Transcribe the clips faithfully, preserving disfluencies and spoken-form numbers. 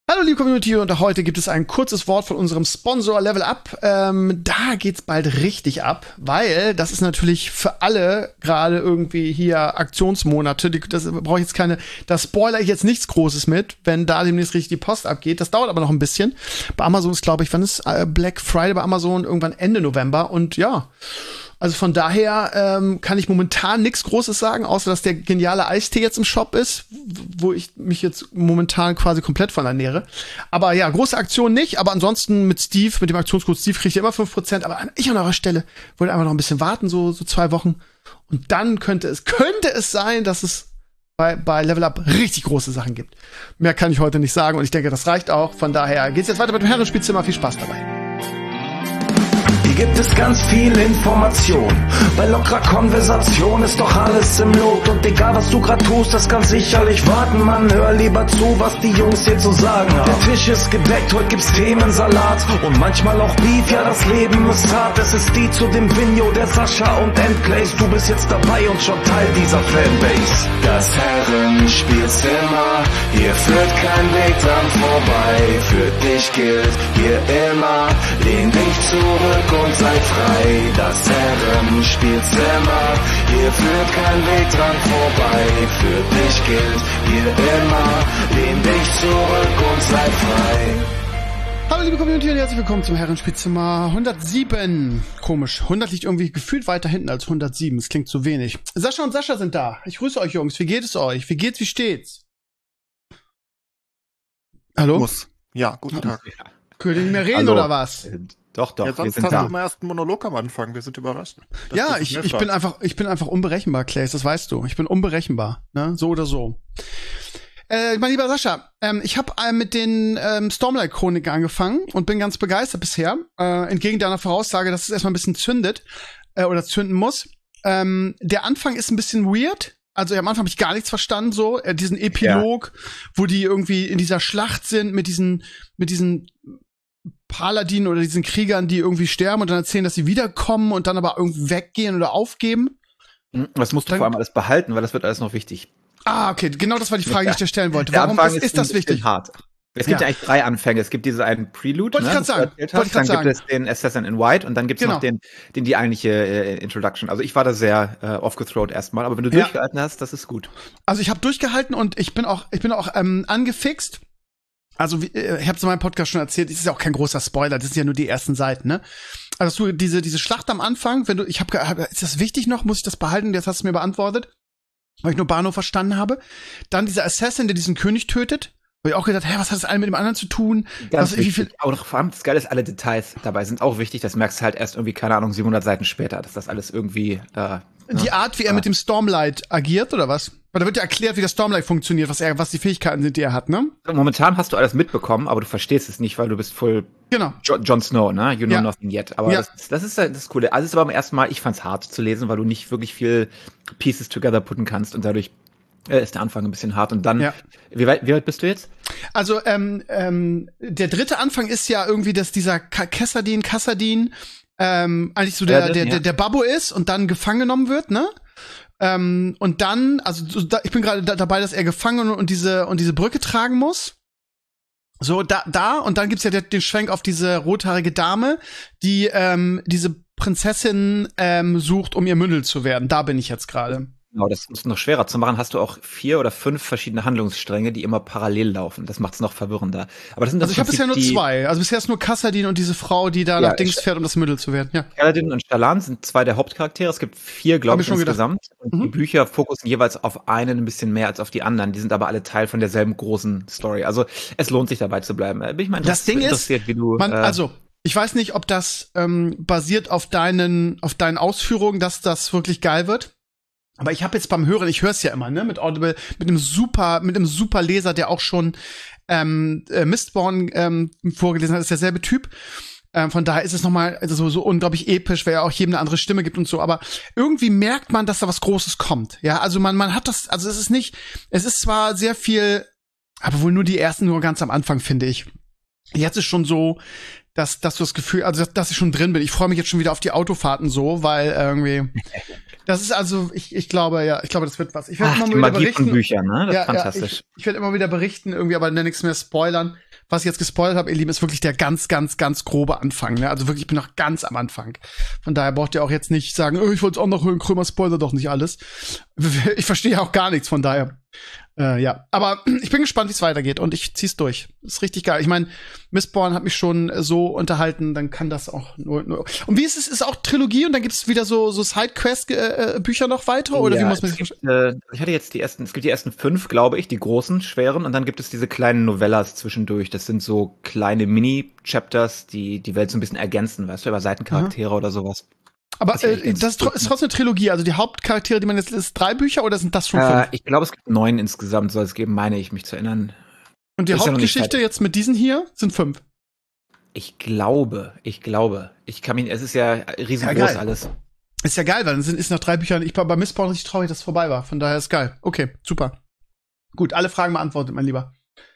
Hallo liebe Community, und auch heute gibt es ein kurzes Wort von unserem Sponsor Level Up. Ähm, da geht's bald richtig ab, weil das ist natürlich für alle gerade irgendwie hier Aktionsmonate. Die, das brauche ich jetzt keine, da spoiler ich jetzt nichts Großes mit, wenn da demnächst richtig die Post abgeht. Das dauert aber noch ein bisschen. Bei Amazon ist, glaube ich, wann ist äh, Black Friday bei Amazon? Irgendwann Ende November. Und ja, also von daher ähm, kann ich momentan nichts Großes sagen, außer dass der geniale Eistee jetzt im Shop ist, wo ich mich jetzt momentan quasi komplett von ernähre. Aber ja, große Aktion nicht, aber ansonsten mit Steve, mit dem Aktionscode Steve kriegt ihr immer fünf Prozent, aber ich an eurer Stelle wollte einfach noch ein bisschen warten, so, so zwei Wochen. Und dann könnte es, könnte es sein, dass es bei, bei Level Up richtig große Sachen gibt. Mehr kann ich heute nicht sagen und ich denke, das reicht auch. Von daher geht's jetzt weiter mit dem Herrenspielzimmer. Viel Spaß dabei. Gibt es ganz viel Information. Bei lockerer Konversation ist doch alles im Lot. Und egal was du grad tust, das kann sicherlich warten. Man, hör lieber zu, was die Jungs hier zu sagen haben. Der Tisch ist gedeckt, heute gibt's Themensalat. Und manchmal auch Beef, ja das Leben ist hart. Es ist die zu dem Vinyo, der Sascha und Endplays. Du bist jetzt dabei und schon Teil dieser Fanbase. Das Herrenspielzimmer, hier führt kein Weg dran vorbei. Für dich gilt hier immer, lehn dich zurück und seid frei, das Herrenspielzimmer. Hier führt kein Weg dran vorbei. Für dich gilt hier immer, lehn dich zurück und sei frei. Hallo liebe Community und herzlich willkommen zum Herrenspielzimmer hundertsieben. Komisch, hundert liegt irgendwie gefühlt weiter hinten als hundertsieben. Es klingt zu wenig. Sascha und Sascha sind da. Ich grüße euch Jungs. Wie geht es euch? Wie geht's, wie steht's? Hallo? Muss. Ja, guten Tag. Könnt ihr nicht mehr reden, Hallo. Oder was? Doch, doch, Ja, wir sonst sind hast da. du immer erst einen Monolog am Anfang. Wir sind überrascht. dass Ja, du ich, mehr ich bin fragst. einfach, ich bin einfach unberechenbar, Clays, das weißt du. Ich bin unberechenbar, ne? So oder so. Äh, mein lieber Sascha, ähm, ich habe äh, mit den ähm, Stormlight-Chroniken angefangen und bin ganz begeistert bisher. Äh, entgegen deiner Voraussage, dass es erstmal ein bisschen zündet äh, oder zünden muss. Ähm, der Anfang ist ein bisschen weird. Also am Anfang habe ich gar nichts verstanden, so äh, diesen Epilog, ja. Wo die irgendwie in dieser Schlacht sind mit diesen, mit diesen Paladinen oder diesen Kriegern, die irgendwie sterben und dann erzählen, dass sie wiederkommen und dann aber irgendwie weggehen oder aufgeben. Das musst du Dann, vor allem alles behalten, weil das wird alles noch wichtig. Ah, okay, genau das war die Frage, die ich dir stellen wollte. Der Warum Anfang ist, ist das ein bisschen wichtig? Hart. Es gibt Ja. ja eigentlich drei Anfänge. Es gibt diese einen Prelude, Wollte ich ne, grad sagen. Wollte ich grad dann sagen. gibt es den Assassin in White und dann gibt es Genau. noch den, den die eigentliche äh, Introduction. Also ich war da sehr äh, off-gethrowt erstmal, aber wenn du Ja. durchgehalten hast, das ist gut. Also ich habe durchgehalten und ich bin auch, ich bin auch ähm, angefixt. Also wie, äh, ich habe es in meinem Podcast schon erzählt, es ist ja auch kein großer Spoiler, das sind ja nur die ersten Seiten, ne? Also du diese diese Schlacht am Anfang, wenn du, ich habe, ist das wichtig noch? Muss ich das behalten? Jetzt hast du mir beantwortet, weil ich nur Bano verstanden habe. Dann dieser Assassin, der diesen König tötet. Wo ich auch gedacht, hä, was hat das eine mit dem anderen zu tun? Ganz was, wie wichtig. viel? Aber vor allem das Geile ist, alle Details dabei sind auch wichtig. Das merkst du halt erst irgendwie, keine Ahnung, siebenhundert Seiten später, dass das alles irgendwie äh, Die Art, wie er mit dem Stormlight agiert, oder was? Weil da wird ja erklärt, wie der Stormlight funktioniert, was er, was die Fähigkeiten sind, die er hat, ne? Momentan hast du alles mitbekommen, aber du verstehst es nicht, weil du bist voll Genau. Jo- Jon Snow, ne? You know Ja. nothing yet. Aber Ja. das, ist- das ist halt das Coole. Also es ist aber beim ersten Mal, ich fand's hart zu lesen, weil du nicht wirklich viel Pieces together putten kannst und dadurch äh, ist der Anfang ein bisschen hart. Und dann, Ja. wie weit, wie weit bist du jetzt? Also, ähm, ähm, der dritte Anfang ist ja irgendwie, dass dieser Ka- Kassadin, Kassadin, ähm, eigentlich so der, Ja, der, ja. der, der Babbo ist und dann gefangen genommen wird, ne? Ähm, und dann, also so, da, ich bin gerade da, dabei, dass er gefangen und diese und diese Brücke tragen muss. So, da, da, und dann gibt's ja den, den Schwenk auf diese rothaarige Dame, die ähm, diese Prinzessin ähm, sucht, um ihr Mündel zu werden. Da bin ich jetzt gerade. Genau, das ist noch schwerer zu machen. Hast du auch vier oder fünf verschiedene Handlungsstränge, die immer parallel laufen. Das macht's noch verwirrender. Aber das sind Also ich habe bisher nur die, zwei. Also bisher ist nur Kassadin und diese Frau, die da Ja, nach Dings ich- fährt, um das Mündel zu werden. Ja. Kaladin und Stalan sind zwei der Hauptcharaktere. Es gibt vier, glaube Hab ich, ich schon gedacht. insgesamt. Und Mhm. die Bücher fokussen jeweils auf einen ein bisschen mehr als auf die anderen. Die sind aber alle Teil von derselben großen Story. Also es lohnt sich dabei zu bleiben. Äh, Bin ich mal Das Ding ist, interessiert, wie du. Man, äh, also, ich weiß nicht, ob das ähm, basiert auf deinen, auf deinen Ausführungen, dass das wirklich geil wird. Aber ich habe jetzt beim Hören, ich höre es ja immer, ne, mit Audible, mit einem super, mit einem super Leser, der auch schon ähm, äh, Mistborn ähm, vorgelesen hat, ist derselbe Typ. Ähm, von daher ist es nochmal also so, so unglaublich episch, weil er auch jedem eine andere Stimme gibt und so. Aber irgendwie merkt man, dass da was Großes kommt. Ja, also man, man hat das, also es ist nicht, es ist zwar sehr viel, aber wohl nur die ersten, nur ganz am Anfang, finde ich. Jetzt ist schon so, dass, dass du das Gefühl, also dass, dass ich schon drin bin. Ich freue mich jetzt schon wieder auf die Autofahrten so, weil irgendwie Das ist also, ich, ich glaube, ja, ich glaube, das wird was. Ich werde Ach, immer die mal wieder Magie berichten. von Büchern, ne? Das ja, ist fantastisch. Ja, ich ich werde immer wieder berichten, irgendwie, aber nichts mehr spoilern. Was ich jetzt gespoilert habe, ihr Lieben, ist wirklich der ganz, ganz, ganz grobe Anfang. Ne? Also wirklich, ich bin noch ganz am Anfang. Von daher braucht ihr auch jetzt nicht sagen, oh, ich wollte es auch noch hören, Krömer, spoiler doch nicht alles. Ich verstehe auch gar nichts, von daher. Äh, ja, aber ich bin gespannt, wie es weitergeht und ich zieh's durch. Ist richtig geil. Ich meine, Mistborn hat mich schon so unterhalten, dann kann das auch nur, nur. Und wie ist es? Ist auch Trilogie und dann gibt's wieder so so Sidequest-Bücher äh, noch weiter oder ja, wie muss man es sich gibt, äh, ich hatte jetzt die ersten, es gibt die ersten fünf, glaube ich, die großen, schweren, und dann gibt es diese kleinen Novellas zwischendurch. Das sind so kleine Mini-Chapters, die die Welt so ein bisschen ergänzen, weißt du, über Seitencharaktere oder sowas. Aber Was ich eigentlich äh, ganz das ist, tro gut ist trotzdem eine Trilogie. Also die Hauptcharaktere, die man jetzt ist, drei Bücher oder sind das schon fünf? Äh, ich glaube, es gibt neun insgesamt, soll es geben, meine ich, mich zu erinnern. Und die ist ja noch nicht Hauptgeschichte fertig. jetzt mit diesen hier sind fünf. Ich glaube, ich glaube. Ich kann mich, es ist ja riesengroß Ja, geil. alles. Ist ja geil, weil dann sind ist nach drei Büchern. Ich war bei Mistborn richtig traurig, dass es vorbei war. Von daher ist geil. Okay, super. Gut, alle Fragen beantwortet, mein Lieber.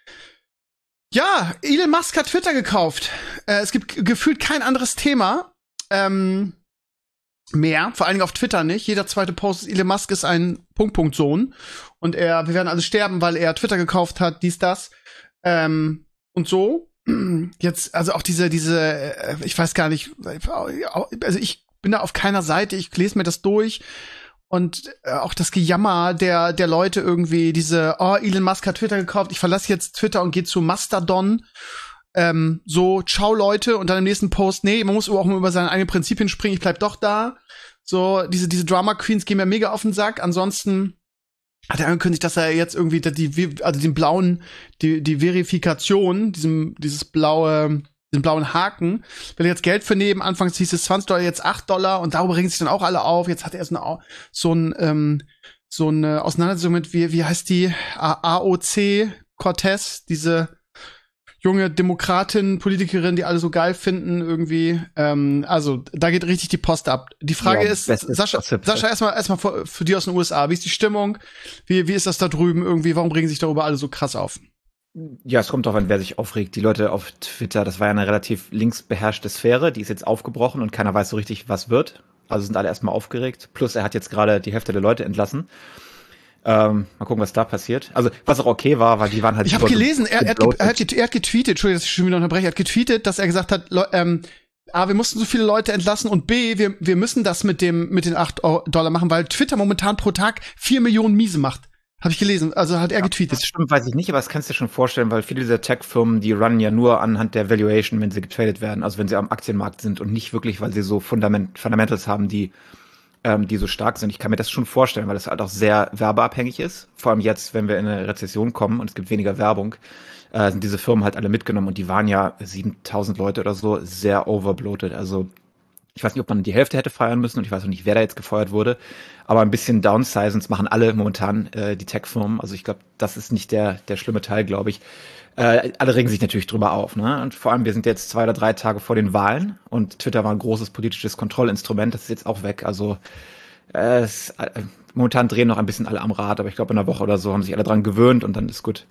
Ja, Elon Musk hat Twitter gekauft. Äh, es gibt g- gefühlt kein anderes Thema ähm, mehr, vor allen Dingen auf Twitter nicht. Jeder zweite Post ist, Elon Musk ist ein Punkt-Punkt-Sohn. Und er, wir werden alle sterben, weil er Twitter gekauft hat, dies, das. Ähm, und so. Jetzt, also auch diese, diese, äh, ich weiß gar nicht, also ich bin da auf keiner Seite, ich lese mir das durch. Und äh, auch das Gejammer der der Leute irgendwie, diese, oh, Elon Musk hat Twitter gekauft, ich verlasse jetzt Twitter und gehe zu Mastodon. Ähm, so, ciao Leute, und dann im nächsten Post, nee, man muss auch mal über seine eigenen Prinzipien springen, ich bleib doch da. So, diese diese Drama Queens gehen mir mega auf den Sack. Ansonsten hat er angekündigt, dass er jetzt irgendwie die, also den blauen, die die Verifikation, diesem dieses blaue den blauen Haken, will er jetzt Geld für nehmen. Anfangs hieß es zwanzig Dollar, jetzt acht Dollar und darüber regen sich dann auch alle auf. Jetzt hat er so eine, so ein, ähm, so eine Auseinandersetzung mit, wie, wie heißt die? A O C Cortez, diese junge Demokratin, Politikerin, die alle so geil finden irgendwie. Ähm, also, da geht richtig die Post ab. Die Frage Ja, ist, bestes Sascha, Gossip. Sascha, erstmal, erstmal für, für die aus den U S A. Wie ist die Stimmung? Wie, wie ist das da drüben irgendwie? Warum regen sich darüber alle so krass auf? Ja, es kommt drauf an, wer sich aufregt. Die Leute auf Twitter, das war ja eine relativ linksbeherrschte Sphäre, die ist jetzt aufgebrochen und keiner weiß so richtig, was wird. Also sind alle erstmal aufgeregt. Plus er hat jetzt gerade die Hälfte der Leute entlassen. Ähm, mal gucken, was da passiert. Also, was auch okay war, weil die waren halt Ich habe super gelesen, er, er, hat, gebloatet. er, hat, get- er hat getweetet, Entschuldigung, dass ich schon wieder unterbreche, er hat getweetet, dass er gesagt hat, Leu- ähm, A, wir mussten so viele Leute entlassen und B, wir, wir müssen das mit dem mit den acht Dollar machen, weil Twitter momentan pro Tag vier Millionen Miese macht. Habe ich gelesen, also hat er getweetet. Das stimmt, weiß ich nicht, aber das kannst du dir schon vorstellen, weil viele dieser Tech-Firmen, die runnen ja nur anhand der Valuation, wenn sie getradet werden, also wenn sie am Aktienmarkt sind und nicht wirklich, weil sie so Fundament Fundamentals haben, die ähm, die so stark sind. Ich kann mir das schon vorstellen, weil das halt auch sehr werbeabhängig ist. Vor allem jetzt, wenn wir in eine Rezession kommen und es gibt weniger Werbung, äh, sind diese Firmen halt alle mitgenommen und die waren ja siebentausend Leute oder so, sehr overbloated. Also ich weiß nicht, ob man die Hälfte hätte feuern müssen und ich weiß auch nicht, wer da jetzt gefeuert wurde. Aber ein bisschen Downsizens machen alle momentan äh, die Tech-Firmen. Also ich glaube, das ist nicht der der schlimme Teil, glaube ich. Äh, alle regen sich natürlich drüber auf, ne? Und vor allem, wir sind jetzt zwei oder drei Tage vor den Wahlen und Twitter war ein großes politisches Kontrollinstrument. Das ist jetzt auch weg. Also äh, es, äh, momentan drehen noch ein bisschen alle am Rad, aber ich glaube, in einer Woche oder so haben sich alle dran gewöhnt und dann ist gut.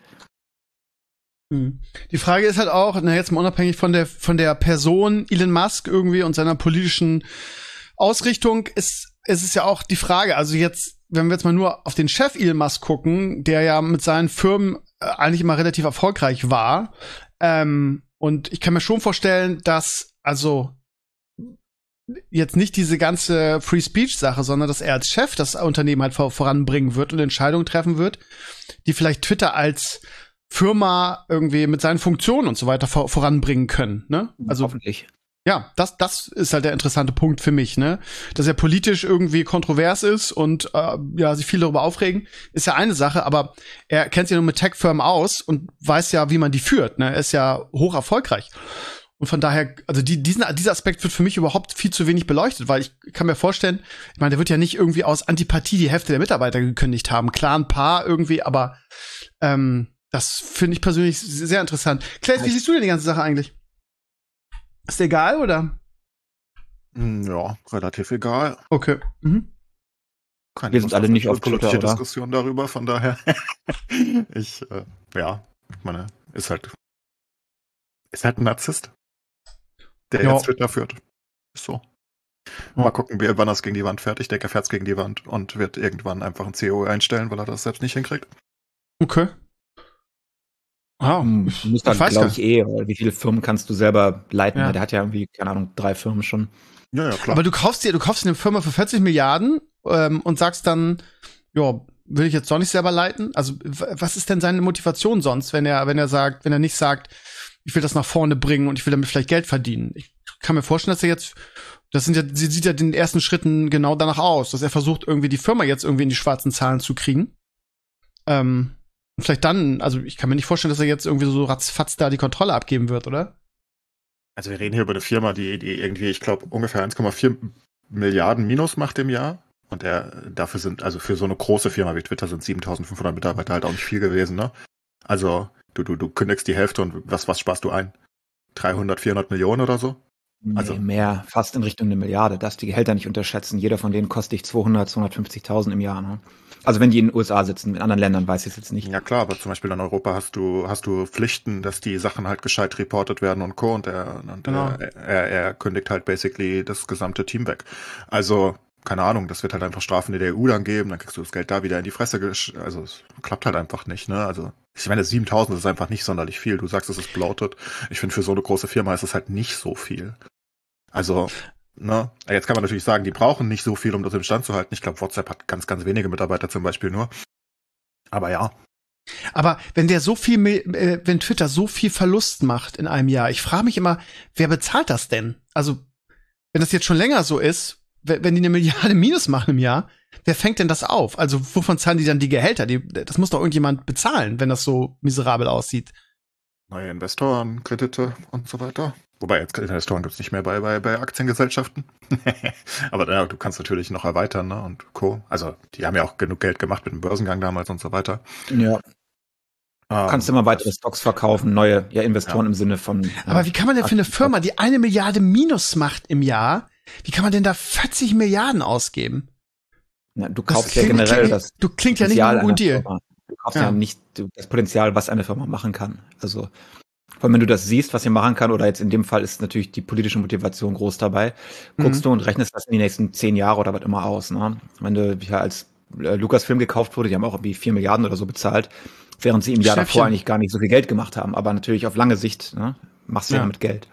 Die Frage ist halt auch, na jetzt mal unabhängig von der von der Person Elon Musk irgendwie und seiner politischen Ausrichtung, ist es ist ja auch die Frage, also jetzt, wenn wir jetzt mal nur auf den Chef Elon Musk gucken, der ja mit seinen Firmen äh, eigentlich immer relativ erfolgreich war, ähm, und ich kann mir schon vorstellen, dass also jetzt nicht diese ganze Free Speech Sache, sondern dass er als Chef das Unternehmen halt vor, voranbringen wird und Entscheidungen treffen wird, die vielleicht Twitter als Firma irgendwie mit seinen Funktionen und so weiter vor, voranbringen können, ne? Also Hoffentlich. ja, das das ist halt der interessante Punkt für mich, ne? Dass er politisch irgendwie kontrovers ist und äh, ja, sich viel darüber aufregen, ist ja eine Sache, aber er kennt sich ja nur mit Tech-Firmen aus und weiß ja, wie man die führt, ne? Er ist ja hoch erfolgreich. Und von daher, also die, diesen, dieser Aspekt wird für mich überhaupt viel zu wenig beleuchtet, weil ich kann mir vorstellen, ich meine, der wird ja nicht irgendwie aus Antipathie die Hälfte der Mitarbeiter gekündigt haben. Klar, ein paar irgendwie, aber ähm, das finde ich persönlich sehr interessant. Claes, wie siehst du denn die ganze Sache eigentlich? Ist dir egal, oder? Ja, relativ egal. Okay. Mhm. Keine Wir sind Lust alle auf nicht eine auf Twitter, politische oder? Diskussion darüber, von daher. ich, äh, ja, ich meine, ist halt, ist halt ein Narzisst, der Ja. jetzt Twitter führt. Ist so. Mal gucken, wie, wann er es gegen die Wand fährt. Ich denke, er fährt es gegen die Wand und wird irgendwann einfach ein C E O einstellen, weil er das selbst nicht hinkriegt. Okay. Wow. Hm, Ich, Du musst ich halt, weiß gar glaube ich, nicht. eh, weil wie viele Firmen kannst du selber leiten? Ja. Ja. Der hat ja irgendwie, keine Ahnung, drei Firmen schon. Ja, ja, klar. Aber du kaufst dir, du kaufst dir eine Firma für vierzig Milliarden ähm, und sagst dann, ja, will ich jetzt doch nicht selber leiten? Also, w- was ist denn seine Motivation sonst, wenn er, wenn er sagt, wenn er nicht sagt, ich will das nach vorne bringen und ich will damit vielleicht Geld verdienen? Ich kann mir vorstellen, dass er jetzt, das sind ja, sie sieht ja den ersten Schritten genau danach aus, dass er versucht, irgendwie die Firma jetzt irgendwie in die schwarzen Zahlen zu kriegen. Ähm, und vielleicht dann, also ich kann mir nicht vorstellen, dass er jetzt irgendwie so ratzfatz da die Kontrolle abgeben wird, oder? Also wir reden hier über eine Firma, die, die irgendwie, ich glaube, ungefähr eins Komma vier Milliarden Minus macht im Jahr. Und er, dafür sind, also für so eine große Firma wie Twitter sind siebentausendfünfhundert Mitarbeiter halt auch nicht viel gewesen, ne? Also du, du, du kündigst die Hälfte und was, was sparst du ein? dreihundert, vierhundert Millionen oder so? Also Also- mehr, fast in Richtung eine Milliarde. Darfst die Gehälter nicht unterschätzen. Jeder von denen kostet dich zweihundert, zweihundertfünfzigtausend im Jahr. Ne? Also wenn die in den U S A sitzen, in anderen Ländern weiß ich es jetzt nicht. Ja klar, aber zum Beispiel in Europa hast du, hast du Pflichten, dass die Sachen halt gescheit reportet werden und Co. Und er, und Genau. er, er, er kündigt halt basically das gesamte Team weg. Also, keine Ahnung, das wird halt einfach Strafen in der E U dann geben, dann kriegst du das Geld da wieder in die Fresse gesch... Also es klappt halt einfach nicht, ne? Also, ich meine, siebentausend ist einfach nicht sonderlich viel. Du sagst, es ist bloated. Ich finde, für so eine große Firma ist es halt nicht so viel. Also, ne? Jetzt kann man natürlich sagen, die brauchen nicht so viel, um das im Stand zu halten. Ich glaube, WhatsApp hat ganz, ganz wenige Mitarbeiter zum Beispiel nur. Aber ja. Aber wenn der so viel, Mi- äh, wenn Twitter so viel Verlust macht in einem Jahr, ich frage mich immer, wer bezahlt das denn? Also, wenn das jetzt schon länger so ist, we- wenn die eine Milliarde Minus machen im Jahr, wer fängt denn das auf? Also, wovon zahlen die dann die Gehälter? Die, das muss doch irgendjemand bezahlen, wenn das so miserabel aussieht. Neue Investoren, Kredite und so weiter. Wobei, jetzt Investoren gibt's nicht mehr bei, bei, bei Aktiengesellschaften. Aber ja, du kannst natürlich noch erweitern, ne? Und Co. Also, die haben ja auch genug Geld gemacht mit dem Börsengang damals und so weiter. Ja. Ähm, Kannst immer weitere Stocks verkaufen, neue ja, Investoren Ja. im Sinne von. Aber wie kann man denn für eine Firma, die eine Milliarde Minus macht im Jahr, wie kann man denn da vierzig Milliarden ausgeben? Na, du Das kaufst ja klingt- generell klingt- das Du klingt ja nicht Potenzial nach einem guten einer Deal. Firma. Du kaufst Ja. ja, nicht du- das Potenzial, was eine Firma machen kann. Also vor allem, wenn du das siehst, was sie machen kann, oder jetzt in dem Fall ist natürlich die politische Motivation groß dabei, guckst Mhm. du und rechnest das in die nächsten zehn Jahre oder was immer aus. Ne? Wenn du ja als äh, Lucasfilm gekauft wurde, die haben auch irgendwie vier Milliarden oder so bezahlt, während sie im Jahr Schnäppchen. davor eigentlich gar nicht so viel Geld gemacht haben. Aber natürlich auf lange Sicht, ne, machst du ja Ja. damit Geld.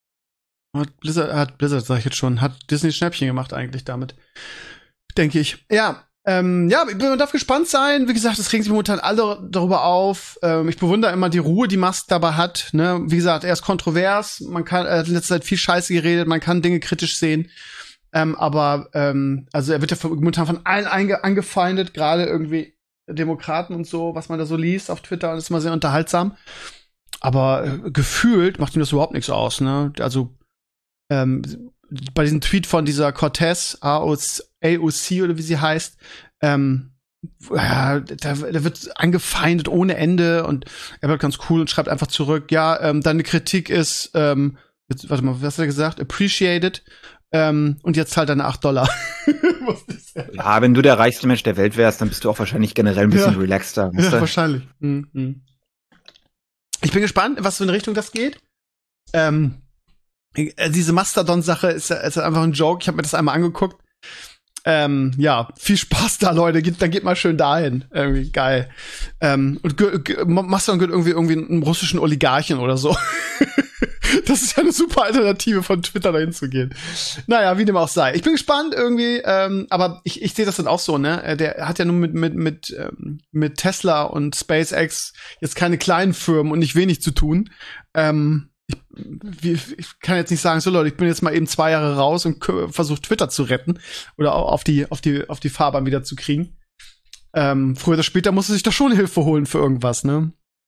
Hat Blizzard, hat Blizzard, sag ich jetzt schon, hat Disney Schnäppchen gemacht eigentlich damit. Denke ich. Ja, ähm, ja, man darf gespannt sein. Wie gesagt, es regen sich momentan alle darüber auf. Ähm, ich bewundere immer die Ruhe, die Musk dabei hat. Ne? Wie gesagt, er ist kontrovers. Man kann, er hat in letzter Zeit viel Scheiße geredet. Man kann Dinge kritisch sehen. Ähm, aber, ähm, also er wird ja von- momentan von allen einge angefeindet, gerade irgendwie Demokraten und so, was man da so liest auf Twitter. Und das ist immer sehr unterhaltsam. Aber äh, gefühlt macht ihm das überhaupt nichts aus. Ne? Also, ähm, bei diesem Tweet von dieser Cortez, A O C oder wie sie heißt, ähm, ja, da, da wird angefeindet ohne Ende und er wird ganz cool und schreibt einfach zurück, ja, ähm, deine Kritik ist, ähm, jetzt, warte mal, was hat er gesagt? Appreciated. Ähm, und jetzt zahlt deine acht Dollar. Was ist das? Ja, wenn du der reichste Mensch der Welt wärst, dann bist du auch wahrscheinlich generell ein bisschen Ja. relaxter. weißt Ja, du? wahrscheinlich. Mhm. mhm. Ich bin gespannt, was für eine Richtung das geht. Ähm, äh, diese Mastodon-Sache ist, ja- ist ja einfach ein Joke. Ich habe mir das einmal angeguckt. Ähm, ja, viel Spaß da, Leute. Geht, dann geht mal schön dahin. Irgendwie geil. Ähm, und ge- ge- Mastodon gehört irgendwie irgendwie einem russischen Oligarchen oder so. Das ist ja eine super Alternative von Twitter dahin zu gehen. Naja, wie dem auch sei. Ich bin gespannt irgendwie, ähm, aber ich, ich sehe das dann auch so, ne? Äh, Der hat ja nun mit, mit, mit, ähm, mit Tesla und SpaceX jetzt keine kleinen Firmen und nicht wenig zu tun. Ähm, ich, wie, ich kann jetzt nicht sagen, so Leute, ich bin jetzt mal eben zwei Jahre raus und versuche Twitter zu retten oder au- auf die, auf die, auf die Fahrbahn wieder zu kriegen. Ähm, früher oder später muss er sich doch schon Hilfe holen für irgendwas, ne?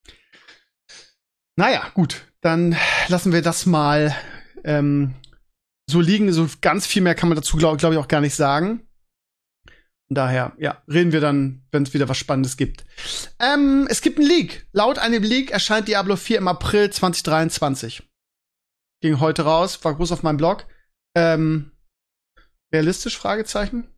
Naja, gut, dann lassen wir das mal ähm, so liegen. So ganz viel mehr kann man dazu, glaube glaub ich, auch gar nicht sagen. Von daher, ja, reden wir dann, wenn es wieder was Spannendes gibt. Ähm, es gibt einen Leak. Laut einem Leak erscheint Diablo vier im April zwanzig dreiundzwanzig. Ging heute raus, war groß auf meinem Blog. Ähm, realistisch? Fragezeichen.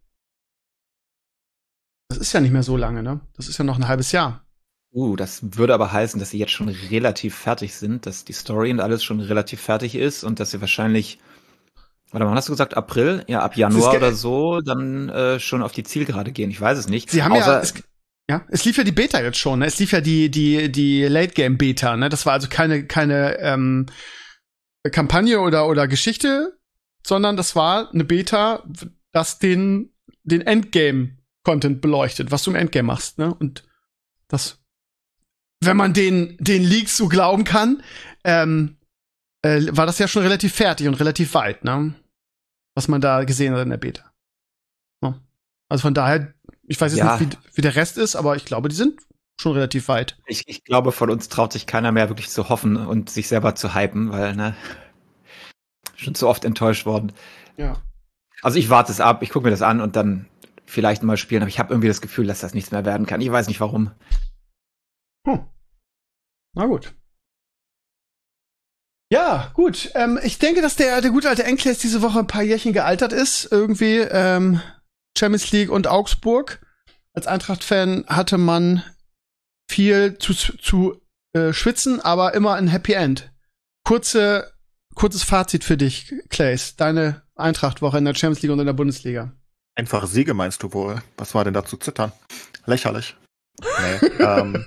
Das ist ja nicht mehr so lange, ne? Das ist ja noch ein halbes Jahr. Uh, das würde aber heißen, dass sie jetzt schon relativ fertig sind, dass die Story und alles schon relativ fertig ist und dass sie wahrscheinlich Warte mal, hast du gesagt April? Ja, ab Januar ge- oder so, dann äh, schon auf die Zielgerade gehen. Ich weiß es nicht. Sie haben Außer, ja, es, ja, es lief ja die Beta jetzt schon, ne? Es lief ja die, die, die Late-Game-Beta, ne? Das war also keine, keine ähm, Kampagne oder, oder Geschichte, sondern das war eine Beta, das den, den Endgame-Content beleuchtet, was du im Endgame machst, ne? Und das, wenn man den, den Leaks so glauben kann, ähm, äh, war das ja schon relativ fertig und relativ weit, ne? Was man da gesehen hat in der Beta. Ja. Also von daher, ich weiß jetzt Ja. nicht, wie, wie der Rest ist, aber ich glaube, die sind schon relativ weit. ich, ich glaube, von uns traut sich keiner mehr wirklich zu hoffen und sich selber zu hypen, weil, ne, schon zu oft enttäuscht worden. Ja. Also ich warte es ab, ich gucke mir das an und dann vielleicht mal spielen, aber ich habe irgendwie das Gefühl, dass das nichts mehr werden kann. Ich weiß nicht warum. Hm. Na gut. Ja, gut. Ähm, ich denke, dass der, der gute alte Enkles diese Woche ein paar Jährchen gealtert ist. Irgendwie ähm, Champions League und Augsburg. Als Eintracht-Fan hatte man viel zu, zu äh, schwitzen, aber immer ein Happy End. Kurze, kurzes Fazit für dich, Clays. Deine Eintracht-Woche in der Champions League und in der Bundesliga. Einfache Siege meinst du wohl? Was war denn da zu zittern? Lächerlich. Nee, ähm,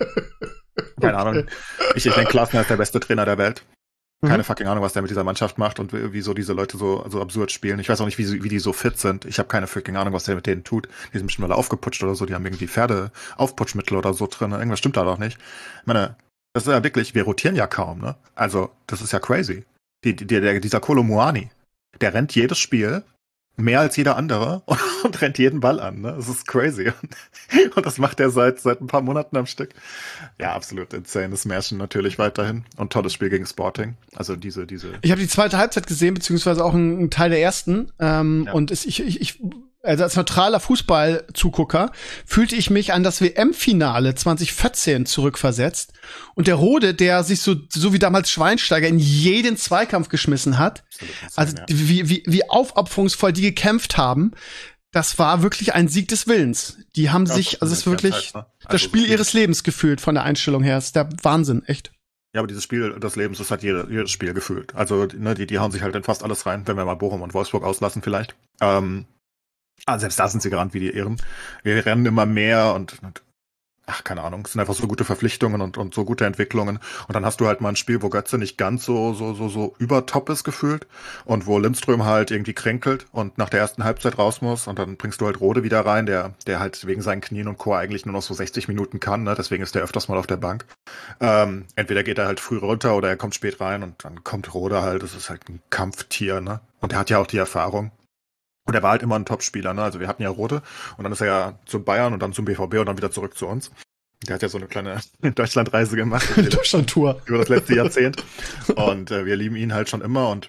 keine Ahnung. Ich, ich denke, Glasner ist der beste Trainer der Welt. Keine Mhm. fucking Ahnung, was der mit dieser Mannschaft macht und wie- wieso diese Leute so, so absurd spielen. Ich weiß auch nicht, wie, sie- wie die so fit sind. Ich habe keine fucking Ahnung, was der mit denen tut. Die sind bestimmt alle aufgeputscht oder so. Die haben irgendwie Pferde-Aufputschmittel oder so drin. Irgendwas stimmt da doch nicht. Ich meine, das ist ja wirklich, wir rotieren ja kaum, ne? Also, das ist ja crazy. Die, die, der, dieser Kolo Muani, der rennt jedes Spiel mehr als jeder andere und, und rennt jeden Ball an, ne? Das ist crazy. Und das macht er seit, seit ein paar Monaten am Stück. Ja, absolut insane. Das Märchen natürlich weiterhin. Und tolles Spiel gegen Sporting. Also diese, diese. Ich habe die zweite Halbzeit gesehen, beziehungsweise auch einen, einen Teil der ersten. Ähm, Ja. Und es, ich, ich, ich, also als neutraler Fußballzugucker fühlte ich mich an das W M-Finale zwanzig vierzehn zurückversetzt. Und der Rode, der sich so, so wie damals Schweinsteiger in jeden Zweikampf geschmissen hat, Absolut insane, also ja. wie, wie, wie aufopferungsvoll die gekämpft haben, das war wirklich ein Sieg des Willens. Die haben Ja, sich, also es ist das wirklich heißt, ne? das Also Spiel das- ihres Lebens gefühlt von der Einstellung her. Das ist der Wahnsinn, echt. Ja, aber dieses Spiel des Lebens ist halt jede, jedes Spiel gefühlt. Also, ne, die, die hauen sich halt in fast alles rein, wenn wir mal Bochum und Wolfsburg auslassen vielleicht. Ähm, ah, selbst da sind sie gerannt wie die Irren. Wir rennen immer mehr und, und ach, keine Ahnung, es sind einfach so gute Verpflichtungen und, und so gute Entwicklungen. Und dann hast du halt mal ein Spiel, wo Götze nicht ganz so, so, so, so übertop ist gefühlt und wo Lindström halt irgendwie kränkelt und nach der ersten Halbzeit raus muss und dann bringst du halt Rode wieder rein, der, der halt wegen seinen Knien und Co. eigentlich nur noch so sechzig Minuten kann, ne? Deswegen ist der öfters mal auf der Bank. Ähm, entweder geht er halt früh runter oder er kommt spät rein und dann kommt Rode halt, das ist halt ein Kampftier, ne? Und er hat ja auch die Erfahrung. Und er war halt immer ein Topspieler, ne? Also wir hatten ja Rode und dann ist er ja zu Bayern und dann zum B V B und dann wieder zurück zu uns. Der hat ja so eine kleine Deutschlandreise gemacht Deutschland-Tour. über das letzte Jahrzehnt. Und äh, wir lieben ihn halt schon immer und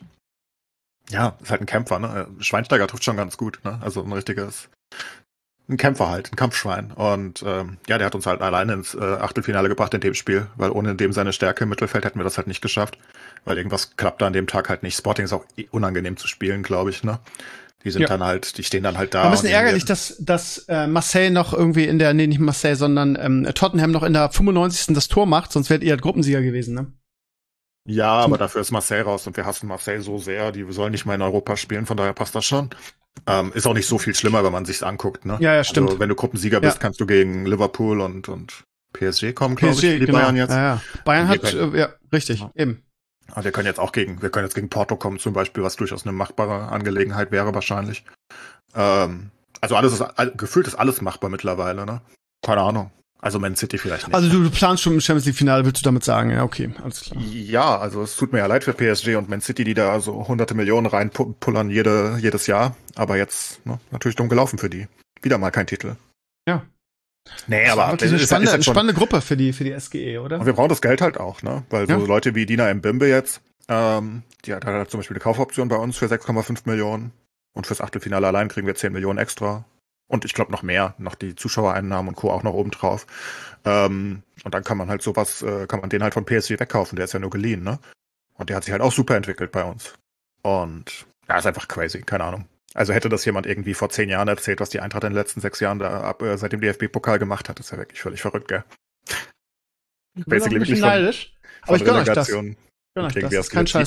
ja, ist halt ein Kämpfer, ne? Schweinsteiger trifft schon ganz gut, ne? Also ein richtiges, ein Kämpfer halt, ein Kampfschwein. Und ähm, ja, der hat uns halt alleine ins äh, Achtelfinale gebracht in dem Spiel, weil ohne dem seine Stärke im Mittelfeld hätten wir das halt nicht geschafft. Weil irgendwas klappt da an dem Tag halt nicht. Sporting ist auch eh unangenehm zu spielen, glaube ich, ne? Die sind Ja. dann halt, die stehen dann halt da. War ein bisschen und ärgerlich, dass, dass äh, Marseille noch irgendwie in der, nee, nicht Marseille, sondern ähm, Tottenham noch in der fünfundneunzigsten das Tor macht, sonst wärt ihr halt Gruppensieger gewesen, ne? Ja, aber dafür ist Marseille raus und wir hassen Marseille so sehr, die sollen nicht mal in Europa spielen, von daher passt das schon. Ähm, ist auch nicht so viel schlimmer, wenn man sich's anguckt, ne? Ja, ja, stimmt. Also, wenn du Gruppensieger bist, Ja. kannst du gegen Liverpool und, und P S G kommen, glaube ich, P S G, die genau. Bayern jetzt. Ja, ja. Bayern Wir hat, können- äh, ja, richtig, Ja. eben. Aber wir können jetzt auch gegen, wir können jetzt gegen Porto kommen zum Beispiel, was durchaus eine machbare Angelegenheit wäre wahrscheinlich. Ähm, also alles ist, all, gefühlt ist alles machbar mittlerweile, ne? Keine Ahnung. Also Man City vielleicht nicht. Also du, du planst schon im Champions League-Finale, willst du damit sagen? Ja, okay, alles klar. Ja, also es tut mir ja leid für P S G und Man City, die da so hunderte Millionen reinpullern jede, jedes Jahr. Aber jetzt ne, natürlich dumm gelaufen für die. Wieder mal kein Titel. Ja. Nee, Das war aber wirklich eine ist- ist spannende, halt schon- spannende Gruppe für die, für die S G E, oder? Und wir brauchen das Geld halt auch, ne? Weil so Ja. Leute wie Dina Mbimbe jetzt, ähm, die hat halt zum Beispiel eine Kaufoption bei uns für sechs Komma fünf Millionen. Und fürs Achtelfinale allein kriegen wir zehn Millionen extra. Und ich glaube noch mehr, noch die Zuschauereinnahmen und Co. auch noch oben drauf. Ähm, und dann kann man halt sowas, äh, kann man den halt von P S G wegkaufen, der ist ja nur geliehen, ne? Und der hat sich halt auch super entwickelt bei uns. Und ja, ist einfach crazy, keine Ahnung. Also hätte das jemand irgendwie vor zehn Jahren erzählt, was die Eintracht in den letzten sechs Jahren da ab, äh, seit dem D F B-Pokal gemacht hat, ist ja wirklich völlig verrückt, gell? Ich bin auch ein Basically bisschen wirklich von- neidisch. Aber ich gönn euch das. Relegation Gönn euch kriegen das. wir Das ist es kein wieder. Scheiß.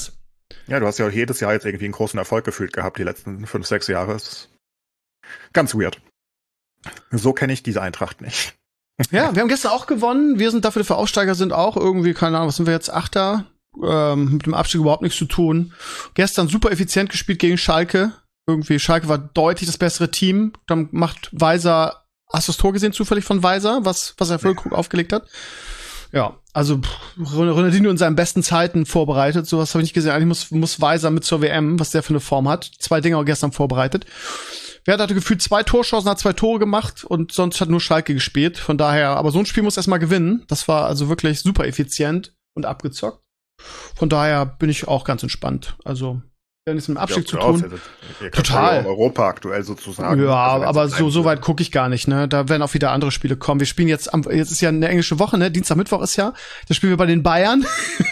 Ja, du hast ja auch jedes Jahr jetzt irgendwie einen großen Erfolg gefühlt gehabt, die letzten fünf, sechs Jahre. Ist ganz weird. So kenne ich diese Eintracht nicht. Ja, wir haben gestern auch gewonnen. Wir sind dafür, für Aufsteiger sind auch irgendwie, keine Ahnung, was sind wir jetzt, Achter? Ähm, mit dem Abstieg überhaupt nichts zu tun. Gestern super effizient gespielt gegen Schalke. Irgendwie, Schalke war deutlich das bessere Team. Dann macht Weiser, hast du das Tor gesehen zufällig von Weiser, was, was er Füllkrug ja. aufgelegt hat? Ja, also Ronaldinho in seinen besten Zeiten vorbereitet. Sowas habe ich nicht gesehen. Eigentlich muss, muss Weiser mit zur W M, was der für eine Form hat. Zwei Dinge auch gestern vorbereitet. Wer hatte gefühlt zwei Torchancen, hat zwei Tore gemacht und sonst hat nur Schalke gespielt. Von daher, aber so ein Spiel muss erstmal gewinnen. Das war also wirklich super effizient und abgezockt. Von daher bin ich auch ganz entspannt. Also, wenn es mit dem Abstieg ja, zu tun. Also, total. Ja Europa aktuell sozusagen. Ja, also, aber so, so weit gucke ich gar nicht, ne? Da werden auch wieder andere Spiele kommen. Wir spielen jetzt am, jetzt ist ja eine englische Woche, ne? Dienstag, Mittwoch ist ja. Da spielen wir bei den Bayern.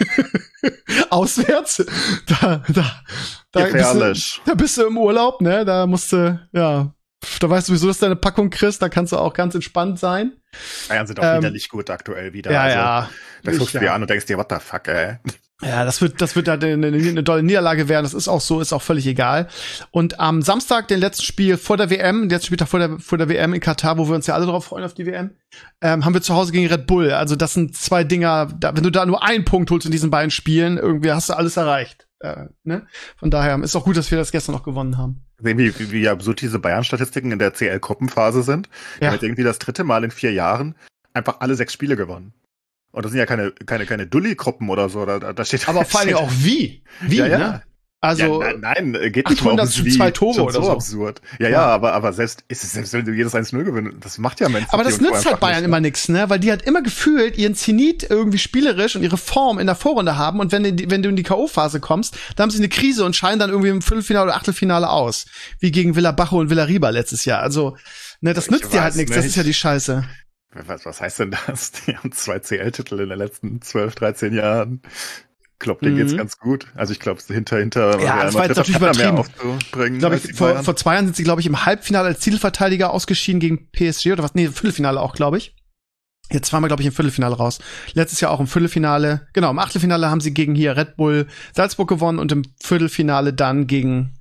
Auswärts. Da, da, da bist, du, da bist du im Urlaub, ne? Da musst du, ja. Da weißt du sowieso, dass du eine Packung kriegst. Da kannst du auch ganz entspannt sein. Bayern sind auch ähm, wieder nicht gut aktuell wieder. Ja, also, ja. Da guckst du dir an und denkst dir, what the fuck, ey. Ja, das wird, das wird halt eine, eine, eine dolle Niederlage werden. Das ist auch so, ist auch völlig egal. Und am Samstag, den letzten Spiel vor der W M, den letzten Spieltag vor der, vor der W M in Katar, wo wir uns ja alle drauf freuen auf die W M, ähm, haben wir zu Hause gegen Red Bull. Also das sind zwei Dinger, da, wenn du da nur einen Punkt holst in diesen beiden Spielen, irgendwie hast du alles erreicht. Äh, ne? Von daher ist auch gut, dass wir das gestern noch gewonnen haben. Sehen wie, wie, wie absurd diese Bayern-Statistiken in der C L-Gruppenphase sind. Wir ja. haben jetzt irgendwie das dritte Mal in vier Jahren einfach alle sechs Spiele gewonnen. Und das sind ja keine, keine, keine Dulli-Gruppen oder so. Da, da steht aber vor allem auch wie. Wie, ja, ja. ne? Also, ja, nein, nein, geht nicht mal zu zwei Tore oder so. so. Absurd. Ja, ja, ja, aber, aber selbst, ist es, selbst wenn du jedes eins null gewinnst, das macht ja Menschen. Aber das nützt halt Bayern nicht, immer nix, ne? Weil die halt immer gefühlt ihren Zenit irgendwie spielerisch und ihre Form in der Vorrunde haben. Und wenn, die, wenn du in die K O-Phase kommst, dann haben sie eine Krise und scheinen dann irgendwie im Viertelfinale oder Achtelfinale aus. Wie gegen Villabajo und Villarriba letztes Jahr. Also, ne, das ich nützt dir halt nichts. Das ist ja die Scheiße. Was, was heißt denn das? Die haben zwei C L-Titel in den letzten zwölf, dreizehn Jahren. Ich glaube, denen mhm. geht's ganz gut. Also ich glaube, hinter, hinter ja, das war jetzt natürlich übertrieben. Aufzubringen, glaub ich, vor, vor zwei Jahren sind sie, glaube ich, im Halbfinale als Titelverteidiger ausgeschieden gegen P S G oder was? Nee, Viertelfinale auch, glaube ich. Jetzt waren wir, glaube ich, im Viertelfinale raus. Letztes Jahr auch im Viertelfinale. Genau, im Achtelfinale haben sie gegen hier Red Bull Salzburg gewonnen und im Viertelfinale dann gegen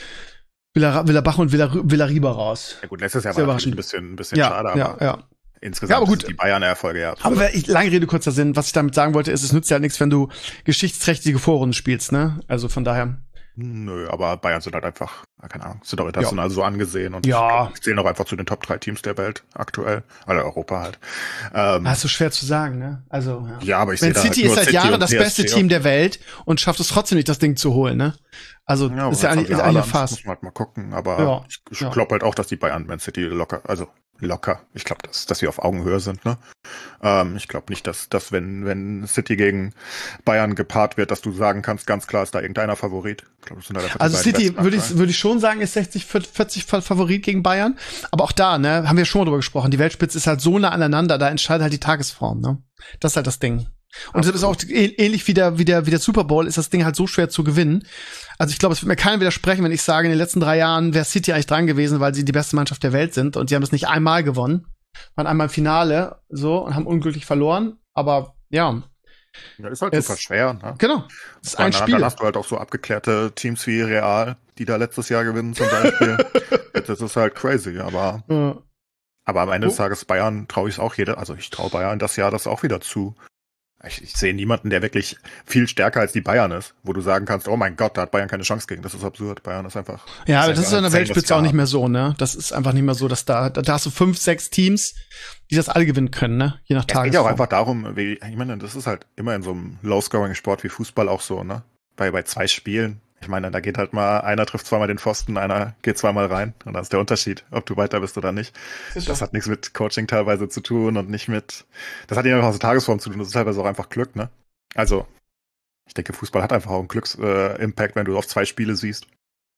Villabajo und Villarriba raus. Ja gut, letztes Jahr war natürlich ein bisschen, ein bisschen ja, schade, aber ja, ja. insgesamt ja, aber gut. Sind die Bayern-Erfolge, ja. Aber ich, lange Rede, kurzer Sinn. Was ich damit sagen wollte, ist, es nützt ja halt nichts, wenn du geschichtsträchtige Vorrunden spielst, ne? Also von daher. Nö, aber Bayern sind halt einfach, keine Ahnung, sind doch international ja. so angesehen und ja. ich zählen auch einfach zu den Top drei Teams der Welt aktuell. Oder Europa halt. Ähm, das ist so schwer zu sagen, ne? Also, ja. ja aber ich sehe da City halt ist seit City Jahren das P S G beste Team der Welt und schafft es trotzdem nicht, das Ding zu holen, ne? Also, ja, ist ja eigentlich, ist eigentlich fast. Muss man halt mal gucken, aber ja. ich, ich ja. glaube halt auch, dass die Bayern Man City locker, also locker. Ich glaube, dass, dass sie auf Augenhöhe sind, ne? Ähm, ich glaube nicht, dass, dass wenn, wenn City gegen Bayern gepaart wird, dass du sagen kannst, ganz klar ist da irgendeiner Favorit. Ich glaub, das sind halt also City würde ich, würde ich schon sagen, ist sechzig, vierzig Favorit gegen Bayern. Aber auch da, ne, haben wir schon mal drüber gesprochen. Die Weltspitze ist halt so nah aneinander, da entscheidet halt die Tagesform, ne? Das ist halt das Ding. Und das ist auch ähnlich wie der, wie der, wie der Super Bowl ist das Ding halt so schwer zu gewinnen. Also ich glaube, es wird mir keiner widersprechen, wenn ich sage, in den letzten drei Jahren wäre City eigentlich dran gewesen, weil sie die beste Mannschaft der Welt sind und sie haben es nicht einmal gewonnen, waren einmal im Finale so und haben unglücklich verloren. Aber ja. Ja, ist halt es, super schwer, ne? Genau. Das ist ein Spiel. Dann hast du halt auch so abgeklärte Teams wie Real, die da letztes Jahr gewinnen zum Beispiel. Das ist halt crazy, aber ja. aber am Ende oh. des Tages Bayern traue ich es auch jeder, also ich traue Bayern das Jahr das auch wieder zu. Ich, ich sehe niemanden, der wirklich viel stärker als die Bayern ist, wo du sagen kannst, oh mein Gott, da hat Bayern keine Chance gegen. Das ist absurd. Bayern ist einfach. Ja, aber das ist in der Weltspitze auch nicht mehr so, ne? Das ist einfach nicht mehr so, dass da, da hast du fünf, sechs Teams, die das alle gewinnen können, ne? Je nach Tagesform. Es geht ja auch einfach darum, wie, ich meine, das ist halt immer in so einem Low-Scoring-Sport wie Fußball auch so, ne? Bei, bei zwei Spielen. Ich meine, da geht halt mal, einer trifft zweimal den Pfosten, einer geht zweimal rein. Und das ist der Unterschied, ob du weiter bist oder nicht. Das, das hat nichts mit Coaching teilweise zu tun und nicht mit, das hat ja einfach so Tagesform zu tun. Das ist teilweise auch einfach Glück, ne? Also, ich denke, Fußball hat einfach auch einen Glücks-Impact, äh, wenn du auf zwei Spiele siehst.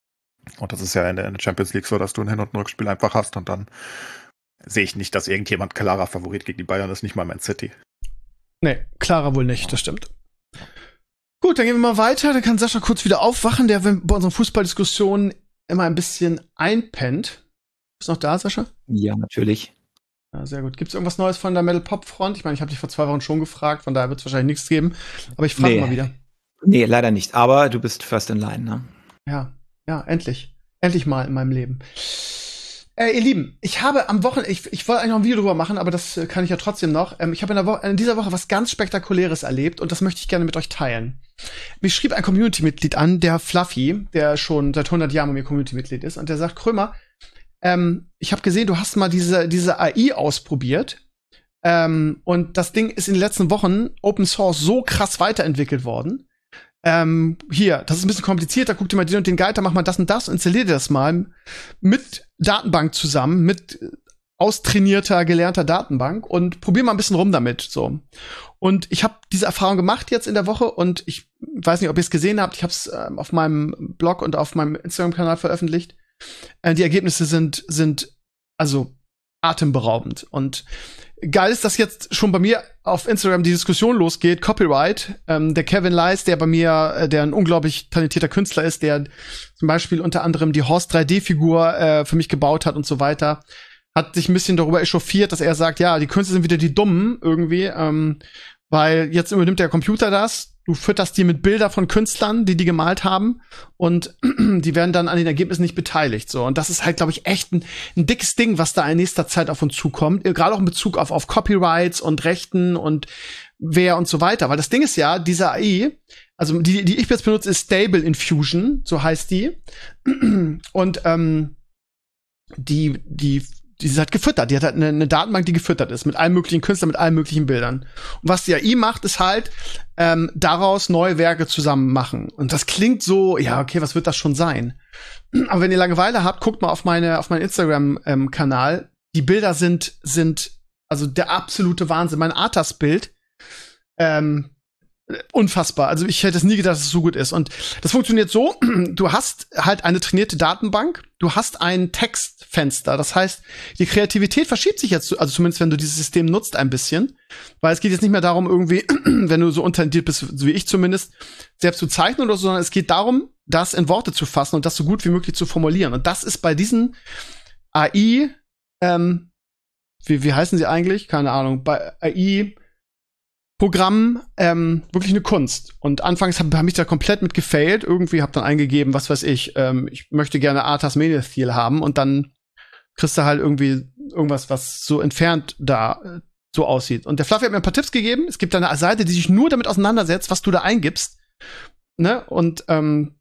Und das ist ja in der, in der Champions League so, dass du ein Hin- und ein Rückspiel einfach hast. Und dann sehe ich nicht, dass irgendjemand klarer Favorit gegen die Bayern ist, nicht mal Man City. Nee, klarer wohl nicht, das stimmt. Gut, dann gehen wir mal weiter. Dann kann Sascha kurz wieder aufwachen, der bei unseren Fußballdiskussionen immer ein bisschen einpennt. Bist du noch da, Sascha? Ja, natürlich. Ja, sehr gut. Gibt es irgendwas Neues von der Metal Pop Front? Ich meine, ich habe dich vor zwei Wochen schon gefragt, von daher wird es wahrscheinlich nichts geben. Aber ich frage nee. mal wieder. Nee, leider nicht. Aber du bist first in line, ne? Ja, ja, endlich. Endlich mal in meinem Leben. Äh, ihr Lieben, ich habe am Wochenende, ich, ich wollte eigentlich noch ein Video drüber machen, aber das äh, kann ich ja trotzdem noch. Ähm, ich habe in, der Woche, in dieser Woche was ganz Spektakuläres erlebt und das möchte ich gerne mit euch teilen. Mich schrieb ein Community-Mitglied an, der Fluffy, der schon seit hundert Jahren bei mir Community-Mitglied ist, und der sagt, Krömer, ähm, ich habe gesehen, du hast mal diese, diese A I ausprobiert. Ähm, und das Ding ist in den letzten Wochen Open Source so krass weiterentwickelt worden. Ähm, hier, das ist ein bisschen komplizierter, guck dir mal den und den Guide, dann mach mal das und das, installier dir das mal mit Datenbank zusammen, mit austrainierter, gelernter Datenbank und probier mal ein bisschen rum damit, so. Und ich habe diese Erfahrung gemacht jetzt in der Woche und ich weiß nicht, ob ihr es gesehen habt, ich habe es äh, auf meinem Blog und auf meinem Instagram-Kanal veröffentlicht. Äh, die Ergebnisse sind, sind also atemberaubend. Und geil ist, dass jetzt schon bei mir auf Instagram die Diskussion losgeht, Copyright. Ähm, der Kevin Leis, der bei mir, äh, der ein unglaublich talentierter Künstler ist, der zum Beispiel unter anderem die Horst drei D-Figur äh, für mich gebaut hat und so weiter, hat sich ein bisschen darüber echauffiert, dass er sagt, ja, die Künstler sind wieder die Dummen irgendwie, ähm, weil jetzt übernimmt der Computer das, du fütterst die mit Bilder von Künstlern, die die gemalt haben, und die werden dann an den Ergebnissen nicht beteiligt. So, und das ist halt, glaube ich, echt ein, ein dickes Ding, was da in nächster Zeit auf uns zukommt, gerade auch in Bezug auf, auf Copyrights und Rechten und wer und so weiter. Weil das Ding ist ja, diese A I, also die, die ich jetzt benutze, ist Stable Infusion, so heißt die. Und ähm, die, die die ist halt gefüttert. Die hat halt eine, eine Datenbank, die gefüttert ist mit allen möglichen Künstlern, mit allen möglichen Bildern. Und was die A I macht, ist halt ähm, daraus neue Werke zusammen machen. Und das klingt so, ja, okay, was wird das schon sein? Aber wenn ihr Langeweile habt, guckt mal auf meine auf meinen Instagram-Kanal. Ähm, die Bilder sind sind also der absolute Wahnsinn. Mein Arthas-Bild, ähm, unfassbar. Also ich hätte es nie gedacht, dass es so gut ist. Und das funktioniert so, du hast halt eine trainierte Datenbank, du hast ein Textfenster. Das heißt, die Kreativität verschiebt sich jetzt, also zumindest wenn du dieses System nutzt, ein bisschen. Weil es geht jetzt nicht mehr darum, irgendwie, wenn du so untalentiert bist, so wie ich zumindest, selbst zu zeichnen oder so, sondern es geht darum, das in Worte zu fassen und das so gut wie möglich zu formulieren. Und das ist bei diesen A I, ähm, wie, wie heißen sie eigentlich? Keine Ahnung. Bei A I Programm ähm, wirklich eine Kunst. Und anfangs habe hab ich da komplett mit gefailt. Irgendwie habe dann eingegeben, was weiß ich, ähm, ich möchte gerne Arthas Media-Stil haben, und dann kriegst du halt irgendwie irgendwas, was so entfernt da äh, so aussieht. Und der Fluffy hat mir ein paar Tipps gegeben. Es gibt da eine Seite, die sich nur damit auseinandersetzt, was du da eingibst. Ne? Und ähm,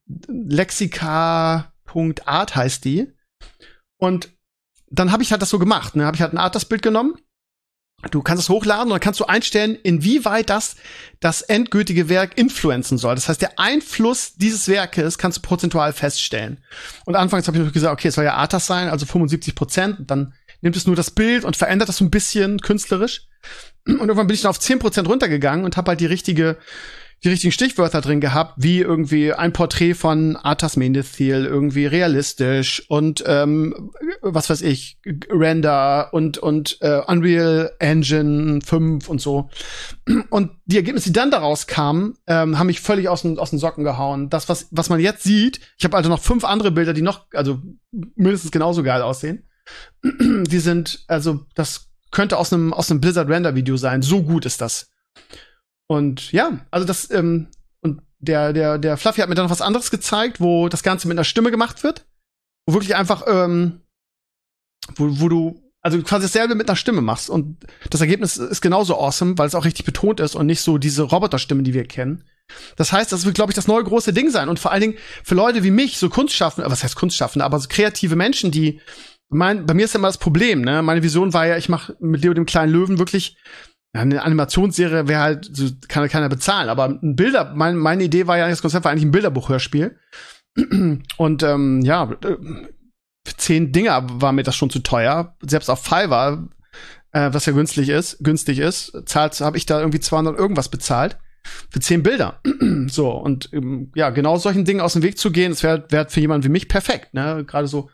lexika Punkt art heißt die. Und dann habe ich halt das so gemacht. Ne? Habe ich halt ein Arthas-Bild genommen. Du kannst es hochladen und dann kannst du einstellen, inwieweit das das endgültige Werk influenzen soll. Das heißt, der Einfluss dieses Werkes kannst du prozentual feststellen. Und anfangs habe ich noch gesagt, okay, es soll ja Arthas sein, also fünfundsiebzig Prozent. Dann nimmt es nur das Bild und verändert das so ein bisschen künstlerisch. Und irgendwann bin ich dann auf zehn Prozent runtergegangen und habe halt die richtige die richtigen Stichwörter drin gehabt, wie irgendwie ein Porträt von Arthas Mendes-Stil, irgendwie realistisch und ähm, was weiß ich, Render und und äh, Unreal Engine fünf und so. Und die Ergebnisse, die dann daraus kamen, ähm, haben mich völlig aus den aus den Socken gehauen. Das, was was man jetzt sieht, ich habe also noch fünf andere Bilder, die noch, also mindestens genauso geil aussehen. Die sind, also das könnte aus einem aus einem Blizzard Render Video sein. So gut ist das. Und ja, also das, ähm, und der, der, der Fluffy hat mir dann noch was anderes gezeigt, wo das Ganze mit einer Stimme gemacht wird. Wo wirklich einfach, ähm, wo, wo du, also quasi dasselbe mit einer Stimme machst. Und das Ergebnis ist genauso awesome, weil es auch richtig betont ist und nicht so diese Roboterstimmen, die wir kennen. Das heißt, das wird, glaube ich, das neue große Ding sein. Und vor allen Dingen für Leute wie mich, so Kunstschaffende, was heißt Kunstschaffende, aber so kreative Menschen, die, mein, bei mir ist ja immer das Problem, ne? Meine Vision war ja, ich mache mit Leo dem kleinen Löwen wirklich, ja, eine Animationsserie wäre halt, so kann keiner bezahlen, aber ein Bilder, mein, meine Idee war ja, das Konzept war eigentlich ein Bilderbuchhörspiel. Und ähm, ja, für zehn Dinger war mir das schon zu teuer. Selbst auf Fiverr, äh, was ja günstig ist, günstig ist, zahlt, habe ich da irgendwie zweihundert irgendwas bezahlt für zehn Bilder. So, und ähm, ja, genau solchen Dingen aus dem Weg zu gehen, das wäre wär für jemanden wie mich perfekt, ne? Gerade so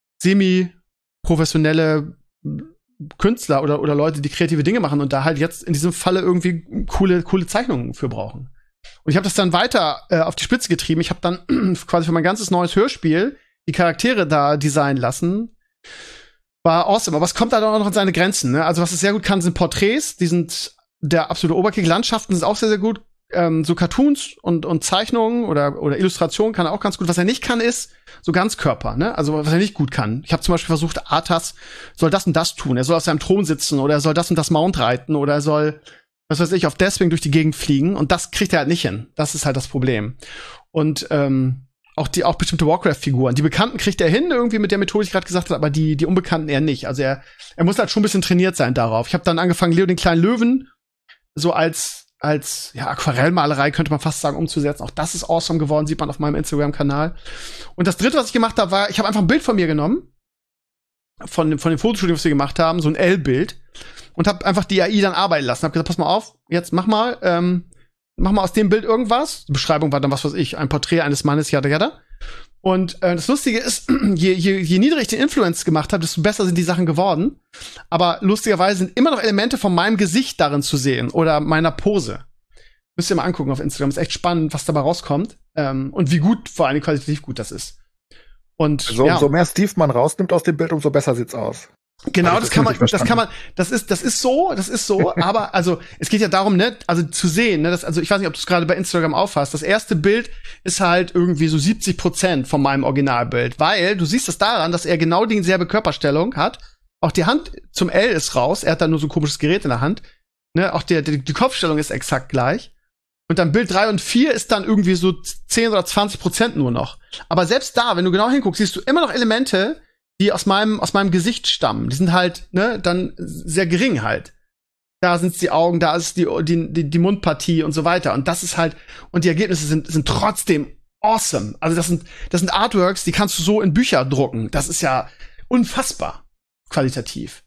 semi-professionelle Künstler oder oder Leute, die kreative Dinge machen und da halt jetzt in diesem Falle irgendwie coole coole Zeichnungen für brauchen. Und ich habe das dann weiter äh, auf die Spitze getrieben. Ich habe dann quasi für mein ganzes neues Hörspiel die Charaktere da designen lassen. War awesome, aber es kommt da dann auch noch an seine Grenzen, ne? Also was es sehr gut kann, sind Porträts, die sind der absolute Oberkick. Landschaften sind auch sehr sehr gut. ähm, so Cartoons und, und Zeichnungen oder, oder Illustrationen kann er auch ganz gut. Was er nicht kann, ist so Ganzkörper, ne? Also was er nicht gut kann. Ich habe zum Beispiel versucht, Arthas soll das und das tun. Er soll auf seinem Thron sitzen oder er soll das und das Mount reiten oder er soll, was weiß ich, auf Deathwing durch die Gegend fliegen. Und das kriegt er halt nicht hin. Das ist halt das Problem. Und ähm, auch die auch bestimmte Warcraft-Figuren. Die Bekannten kriegt er hin, irgendwie mit der Methode, die ich gerade gesagt habe, aber die, die Unbekannten eher nicht. Also er, er muss halt schon ein bisschen trainiert sein darauf. Ich habe dann angefangen, Leo den kleinen Löwen so als als ja, Aquarellmalerei könnte man fast sagen, umzusetzen. Auch das ist awesome geworden, sieht man auf meinem Instagram-Kanal. Und das dritte, was ich gemacht habe, war, ich habe einfach ein Bild von mir genommen, von dem, von dem Fotoshooting, was wir gemacht haben, so ein L-Bild, und habe einfach die A I dann arbeiten lassen. Hab gesagt, pass mal auf, jetzt mach mal, ähm, mach mal aus dem Bild irgendwas. Die Beschreibung war dann, was weiß ich, ein Porträt eines Mannes, yada yada. Und äh, das Lustige ist, je, je, je niedriger ich den Influence gemacht habe, desto besser sind die Sachen geworden. Aber lustigerweise sind immer noch Elemente von meinem Gesicht darin zu sehen oder meiner Pose. Müsst ihr mal angucken auf Instagram. Ist echt spannend, was dabei rauskommt. Ähm, und wie gut, vor allem qualitativ gut das ist. Und so, ja. umso mehr Steve man rausnimmt aus dem Bild, umso besser sieht's aus. Genau, das, das kann man, richtig das kann man, das ist, das ist so, das ist so, aber also, es geht ja darum, ne, also zu sehen, ne, das, also ich weiß nicht, ob du es gerade bei Instagram auffasst. Das erste Bild ist halt irgendwie so siebzig Prozent von meinem Originalbild, weil du siehst es daran, dass er genau dieselbe Körperstellung hat. Auch die Hand zum L ist raus, er hat da nur so ein komisches Gerät in der Hand, ne, auch der, die, die Kopfstellung ist exakt gleich. Und dann Bild drei und vier ist dann irgendwie so zehn oder zwanzig Prozent nur noch. Aber selbst da, wenn du genau hinguckst, siehst du immer noch Elemente, die aus meinem, aus meinem Gesicht stammen. Die sind halt, ne, dann sehr gering halt. Da sind's die Augen, da ist die, die, die, die Mundpartie und so weiter. Und das ist halt, und die Ergebnisse sind, sind trotzdem awesome. Also das sind, das sind Artworks, die kannst du so in Bücher drucken. Das ist ja unfassbar qualitativ.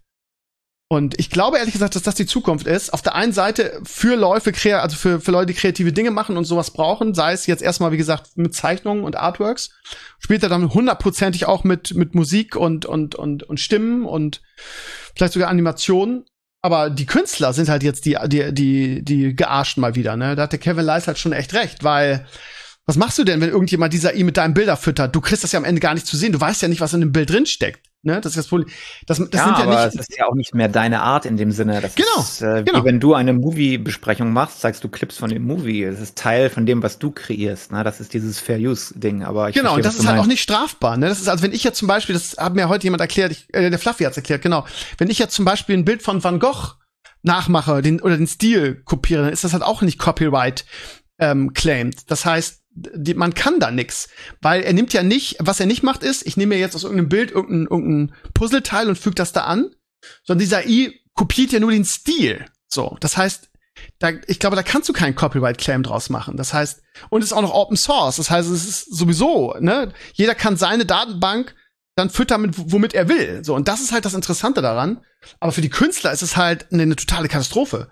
Und ich glaube ehrlich gesagt, dass das die Zukunft ist. Auf der einen Seite für Läufe, also für, für Leute, die kreative Dinge machen und sowas brauchen, sei es jetzt erstmal, wie gesagt, mit Zeichnungen und Artworks, später dann hundertprozentig auch mit, mit Musik und, und, und, und Stimmen und vielleicht sogar Animationen. Aber die Künstler sind halt jetzt die, die, die, die gearschten mal wieder, ne? Da hat der Kevin Leis halt schon echt recht, weil was machst du denn, wenn irgendjemand dieser I mit deinem Bilder füttert? Du kriegst das ja am Ende gar nicht zu sehen. Du weißt ja nicht, was in dem Bild drin steckt. Ne? Das ist das Problem. Das, das ja, sind ja aber nicht. es ist ja auch nicht mehr deine Art in dem Sinne. Das genau. ist, äh, genau. Wie wenn du eine Movie-Besprechung machst, zeigst du Clips von dem Movie. Es ist Teil von dem, was du kreierst. Ne? Das ist dieses Fair-Use-Ding. Aber ich genau, verstehe, und das was ist du halt meinst. auch nicht strafbar. Ne? Das ist, also wenn ich jetzt zum Beispiel, das hat mir heute jemand erklärt, ich, äh, der Fluffy hat's erklärt, genau. Wenn ich jetzt zum Beispiel ein Bild von Van Gogh nachmache, den oder den Stil kopiere, dann ist das halt auch nicht Copyright ähm, claimed. Das heißt, die, man kann da nix, weil er nimmt ja nicht, was er nicht macht ist, ich nehme mir jetzt aus irgendeinem Bild irgendein, irgendein Puzzleteil und füge das da an, sondern dieser I kopiert ja nur den Stil. So, das heißt, da, ich glaube, da kannst du keinen Copyright-Claim draus machen. Das heißt, und es ist auch noch Open Source. Das heißt, es ist sowieso, ne, jeder kann seine Datenbank dann füttern, mit, womit er will. So, und das ist halt das Interessante daran. Aber für die Künstler ist es halt eine, eine totale Katastrophe.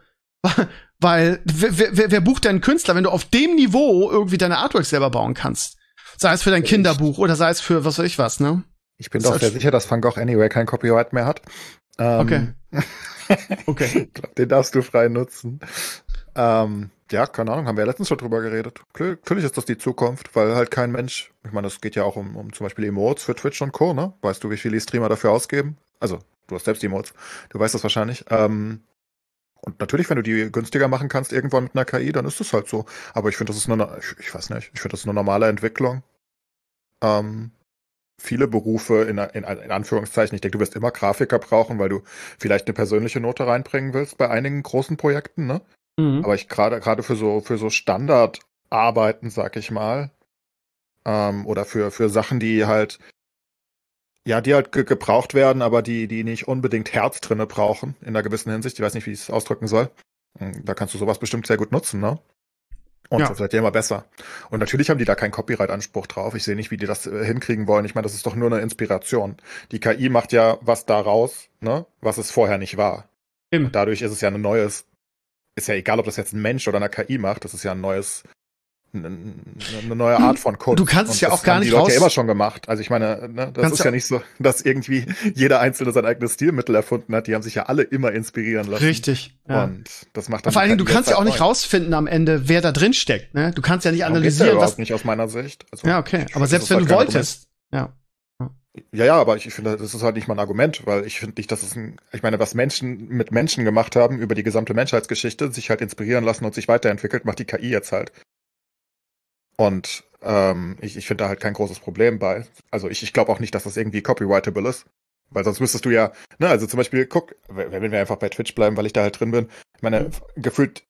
Weil, wer, wer, wer bucht denn einen Künstler, wenn du auf dem Niveau irgendwie deine Artworks selber bauen kannst? Sei es für dein Kinderbuch oder sei es für was weiß ich was, ne? Ich bin Das doch ist sehr halt sicher, dass Van Gogh anyway kein Copyright mehr hat. Ähm, Okay. Okay. Ich glaub, den darfst du frei nutzen. Ähm, ja, keine Ahnung, haben wir ja letztens schon drüber geredet. Klar, natürlich ist das die Zukunft, weil halt kein Mensch, ich meine, es geht ja auch um, um zum Beispiel Emotes für Twitch und Co., ne? Weißt du, wie viel die Streamer dafür ausgeben? Also, du hast selbst Emotes, du weißt das wahrscheinlich. Ähm, und natürlich, wenn du die günstiger machen kannst, irgendwann mit einer K I, dann ist das halt so. Aber ich finde, das ist nur, ich, ich weiß nicht, ich finde, das ist eine normale Entwicklung. Ähm, viele Berufe, in, in, in Anführungszeichen, ich denke, du wirst immer Grafiker brauchen, weil du vielleicht eine persönliche Note reinbringen willst bei einigen großen Projekten, ne? Mhm. Aber ich gerade gerade für so für so Standardarbeiten, sag ich mal, ähm, oder für für Sachen, die halt ja, die halt ge gebraucht werden, aber die die nicht unbedingt Herz drinne brauchen in einer gewissen Hinsicht. Ich weiß nicht, wie ich es ausdrücken soll. Da kannst du sowas bestimmt sehr gut nutzen, ne? Und Ja. das wird ja immer besser. Und natürlich haben die da keinen Copyright-Anspruch drauf. Ich sehe nicht, wie die das äh, hinkriegen wollen. Ich meine, das ist doch nur eine Inspiration. Die K I macht ja was daraus, ne, was es vorher nicht war. Eben. Und dadurch ist es ja ein neues, ist ja egal, ob das jetzt ein Mensch oder eine K I macht, das ist ja ein neues, eine, eine neue Art von Kunst. Du kannst es Und ja das auch gar haben nicht die Leute raus- ja immer schon gemacht. Also ich meine, ne, das Kannst ist ja- ja nicht so, dass irgendwie jeder Einzelne sein eigenes Stilmittel erfunden hat. Die haben sich ja alle immer inspirieren lassen. Richtig. Ja. Und das macht dann Vor allen Dingen, du die K I kannst ja auch nicht neu. rausfinden am Ende, wer da drin steckt, ne? Du kannst ja nicht Darum geht's ja analysieren, überhaupt was. nicht aus meiner Sicht. Also, Ja, okay. ich Aber finde, selbst das wenn ist du halt kein wolltest. Ja. Ja, ja, aber ich finde, das ist halt nicht mal ein Argument, weil ich finde nicht, dass es ein, ich meine, was Menschen mit Menschen gemacht haben über die gesamte Menschheitsgeschichte, sich halt inspirieren lassen und sich weiterentwickelt, macht die K I jetzt halt. Und ähm, ich, ich finde da halt kein großes Problem bei. Also ich, ich glaube auch nicht, dass das irgendwie copyrightable ist. Weil sonst müsstest du ja, ne, also zum Beispiel, guck, wenn wir einfach bei Twitch bleiben, weil ich da halt drin bin, ich meine, mhm. gefühlt,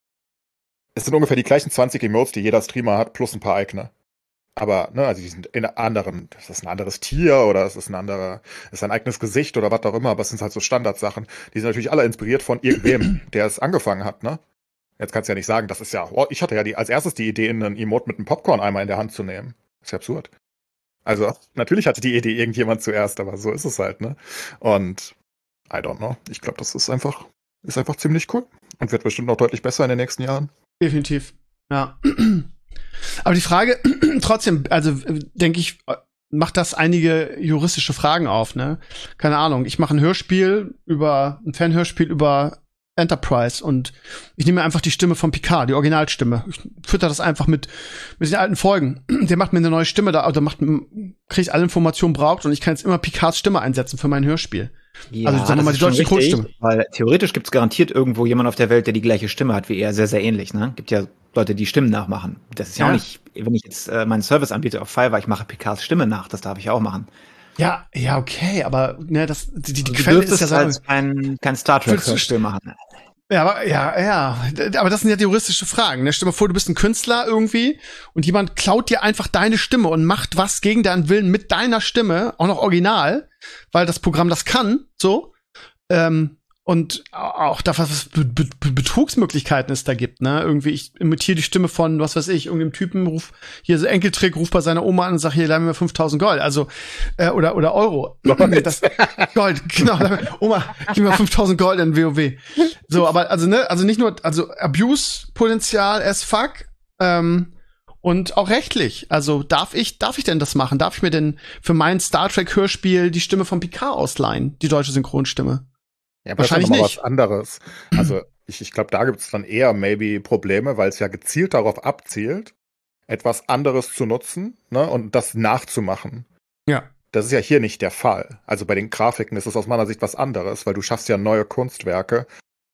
es sind ungefähr die gleichen zwanzig Emotes, die jeder Streamer hat, plus ein paar eigene. Aber, ne, also die sind in anderen, das ist ein anderes Tier oder es ist ein anderer, es ist ein eigenes Gesicht oder was auch immer, aber es sind halt so Standardsachen. Die sind natürlich alle inspiriert von irgendwem, der es angefangen hat, ne? Jetzt kannst du ja nicht sagen, das ist ja, oh, ich hatte ja die, als erstes die Idee, einen Emote mit einem Popcorn-Eimer in der Hand zu nehmen. Das ist ja absurd. Also, natürlich hatte die Idee irgendjemand zuerst, aber so ist es halt, ne? Und, I don't know. Ich glaube, das ist einfach, ist einfach ziemlich cool. Und wird bestimmt noch deutlich besser in den nächsten Jahren. Definitiv, ja. Aber die Frage, trotzdem, also denke ich, macht das einige juristische Fragen auf, ne? Keine Ahnung, ich mache ein Hörspiel über, ein Fanhörspiel über Enterprise und ich nehme einfach die Stimme von Picard, die Originalstimme. Ich fütter das einfach mit, mit den alten Folgen. Der macht mir eine neue Stimme da, oder macht, kriege ich alle Informationen braucht und ich kann jetzt immer Picards Stimme einsetzen für mein Hörspiel. Ja, also sagen wir mal die deutsche Grundstimme. Weil theoretisch gibt es garantiert irgendwo jemanden auf der Welt, der die gleiche Stimme hat wie er, sehr, sehr ähnlich, ne? Gibt ja Leute, die Stimmen nachmachen. Das ist ja, ja auch nicht, wenn ich jetzt äh, meinen Service anbiete auf Fiverr, ich mache Picards Stimme nach, das darf ich auch machen. Ja, ja, okay, aber ne, das die, die also Quelle ist ja sagen, halt kein, kein Star Trek Hörspiel machen. Ja, aber ja, ja, aber das sind ja juristische Fragen. Ne? Stell dir mal vor, du bist ein Künstler irgendwie und jemand klaut dir einfach deine Stimme und macht was gegen deinen Willen mit deiner Stimme, auch noch original, weil das Programm das kann, so. Ähm, und auch da, was Be- Be- Betrugsmöglichkeiten es da gibt, ne? Irgendwie, ich imitiere die Stimme von, was weiß ich, irgendeinem Typen, ruf, hier so Enkeltrick, ruf bei seiner Oma an und sag, hier, leih mir fünftausend Gold, also, äh, oder, oder Euro. Das, Gold, genau, Oma, gib mir fünftausend Gold in WoW. So, aber, also, ne, also nicht nur, also Abuse-Potenzial as fuck, ähm, und auch rechtlich. Also, darf ich, darf ich denn das machen? Darf ich mir denn für mein Star Trek-Hörspiel die Stimme von Picard ausleihen? Die deutsche Synchronstimme? Ja, aber wahrscheinlich das ist nicht. Was anderes. Also ich, ich glaube, da gibt es dann eher maybe Probleme, weil es ja gezielt darauf abzielt, etwas anderes zu nutzen, ne, und das nachzumachen. Ja. Das ist ja hier nicht der Fall. Also bei den Grafiken ist es aus meiner Sicht was anderes, weil du schaffst ja neue Kunstwerke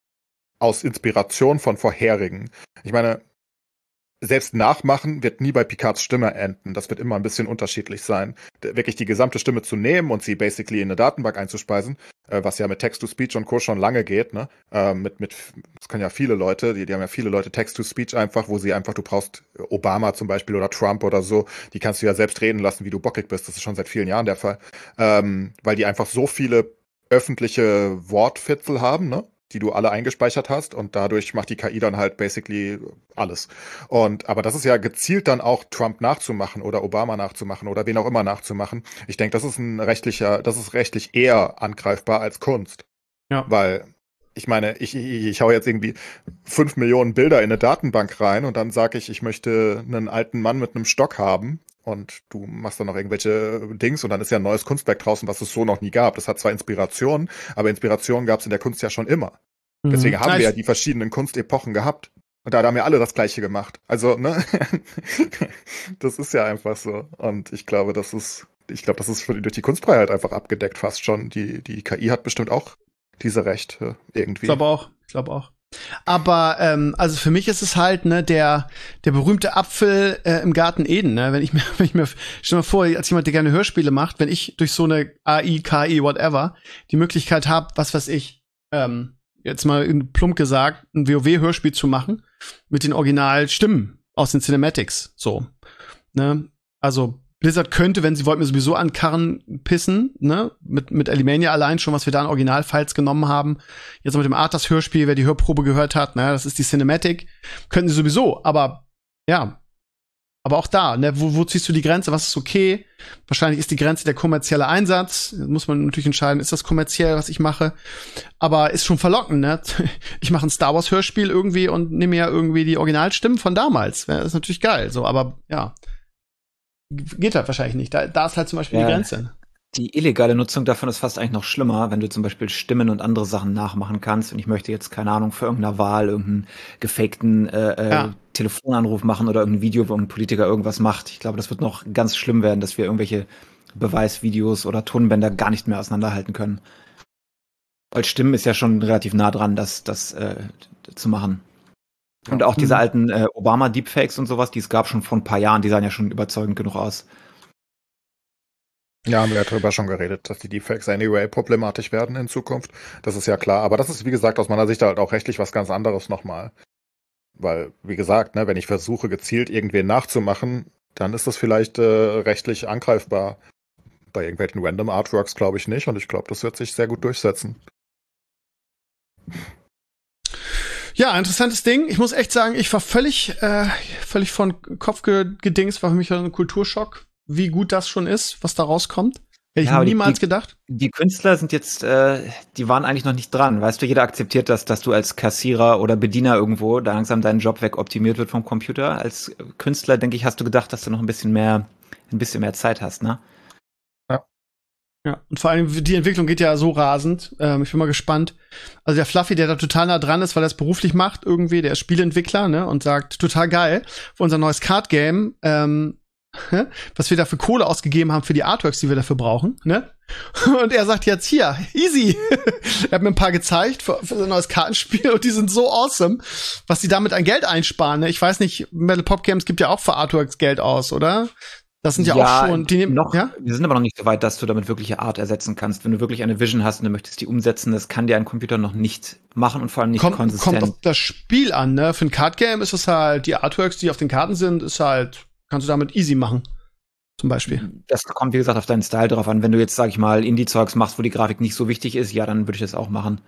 aus Inspiration von vorherigen. Ich meine, selbst nachmachen wird nie bei Picards Stimme enden. Das wird immer ein bisschen unterschiedlich sein. Wirklich die gesamte Stimme zu nehmen und sie basically in eine Datenbank einzuspeisen, äh, was ja mit Text-to-Speech und Co. schon lange geht, ne? Äh, mit, mit, das können ja viele Leute, die, die haben ja viele Leute Text-to-Speech einfach, wo sie einfach, du brauchst Obama zum Beispiel oder Trump oder so, die kannst du ja selbst reden lassen, wie du bockig bist. Das ist schon seit vielen Jahren der Fall. Ähm, weil die einfach so viele öffentliche Wortfitzel haben, ne? Die du alle eingespeichert hast und dadurch macht die K I dann halt basically alles. Und aber das ist ja gezielt dann auch Trump nachzumachen oder Obama nachzumachen oder wen auch immer nachzumachen. Ich denke, das ist ein rechtlicher, das ist rechtlich eher angreifbar als Kunst. Ja. Weil ich meine, ich, ich, ich hau jetzt irgendwie fünf Millionen Bilder in eine Datenbank rein und dann sage ich, ich möchte einen alten Mann mit einem Stock haben. Und du machst dann noch irgendwelche Dings und dann ist ja ein neues Kunstwerk draußen, was es so noch nie gab. Das hat zwar Inspiration, aber Inspiration gab es in der Kunst ja schon immer. Mhm. Deswegen haben wir ja die verschiedenen Kunstepochen gehabt. Und da haben wir alle das Gleiche gemacht. Also, ne? Das ist ja einfach so. Und ich glaube, das ist, ich glaube, das ist für, durch die Kunstfreiheit einfach abgedeckt fast schon. Die, die K I hat bestimmt auch diese Rechte irgendwie. Ich glaube auch, ich glaube auch. Aber ähm, also für mich ist es halt ne der der berühmte Apfel äh, im Garten Eden. Ne? Wenn ich mir wenn ich mir stell mir vor, als jemand, der gerne Hörspiele macht, wenn ich durch so eine A I, K I, whatever die Möglichkeit habe, was weiß ich, ähm, jetzt mal plump gesagt, ein WoW-Hörspiel zu machen mit den Originalstimmen aus den Cinematics. So, ne? Also Blizzard könnte, wenn sie wollten, mir sowieso an Karren pissen, ne? Mit, mit Alimania allein schon, was wir da an Originalfiles genommen haben. Jetzt mit dem Arthas-Hörspiel, wer die Hörprobe gehört hat, ne? Das ist die Cinematic. Könnten sie sowieso, aber, ja. Aber auch da, ne? Wo, wo ziehst du die Grenze? Was ist okay? Wahrscheinlich ist die Grenze der kommerzielle Einsatz. Da muss man natürlich entscheiden, ist das kommerziell, was ich mache? Aber ist schon verlockend, ne? Ich mache ein Star Wars-Hörspiel irgendwie und nehme ja irgendwie die Originalstimmen von damals. Das ist natürlich geil, so, aber, ja. Geht halt wahrscheinlich nicht. Da, da ist halt zum Beispiel ja. die Grenze. Die illegale Nutzung davon ist fast eigentlich noch schlimmer, wenn du zum Beispiel Stimmen und andere Sachen nachmachen kannst. Und ich möchte jetzt, keine Ahnung, für irgendeine Wahl irgendeinen gefakten äh, Ja. äh, Telefonanruf machen oder irgendein Video, wo ein Politiker irgendwas macht. Ich glaube, das wird noch ganz schlimm werden, dass wir irgendwelche Beweisvideos oder Tonbänder gar nicht mehr auseinanderhalten können. Weil Stimmen ist ja schon relativ nah dran, das, das äh, zu machen. Und auch diese Mhm. alten äh, Obama-Deepfakes und sowas, die es gab schon vor ein paar Jahren, die sahen ja schon überzeugend genug aus. Ja, haben wir ja darüber schon geredet, dass die Deepfakes anyway problematisch werden in Zukunft. Das ist ja klar. Aber das ist, wie gesagt, aus meiner Sicht halt auch rechtlich was ganz anderes nochmal. Weil, wie gesagt, ne, wenn ich versuche, gezielt irgendwen nachzumachen, dann ist das vielleicht äh, rechtlich angreifbar. Bei irgendwelchen Random Artworks glaube ich nicht. Und ich glaube, das wird sich sehr gut durchsetzen. Ja, interessantes Ding. Ich muss echt sagen, ich war völlig, äh, völlig von Kopf ge- gedingst, war für mich ein Kulturschock, wie gut das schon ist, was da rauskommt. Hätte ich Ja, aber die- niemals die- gedacht. Die Künstler sind jetzt, äh, die waren eigentlich noch nicht dran. Weißt du, jeder akzeptiert das, dass du als Kassierer oder Bediener irgendwo da langsam dein Job wegoptimiert wird vom Computer. Als Künstler, denke ich, hast du gedacht, dass du noch ein bisschen mehr, ein bisschen mehr Zeit hast, ne? Ja, und vor allem, die Entwicklung geht ja so rasend. Ähm, ich bin mal gespannt. Also der Fluffy, der da total nah dran ist, weil er es beruflich macht irgendwie, der ist Spieleentwickler, ne, und sagt, total geil, für unser neues Card-Game, ähm, was wir da für Kohle ausgegeben haben für die Artworks, die wir dafür brauchen, ne? Und er sagt jetzt, hier, easy. Er hat mir ein paar gezeigt für, für sein neues Kartenspiel und die sind so awesome, was die damit an Geld einsparen, ne? Ich weiß nicht, Metal Pop Games gibt ja auch für Artworks Geld aus, oder? Das sind ja, auch schon, die nehmen, noch, ja? wir sind aber noch nicht so weit, dass du damit wirkliche Art ersetzen kannst. Wenn du wirklich eine Vision hast und du möchtest die umsetzen, das kann dir ein Computer noch nicht machen und vor allem nicht Kommt, konsistent. kommt auf das Spiel an, ne? Für ein Card-Game ist es halt, die Artworks, die auf den Karten sind, ist halt, kannst du damit easy machen. Zum Beispiel. Das kommt, wie gesagt, auf deinen Style drauf an. Wenn du jetzt, sag ich mal, Indie-Zeugs machst, wo die Grafik nicht so wichtig ist, ja, dann würde ich das auch machen.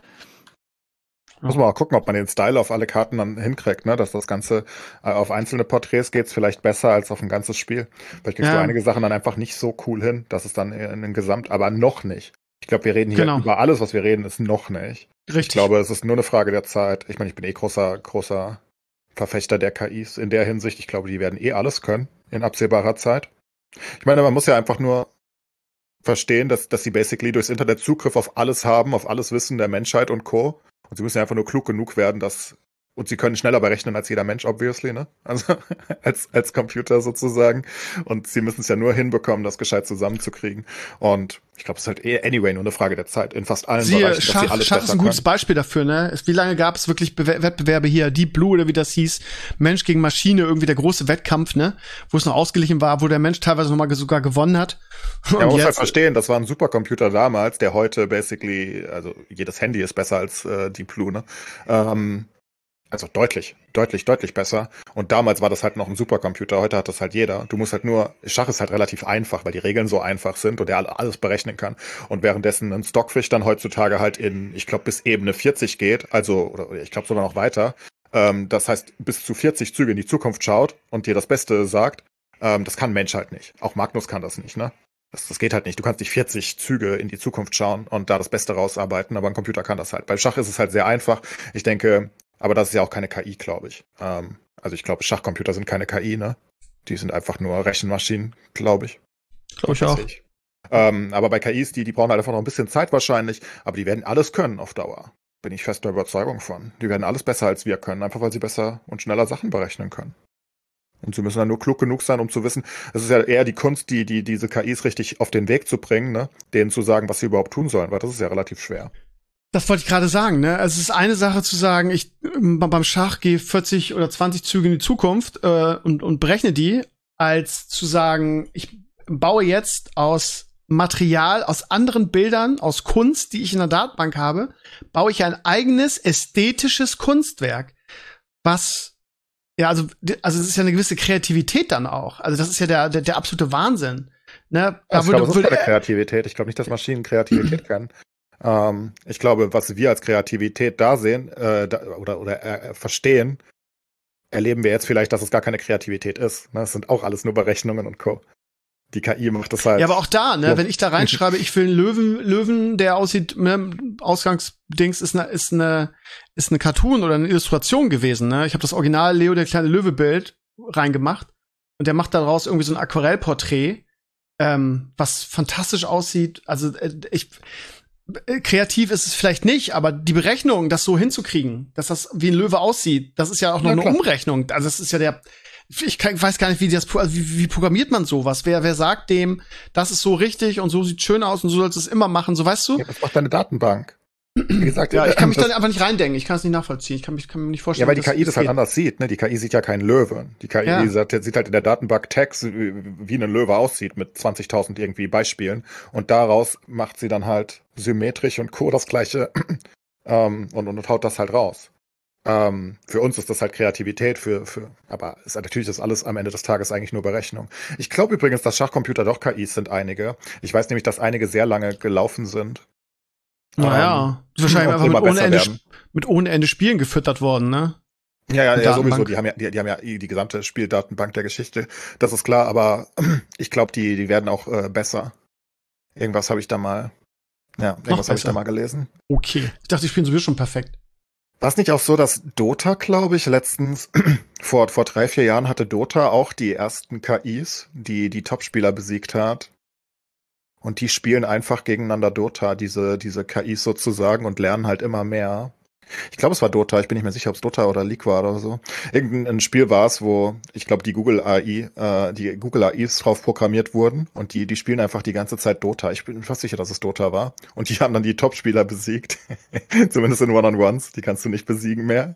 Muss man mal gucken, ob man den Style auf alle Karten dann hinkriegt, ne? Dass das Ganze äh, auf einzelne Porträts geht's vielleicht besser als auf ein ganzes Spiel. Vielleicht kriegst Ja. du einige Sachen dann einfach nicht so cool hin, dass es dann in den Gesamt, aber noch nicht. Ich glaube, wir reden hier Genau. über alles, was wir reden, ist noch nicht. Richtig. Ich glaube, es ist nur eine Frage der Zeit. Ich meine, ich bin eh großer, großer Verfechter der K Is in der Hinsicht. Ich glaube, die werden eh alles können in absehbarer Zeit. Ich meine, man muss ja einfach nur verstehen, dass, dass sie basically durchs Internet Zugriff auf alles haben, auf alles Wissen der Menschheit und Co. Und sie müssen ja einfach nur klug genug werden, dass, und sie können schneller berechnen als jeder Mensch, obviously, ne? Also, als, als Computer sozusagen. Und sie müssen es ja nur hinbekommen, das gescheit zusammenzukriegen. Und ich glaube, es ist halt eh anyway nur eine Frage der Zeit. In fast allen Siehe, Bereichen, dass sie Schach, alles Schach ist besser ein gutes können. Beispiel dafür, ne? Es- Wie lange gab es wirklich Bewe Wettbewerbe hier? Deep Blue oder wie das hieß? Mensch gegen Maschine, irgendwie der große Wettkampf, ne? Wo es noch ausgeglichen war, wo der Mensch teilweise noch mal sogar gewonnen hat. Ja, man Und muss halt jetzt, verstehen, das war ein Supercomputer damals, der heute basically, also jedes Handy ist besser als äh, Deep Blue, ne? Ähm, also deutlich, deutlich, deutlich besser. Und damals war das halt noch ein Supercomputer, heute hat das halt jeder. Du musst halt nur, Schach ist halt relativ einfach, weil die Regeln so einfach sind und der all- alles berechnen kann. Und währenddessen ein Stockfish dann heutzutage halt in, ich glaube, bis Ebene vierzig geht, also, oder ich glaube sogar noch weiter. Ähm, das heißt, bis zu vierzig Züge in die Zukunft schaut und dir das Beste sagt, ähm, das kann ein Mensch halt nicht. Auch Magnus kann das nicht, ne? Das, das geht halt nicht. Du kannst nicht vierzig Züge in die Zukunft schauen und da das Beste rausarbeiten, aber ein Computer kann das halt. Bei Schach ist es halt sehr einfach. Ich denke, aber das ist ja auch keine K I, glaube ich. Ähm, also ich glaube, Schachcomputer sind keine K I, ne? Die sind einfach nur Rechenmaschinen, glaube ich. glaube ich auch. Ich. Ähm, aber bei K Is, die, die brauchen halt einfach noch ein bisschen Zeit wahrscheinlich, aber die werden alles können auf Dauer. Bin ich fester Überzeugung von. Die werden alles besser als wir können, einfach weil sie besser und schneller Sachen berechnen können. Und sie müssen dann nur klug genug sein, um zu wissen, es ist ja eher die Kunst, die, die diese K Is richtig auf den Weg zu bringen, ne? Denen zu sagen, was sie überhaupt tun sollen, weil das ist ja relativ schwer. Das wollte ich gerade sagen, ne? Also es ist eine Sache zu sagen, ich ähm, beim Schach gehe vierzig oder zwanzig Züge in die Zukunft äh, und, und berechne die, als zu sagen, ich baue jetzt aus Material, aus anderen Bildern, aus Kunst, die ich in der Datenbank habe, baue ich ein eigenes ästhetisches Kunstwerk, was ja, also, also es ist ja eine gewisse Kreativität dann auch. Also das ist ja der, der, der absolute Wahnsinn. Ne? Da ich würde, glaube, es ist würde, keine Kreativität. Ich glaube nicht, dass Maschinen Kreativität können. Ähm, ich glaube, was wir als Kreativität da sehen äh, da, oder, oder äh, verstehen, erleben wir jetzt vielleicht, dass es gar keine Kreativität ist. Ne? Es sind auch alles nur Berechnungen und Co. Die K I macht das halt. Ja, aber auch da, ne, so. wenn ich da reinschreibe, ich will einen Löwen, Löwen, der aussieht, ne, Ausgangsdings ist eine, ist eine, ist eine Cartoon oder eine Illustration gewesen, ne? Ich habe das Original Leo der kleine Löwe Bild reingemacht und der macht daraus irgendwie so ein Aquarellporträt. ähm, was fantastisch aussieht. Also äh, ich äh, kreativ ist es vielleicht nicht, aber die Berechnung, das so hinzukriegen, dass das wie ein Löwe aussieht, das ist ja auch noch Ja, eine klar. Umrechnung. Also das ist ja der ich kann, weiß gar nicht, wie das, also wie, wie programmiert man sowas? Wer, wer sagt dem, das ist so richtig und so sieht schön aus und so sollst du es immer machen, so weißt du? Ja, das macht deine Datenbank. Wie gesagt, Ja, ich kann mich das, da einfach nicht reindenken. Ich kann es nicht nachvollziehen. Ich kann mich, kann mir nicht vorstellen. ja, weil die dass K I das halt geht. anders sieht, ne? Die K I sieht ja keinen Löwen. Die K I Ja. sagt, sieht halt in der Datenbank Text, wie wie ein Löwe aussieht, mit zwanzigtausend irgendwie Beispielen. Und daraus macht sie dann halt symmetrisch und Co. das Gleiche ähm, und, und haut das halt raus. Ähm, für uns ist das halt Kreativität, für, für, aber ist, natürlich ist alles am Ende des Tages eigentlich nur Berechnung. Ich glaube übrigens, dass Schachcomputer doch K Is sind, einige. Ich weiß nämlich, dass einige sehr lange gelaufen sind. Naja, Ähm, wahrscheinlich und einfach immer mit ohne, besser Ende, werden. mit ohne Ende Spielen gefüttert worden, ne? Ja, ja, Die ja, sowieso. Datenbank. Die haben ja, die, die haben ja die gesamte Spieldatenbank der Geschichte. Das ist klar, aber ich glaube, die, die werden auch äh, besser. Irgendwas habe ich da mal, ja, irgendwas habe ich besser. da mal gelesen. Okay. Ich dachte, die spielen sowieso schon perfekt. War es nicht auch so, dass Dota, glaube ich, letztens, vor, vor drei, vier Jahren hatte Dota auch die ersten K Is, die die Topspieler besiegt hat. Und die spielen einfach gegeneinander Dota, diese, diese K Is sozusagen, und lernen halt immer mehr. Ich glaube, es war Dota, ich bin nicht mehr sicher, ob es Dota oder League war oder so. Irgendein Spiel war es, wo, ich glaube, die Google A I, äh, die Google A Is drauf programmiert wurden und die, die spielen einfach die ganze Zeit Dota. Ich bin fast sicher, dass es Dota war. Und die haben dann die Top-Spieler besiegt. Zumindest in One-on-Ones. Die kannst du nicht besiegen mehr.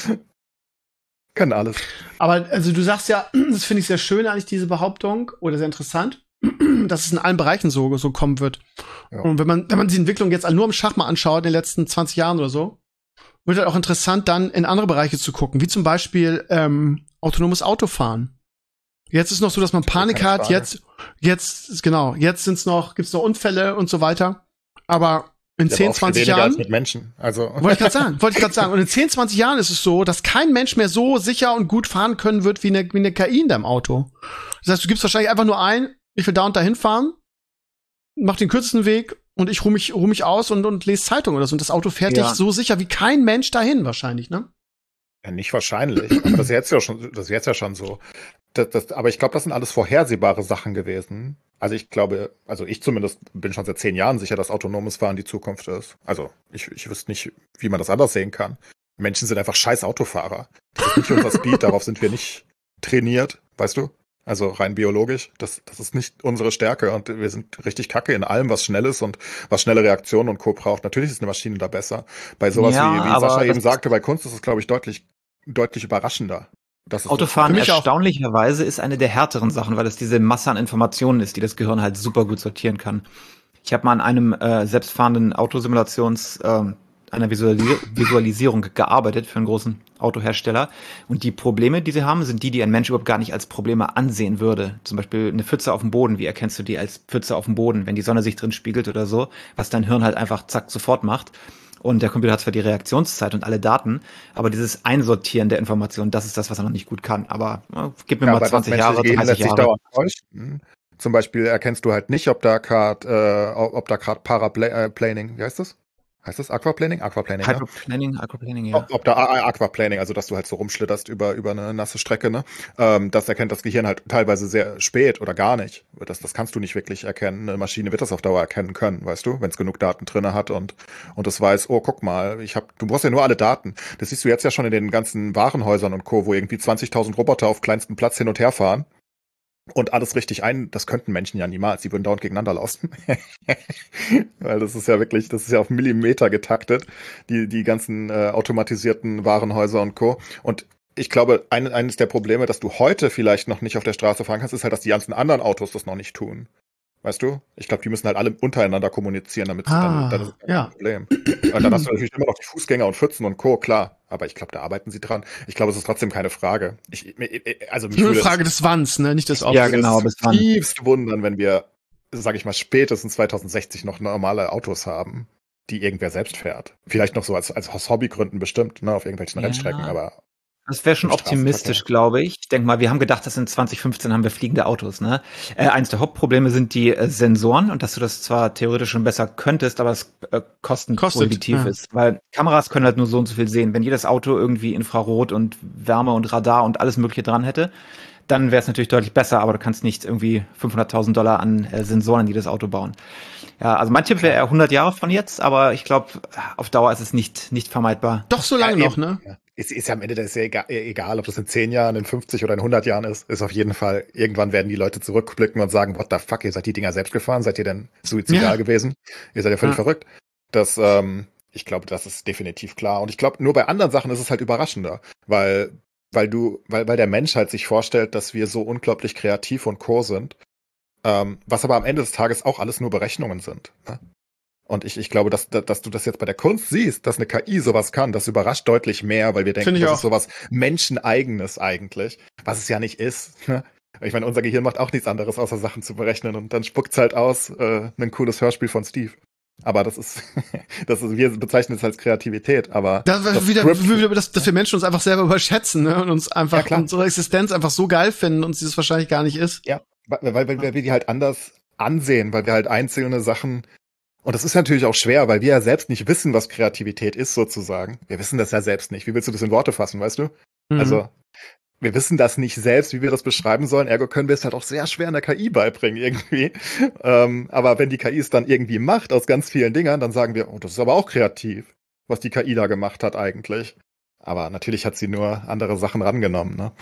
Können alles. Aber also du sagst ja, das finde ich sehr schön eigentlich, diese Behauptung, oder sehr interessant, dass es in allen Bereichen so, so kommen wird. Ja. Und wenn man, wenn man die Entwicklung jetzt nur im Schach mal anschaut, in den letzten zwanzig Jahren oder so, wird halt auch interessant, dann in andere Bereiche zu gucken, wie zum Beispiel ähm, autonomes Autofahren. Jetzt ist noch so, dass man Panik Keine hat, Frage. jetzt, jetzt, genau, jetzt sind's noch, gibt's noch Unfälle und so weiter. Aber in Ja, aber zehn, auch viel zwanzig weniger Jahren, als mit Menschen. Also. wollte ich gerade sagen, wollte ich gerade sagen. Und in zehn, zwanzig Jahren ist es so, dass kein Mensch mehr so sicher und gut fahren können wird wie eine, wie eine K I in deinem Auto. Das heißt, du gibst wahrscheinlich einfach nur ein, ich will da und da hinfahren, mach den kürzesten Weg und ich ruh mich, ruh mich aus und, und lese Zeitung oder so. Und das Auto fährt Ja. dich so sicher wie kein Mensch dahin wahrscheinlich, ne? Ja, nicht wahrscheinlich. Aber das ist jetzt ja schon, das ist jetzt ja schon so. Das, das, aber ich glaube, das sind alles vorhersehbare Sachen gewesen. Also ich glaube, also ich zumindest bin schon seit zehn Jahren sicher, dass autonomes Fahren die Zukunft ist. Also ich, ich wüsste nicht, wie man das anders sehen kann. Menschen sind einfach scheiß Autofahrer. Das ist nicht unser Speed, darauf sind wir nicht trainiert, weißt du? Also rein biologisch, das, das ist nicht unsere Stärke und wir sind richtig kacke in allem, was schnell ist und was schnelle Reaktionen und Co. braucht. Natürlich ist eine Maschine da besser. Bei sowas Ja, wie, wie aber Sascha das eben ist- sagte, bei Kunst ist es, glaube ich, deutlich, deutlich überraschender. Das ist Autofahren Für mich auch. erstaunlicherweise ist eine der härteren Sachen, weil es diese Masse an Informationen ist, die das Gehirn halt super gut sortieren kann. Ich habe mal an einem äh, selbstfahrenden Autosimulations ähm, einer Visualis Visualisierung gearbeitet für einen großen Autohersteller. Und die Probleme, die sie haben, sind die, die ein Mensch überhaupt gar nicht als Probleme ansehen würde. Zum Beispiel eine Pfütze auf dem Boden. Wie erkennst du die als Pfütze auf dem Boden, wenn die Sonne sich drin spiegelt oder so, was dein Hirn halt einfach zack sofort macht. Und der Computer hat zwar die Reaktionszeit und alle Daten, aber dieses Einsortieren der Informationen, das ist das, was er noch nicht gut kann. Aber äh, gib mir Ja, mal aber das zwanzig menschliche Jahre, Gehirn lässt dreißig sich Jahre. dauernd täuschen. Zum Beispiel erkennst du halt nicht, ob da gerade, äh, ob da gerade Paraplaning, wie heißt das? Heißt das Aquaplaning? Aquaplaning, ne? Hyperplaning, Aquaplaning, ja. Ob, ob da A- Aquaplaning, also dass du halt so rumschlitterst über, über eine nasse Strecke, ne? Ähm, das erkennt das Gehirn halt teilweise sehr spät oder gar nicht. Das, das kannst du nicht wirklich erkennen. Eine Maschine wird das auf Dauer erkennen können, weißt du, wenn es genug Daten drinne hat und, und es weiß, oh, guck mal, ich hab, du brauchst ja nur alle Daten. Das siehst du jetzt ja schon in den ganzen Warenhäusern und Co., wo irgendwie zwanzigtausend Roboter auf kleinstem Platz hin und her fahren. Und alles richtig ein, das könnten Menschen ja niemals. Die würden dauernd gegeneinander laufen. Weil das ist ja wirklich, das ist ja auf Millimeter getaktet, die, die ganzen äh, automatisierten Warenhäuser und Co. Und ich glaube, ein, eines der Probleme, dass du heute vielleicht noch nicht auf der Straße fahren kannst, ist halt, dass die ganzen anderen Autos das noch nicht tun. Weißt du? Ich glaube, die müssen halt alle untereinander kommunizieren, damit sie Ah, dann, dann ist es kein ja. Problem. Und dann hast du natürlich immer noch die Fußgänger und Pfützen und Co., klar. Aber ich glaube, da arbeiten sie dran. Ich glaube, es ist trotzdem keine Frage. Ich, also mich Nur eine würde Frage des Wanns, ne? Nicht des Obs. Ja, genau, bis wann? tiefst wundern, wenn wir, sage ich mal, spätestens zweitausendsechzig noch normale Autos haben, die irgendwer selbst fährt. Vielleicht noch so als, als aus Hobbygründen bestimmt, ne, auf irgendwelchen Ja. Rennstrecken, aber Das wäre schon Im optimistisch, Straßenverkehr. glaube ich. Ich denke mal, wir haben gedacht, dass in zwanzig fünfzehn haben wir fliegende Autos. Ne? Äh, eins der Hauptprobleme sind die äh, Sensoren und dass du das zwar theoretisch schon besser könntest, aber es äh, kostenprohibitiv Kostet, ja. ist. Weil Kameras können halt nur so und so viel sehen. Wenn jedes Auto irgendwie Infrarot und Wärme und Radar und alles Mögliche dran hätte, dann wäre es natürlich deutlich besser, aber du kannst nicht irgendwie fünfhunderttausend Dollar an äh, Sensoren, die das Auto bauen. Ja, also mein Tipp wäre eher hundert Jahre von jetzt, aber ich glaube, auf Dauer ist es nicht, nicht vermeidbar. Doch so lange ja, noch, ne? Ja. Ist, ist ja am Ende das ist ja egal, egal, ob das in zehn Jahren, in fünfzig oder in hundert Jahren ist, ist auf jeden Fall, irgendwann werden die Leute zurückblicken und sagen, what the fuck, ihr seid die Dinger selbst gefahren, seid ihr denn suizidal Ja. gewesen? Ihr seid ja völlig Ja. verrückt. Das, ähm, ich glaube, das ist definitiv klar. Und ich glaube, nur bei anderen Sachen ist es halt überraschender, weil, weil du, weil, weil der Mensch halt sich vorstellt, dass wir so unglaublich kreativ und core sind, ähm, was aber am Ende des Tages auch alles nur Berechnungen sind. Ne? Und ich, ich glaube, dass, dass du das jetzt bei der Kunst siehst, dass eine K I sowas kann, das überrascht deutlich mehr, weil wir denken, Finde ich das auch. ist sowas Menscheneigenes eigentlich, was es ja nicht ist. Ne? Ich meine, unser Gehirn macht auch nichts anderes, außer Sachen zu berechnen und dann spuckt's halt aus, äh, ein cooles Hörspiel von Steve. Aber das ist, das ist, wir bezeichnen es als Kreativität, aber Das war das wieder, Script- wieder dass, dass wir Menschen uns einfach selber überschätzen, ne? Und uns Ja, einfach klar. unsere Existenz einfach so geil finden und sie das wahrscheinlich gar nicht ist. Ja, weil, weil, weil wir die halt anders ansehen, weil wir halt einzelne Sachen, und das ist natürlich auch schwer, weil wir ja selbst nicht wissen, was Kreativität ist, sozusagen. Wir wissen das ja selbst nicht. Wie willst du das in Worte fassen, weißt du? Mhm. Also, wir wissen das nicht selbst, wie wir das beschreiben sollen, ergo können wir es halt auch sehr schwer in der K I beibringen, irgendwie. Ähm, aber wenn die K I es dann irgendwie macht, aus ganz vielen Dingern, dann sagen wir, oh, das ist aber auch kreativ, was die K I da gemacht hat eigentlich. Aber natürlich hat sie nur andere Sachen rangenommen, ne?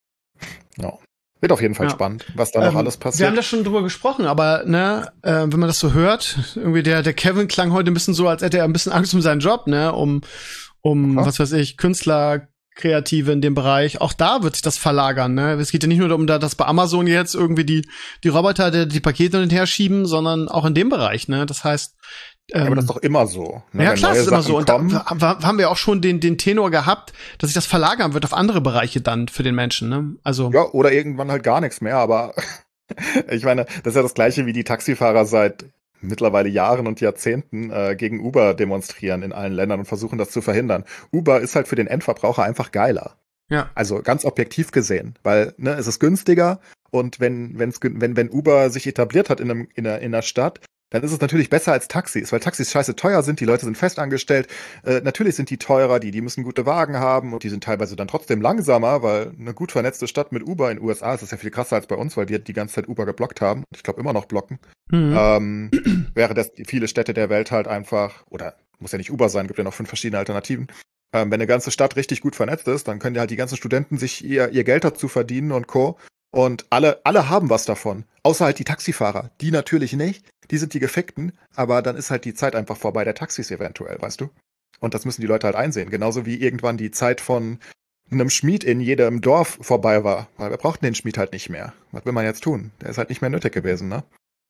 Ja. Wird auf jeden Fall Ja. spannend, was da noch Ähm, alles Wir haben passiert. da schon drüber gesprochen, aber ne, äh, wenn man das so hört, irgendwie der der Kevin klang heute ein bisschen so, als hätte er ein bisschen Angst um seinen Job, ne, um um Aha. was weiß ich, Künstler, Kreative in dem Bereich. Auch da wird sich das verlagern, ne? Es geht ja nicht nur darum, da- dass bei Amazon jetzt irgendwie die die Roboter die, die Pakete hin und her schieben, sondern auch in dem Bereich, ne? Das heißt, ähm, Ja, aber das ist doch immer so. Ne? ja, Wenn klar, neue ist immer Sachen so. Und da kommen, wa- haben wir auch schon den, den Tenor gehabt, dass sich das verlagern wird auf andere Bereiche dann für den Menschen, ne? Also, ja, oder irgendwann halt gar nichts mehr, aber ich meine, das ist ja das Gleiche, wie die Taxifahrer seit mittlerweile Jahren und Jahrzehnten äh, gegen Uber demonstrieren in allen Ländern und versuchen, das zu verhindern. Uber ist halt für den Endverbraucher einfach geiler. ja. Also ganz objektiv gesehen, weil ne, es ist günstiger und wenn, wenn's, gün- wenn, wenn Uber sich etabliert hat in, einem, in, einer, in einer Stadt, dann ist es natürlich besser als Taxis, weil Taxis scheiße teuer sind, die Leute sind festangestellt. Äh, natürlich sind die teurer, die, die müssen gute Wagen haben und die sind teilweise dann trotzdem langsamer, weil eine gut vernetzte Stadt mit Uber in den U S A ist das ja viel krasser als bei uns, weil die die ganze Zeit Uber geblockt haben. Ich glaube immer noch blocken. Mhm. Ähm, wäre das viele Städte der Welt halt einfach, oder muss ja nicht Uber sein, gibt ja noch fünf verschiedene Alternativen. Ähm, wenn eine ganze Stadt richtig gut vernetzt ist, dann können ja halt die ganzen Studenten sich ihr, ihr Geld dazu verdienen und Co. Und alle, alle haben was davon. Außer halt die Taxifahrer. Die natürlich nicht. Die sind die Gefickten. Aber dann ist halt die Zeit einfach vorbei der Taxis eventuell, weißt du? Und das müssen die Leute halt einsehen. Genauso wie irgendwann die Zeit von einem Schmied in jedem Dorf vorbei war. Weil wir brauchten den Schmied halt nicht mehr. Was will man jetzt tun? Der ist halt nicht mehr nötig gewesen, ne?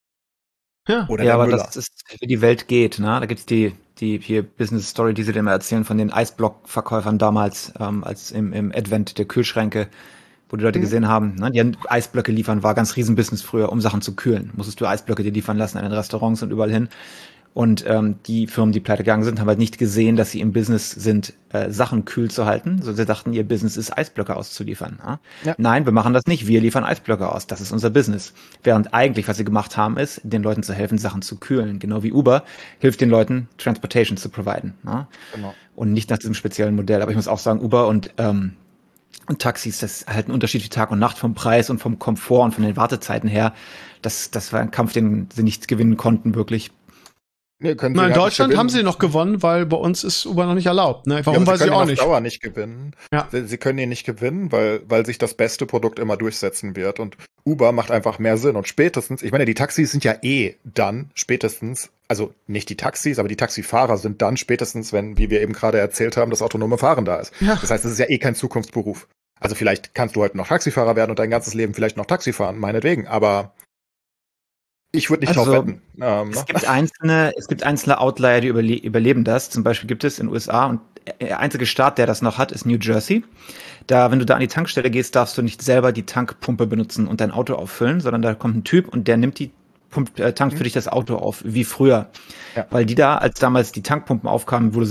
Ja. Oder Ja, der aber Müller. das ist, wie die Welt geht, ne? Da gibt's die, die hier Business Story, die sie dir immer erzählen von den Eisblock-Verkäufern damals, ähm, als im, im Advent der Kühlschränke, wo die Leute Mhm. gesehen haben, ne? Die Eisblöcke liefern, war ganz Riesenbusiness früher, um Sachen zu kühlen. Musstest du Eisblöcke dir liefern lassen an den Restaurants und überall hin. Und ähm, die Firmen, die pleite gegangen sind, haben halt nicht gesehen, dass sie im Business sind, äh, Sachen kühl zu halten. So, sie dachten, ihr Business ist, Eisblöcke auszuliefern. Ja? Ja. Nein, wir machen das nicht. Wir liefern Eisblöcke aus. Das ist unser Business. Während eigentlich, was sie gemacht haben, ist, den Leuten zu helfen, Sachen zu kühlen. Genau wie Uber hilft den Leuten, Transportation zu providen. Ja? Genau. Und nicht nach diesem speziellen Modell. Aber ich muss auch sagen, Uber und ähm, und Taxis, das ist halt ein Unterschied wie Tag und Nacht vom Preis und vom Komfort und von den Wartezeiten her. Das, das war ein Kampf, den sie nicht gewinnen konnten, wirklich. Nee, können Na, in gar nicht Deutschland gewinnen. haben sie noch gewonnen, weil bei uns ist Uber noch nicht erlaubt. Ne? Warum Ja, aber weiß sie ich können auch ihn nicht. auf Dauer nicht gewinnen. Ja. Sie, sie können ihn nicht gewinnen, weil, weil sich das beste Produkt immer durchsetzen wird. Und Uber macht einfach mehr Sinn. Und spätestens, ich meine, die Taxis sind ja eh dann spätestens, also nicht die Taxis, aber die Taxifahrer sind dann spätestens, wenn, wie wir eben gerade erzählt haben, das autonome Fahren da ist. Ja. Das heißt, es ist ja eh kein Zukunftsberuf. Also vielleicht kannst du heute noch Taxifahrer werden und dein ganzes Leben vielleicht noch Taxi fahren, meinetwegen. Aber ich würde nicht Also, drauf wetten. Ähm, Es ne? gibt einzelne, es gibt einzelne Outlier, die überle überleben das. Zum Beispiel gibt es in den U S A und der einzige Staat, der das noch hat, ist New Jersey. Da, wenn du da an die Tankstelle gehst, darfst du nicht selber die Tankpumpe benutzen und dein Auto auffüllen, sondern da kommt ein Typ und der nimmt die pumpt, äh, tankt für dich das Auto auf, wie früher. Ja. Weil die da, als damals die Tankpumpen aufkamen, wo du selber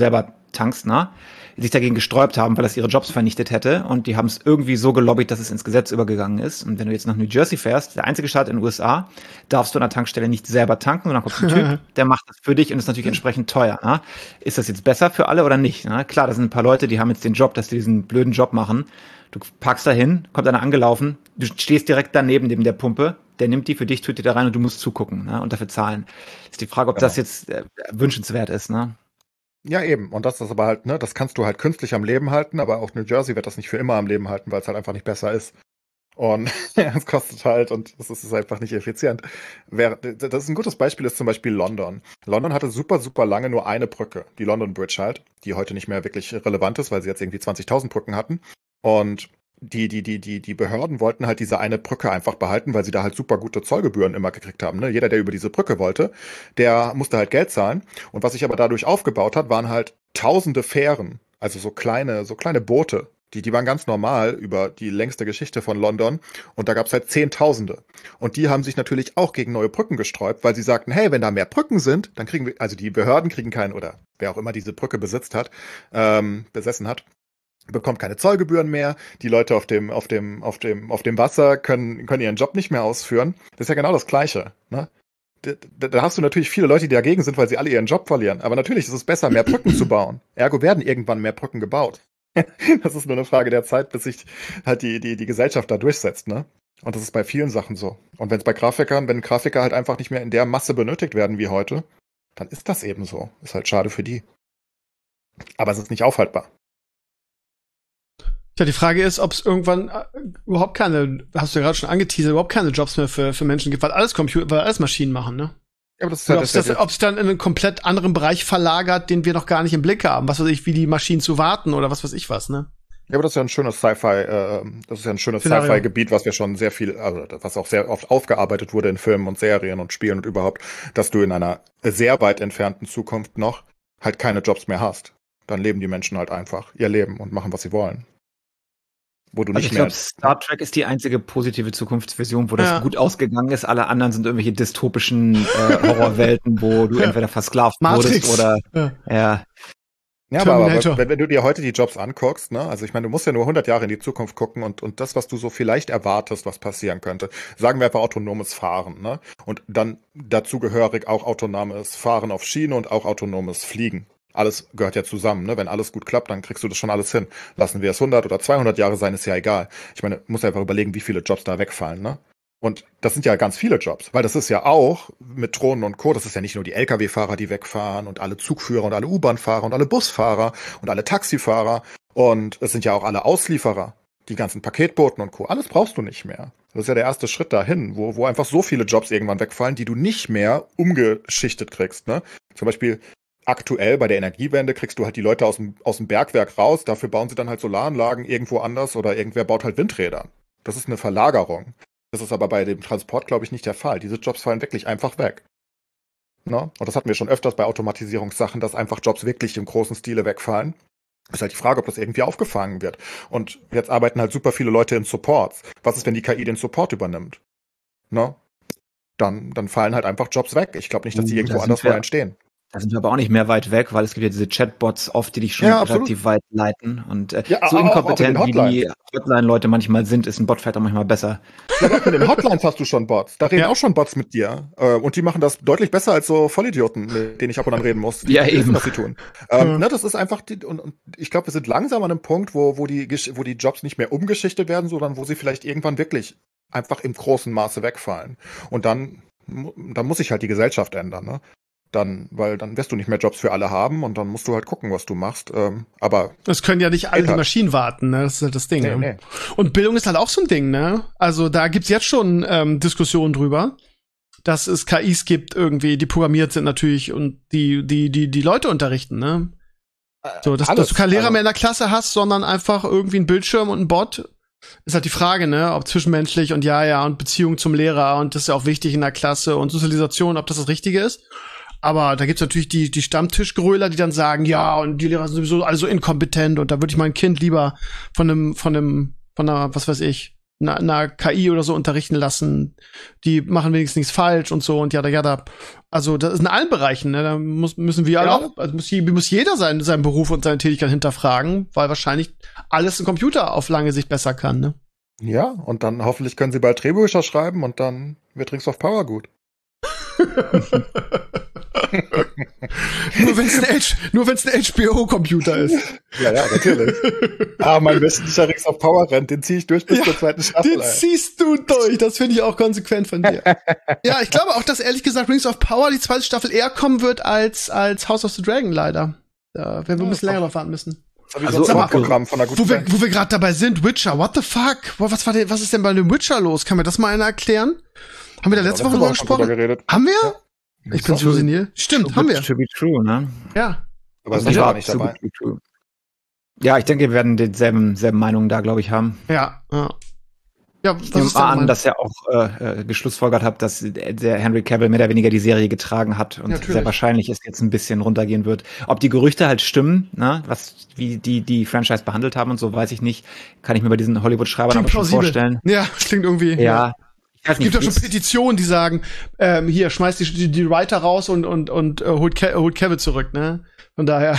tankst, na, sich dagegen gesträubt haben, weil das ihre Jobs vernichtet hätte. Und die haben es irgendwie so gelobbyt, dass es ins Gesetz übergegangen ist. Und wenn du jetzt nach New Jersey fährst, der einzige Staat in den U S A, darfst du an der Tankstelle nicht selber tanken, sondern kommt ein Typ, der macht das für dich und ist natürlich entsprechend teuer. Na? Ist das jetzt besser für alle oder nicht? Na? Klar, das sind ein paar Leute, die haben jetzt den Job, dass die diesen blöden Job machen. Du parkst da hin, kommt einer angelaufen, du stehst direkt daneben, neben der Pumpe, der nimmt die für dich, tut die da rein und du musst zugucken, ne, und dafür zahlen. Ist die Frage, ob Genau. das jetzt äh, wünschenswert ist, ne? Ja, eben. Und das ist aber halt, ne, das kannst du halt künstlich am Leben halten, aber auch New Jersey wird das nicht für immer am Leben halten, weil es halt einfach nicht besser ist. Und es kostet halt und es ist einfach nicht effizient. Wer, das ist ein gutes Beispiel, ist zum Beispiel London. London hatte super, super lange nur eine Brücke, die London Bridge halt, die heute nicht mehr wirklich relevant ist, weil sie jetzt irgendwie zwanzigtausend Brücken hatten. Und die, die, die, die, die Behörden wollten halt diese eine Brücke einfach behalten, weil sie da halt super gute Zollgebühren immer gekriegt haben. Ne? Jeder, der über diese Brücke wollte, der musste halt Geld zahlen. Und was sich aber dadurch aufgebaut hat, waren halt tausende Fähren, also so kleine, so kleine Boote. Die, die waren ganz normal über die längste Geschichte von London. Und da gab es halt Zehntausende. Und die haben sich natürlich auch gegen neue Brücken gesträubt, weil sie sagten, hey, wenn da mehr Brücken sind, dann kriegen wir, also die Behörden kriegen keinen, oder wer auch immer diese Brücke besitzt hat, ähm, besessen hat, bekommt keine Zollgebühren mehr, die Leute auf dem, auf dem, auf dem, auf dem Wasser können, können ihren Job nicht mehr ausführen. Das ist ja genau das Gleiche, ne? Da, da, da hast du natürlich viele Leute, die dagegen sind, weil sie alle ihren Job verlieren. Aber natürlich ist es besser, mehr Brücken zu bauen. Ergo werden irgendwann mehr Brücken gebaut. Das ist nur eine Frage der Zeit, bis sich halt die, die, die Gesellschaft da durchsetzt, ne? Und das ist bei vielen Sachen so. Und wenn es bei Grafikern, wenn Grafiker halt einfach nicht mehr in der Masse benötigt werden wie heute, dann ist das eben so. Ist halt schade für die. Aber es ist nicht aufhaltbar. Ja, die Frage ist, ob es irgendwann äh, überhaupt keine, hast du ja gerade schon angeteasert, überhaupt keine Jobs mehr für, für Menschen gibt, weil alles Computer, weil alles Maschinen machen, ne? Ja, aber das ist Oder halt ob es das, ob's dann in einen komplett anderen Bereich verlagert, den wir noch gar nicht im Blick haben. Was weiß ich, wie die Maschinen zu warten oder was weiß ich was, ne? Ja, aber das ist ja ein schönes Sci-Fi, äh, das ist ja ein schönes Szenario. Sci-Fi-Gebiet, was wir schon sehr viel, also was auch sehr oft aufgearbeitet wurde in Filmen und Serien und Spielen und überhaupt, dass du in einer sehr weit entfernten Zukunft noch halt keine Jobs mehr hast. Dann leben die Menschen halt einfach ihr Leben und machen, was sie wollen. Wo du Also nicht ich mehr. glaube, Star Trek ist die einzige positive Zukunftsvision, wo das Ja. gut ausgegangen ist. Alle anderen sind irgendwelche dystopischen äh, Horrorwelten, wo du Ja. entweder versklavt Matrix. wurdest oder Ja. ja. Ja, aber, Terminator. aber wenn, wenn du dir heute die Jobs anguckst, ne, also ich meine, du musst ja nur hundert Jahre in die Zukunft gucken und, und das, was du so vielleicht erwartest, was passieren könnte, sagen wir einfach autonomes Fahren, ne, und dann dazugehörig auch autonomes Fahren auf Schiene und auch autonomes Fliegen. Alles gehört ja zusammen, ne, wenn alles gut klappt, dann kriegst du das schon alles hin. Lassen wir es hundert oder zweihundert Jahre sein, ist ja egal. Ich meine, muss einfach überlegen, wie viele Jobs da wegfallen, ne. Und das sind ja ganz viele Jobs, weil das ist ja auch mit Drohnen und Co., das ist ja nicht nur die L K W-Fahrer, die wegfahren und alle Zugführer und alle U-Bahn-Fahrer und alle Busfahrer und alle Taxifahrer und es sind ja auch alle Auslieferer, die ganzen Paketboten und Co. Alles brauchst du nicht mehr. Das ist ja der erste Schritt dahin, wo, wo einfach so viele Jobs irgendwann wegfallen, die du nicht mehr umgeschichtet kriegst, ne? Zum Beispiel aktuell bei der Energiewende kriegst du halt die Leute aus dem, aus dem Bergwerk raus, dafür bauen sie dann halt Solaranlagen irgendwo anders oder irgendwer baut halt Windräder. Das ist eine Verlagerung. Das ist aber bei dem Transport, glaube ich, nicht der Fall. Diese Jobs fallen wirklich einfach weg. Ne? Und das hatten wir schon öfters bei Automatisierungssachen, dass einfach Jobs wirklich im großen Stile wegfallen. Ist halt die Frage, ob das irgendwie aufgefangen wird. Und jetzt arbeiten halt super viele Leute in Supports. Was ist, wenn die K I den Support übernimmt? Ne? Dann, dann fallen halt einfach Jobs weg. Ich glaube nicht, dass die Uh, irgendwo da sind anderswo wir- entstehen. Da sind wir aber auch nicht mehr weit weg, weil es gibt ja diese Chatbots oft, die dich schon Ja, absolut. relativ weit leiten. Und äh, Ja, so auch- auch inkompetent mit den wie die Hotline-Leute manchmal sind, ist ein Bot vielleicht auch manchmal besser. Ja, aber auch mit den Hotlines hast du schon Bots. Da reden Ja. auch schon Bots mit dir. Äh, und die machen das deutlich besser als so Vollidioten, mit denen ich ab und an reden muss. Die Ja, wissen, eben. was sie tun. Ähm, Ja. ne, das ist einfach, die, und, und ich glaube, wir sind langsam an einem Punkt, wo, wo, die, Gesch- wo die Jobs nicht mehr umgeschichtet werden, sondern wo sie vielleicht irgendwann wirklich einfach im großen Maße wegfallen. Und dann, mu- dann muss sich halt die Gesellschaft ändern, ne? Dann, weil dann wirst du nicht mehr Jobs für alle haben und dann musst du halt gucken, was du machst. Ähm, aber Das können ja nicht alle die halt. Maschinen warten, ne? Das ist halt das Ding. nee, ne? nee. Und Bildung ist halt auch so ein Ding, ne? Also da gibt's jetzt schon ähm, Diskussionen drüber, dass es K Is gibt, irgendwie, die programmiert sind natürlich und die, die, die, die Leute unterrichten, ne? So, dass, alles. dass du keinen Lehrer Also- mehr in der Klasse hast, sondern einfach irgendwie ein Bildschirm und ein Bot. Ist halt die Frage, ne? Ob zwischenmenschlich und ja, ja, und Beziehung zum Lehrer und das ist ja auch wichtig in der Klasse und Sozialisation, ob das das Richtige ist. Aber da gibt's natürlich die, die Stammtischgröler, die dann sagen, ja, und die Lehrer sind sowieso alle so inkompetent und da würde ich mein Kind lieber von einem, von einem, von einer, was weiß ich, einer, einer K I oder so unterrichten lassen. Die machen wenigstens nichts falsch und so und jada jada. Also das ist in allen Bereichen, ne? Da muss, müssen wir alle Ja. auch, also muss, je- muss jeder seinen, seinen Beruf und seine Tätigkeit hinterfragen, weil wahrscheinlich alles ein Computer auf lange Sicht besser kann, ne? Ja, und dann hoffentlich können sie bald Drehbücher schreiben und dann wird Rings of Power gut. Nur wenn es ein, H- nur wenn's ein H B O-Computer ist. Ja, ja, natürlich. ah, mein westlicher Rings of Power rennt, den ziehe ich durch bis Ja, zur zweiten Staffel. Den ey. ziehst du durch. Das finde ich auch konsequent von dir. Ja, ich glaube auch, dass ehrlich gesagt Rings of Power die zweite Staffel eher kommen wird als, als House of the Dragon, leider. Da werden wir ein bisschen länger drauf warten müssen. Das ist Also, wie so ein sag mal, Programm von einer guten Wo wir, Band. wo wir gerade dabei sind, Witcher, what the fuck? Boah, Was, war denn, was ist denn bei dem Witcher los? Kann mir das mal einer erklären? Haben wir da letzte Ja, Woche letzte drüber Woche schon drüber gesprochen? geredet. Haben wir? Ja. Ich bin So. so senil. Stimmt, haben wir. To be true, ne? Ja. Aber Also sie ja, war nicht so dabei. good to be true. Ja, ich denke, wir werden dieselben selben Meinungen da, glaube ich, haben. Ja. Ja, ja Ich was nehme ist mal denn an, mein- dass er auch äh, äh, geschlussfolgert hat, dass der Henry Cavill mehr oder weniger die Serie getragen hat und Natürlich. sehr wahrscheinlich es jetzt ein bisschen runtergehen wird. Ob die Gerüchte halt stimmen, ne, was wie die die Franchise behandelt haben und so, weiß ich nicht. Kann ich mir bei diesen Hollywood-Schreibern Klingt aber schon plausibel. vorstellen. Ja, klingt irgendwie. Ja, ich weiß Es gibt ja schon jetzt- Petitionen, die sagen, ähm, hier, schmeißt die, die, die Writer raus und, und, und äh, holt, Ke holt Kevin zurück, ne? Von daher,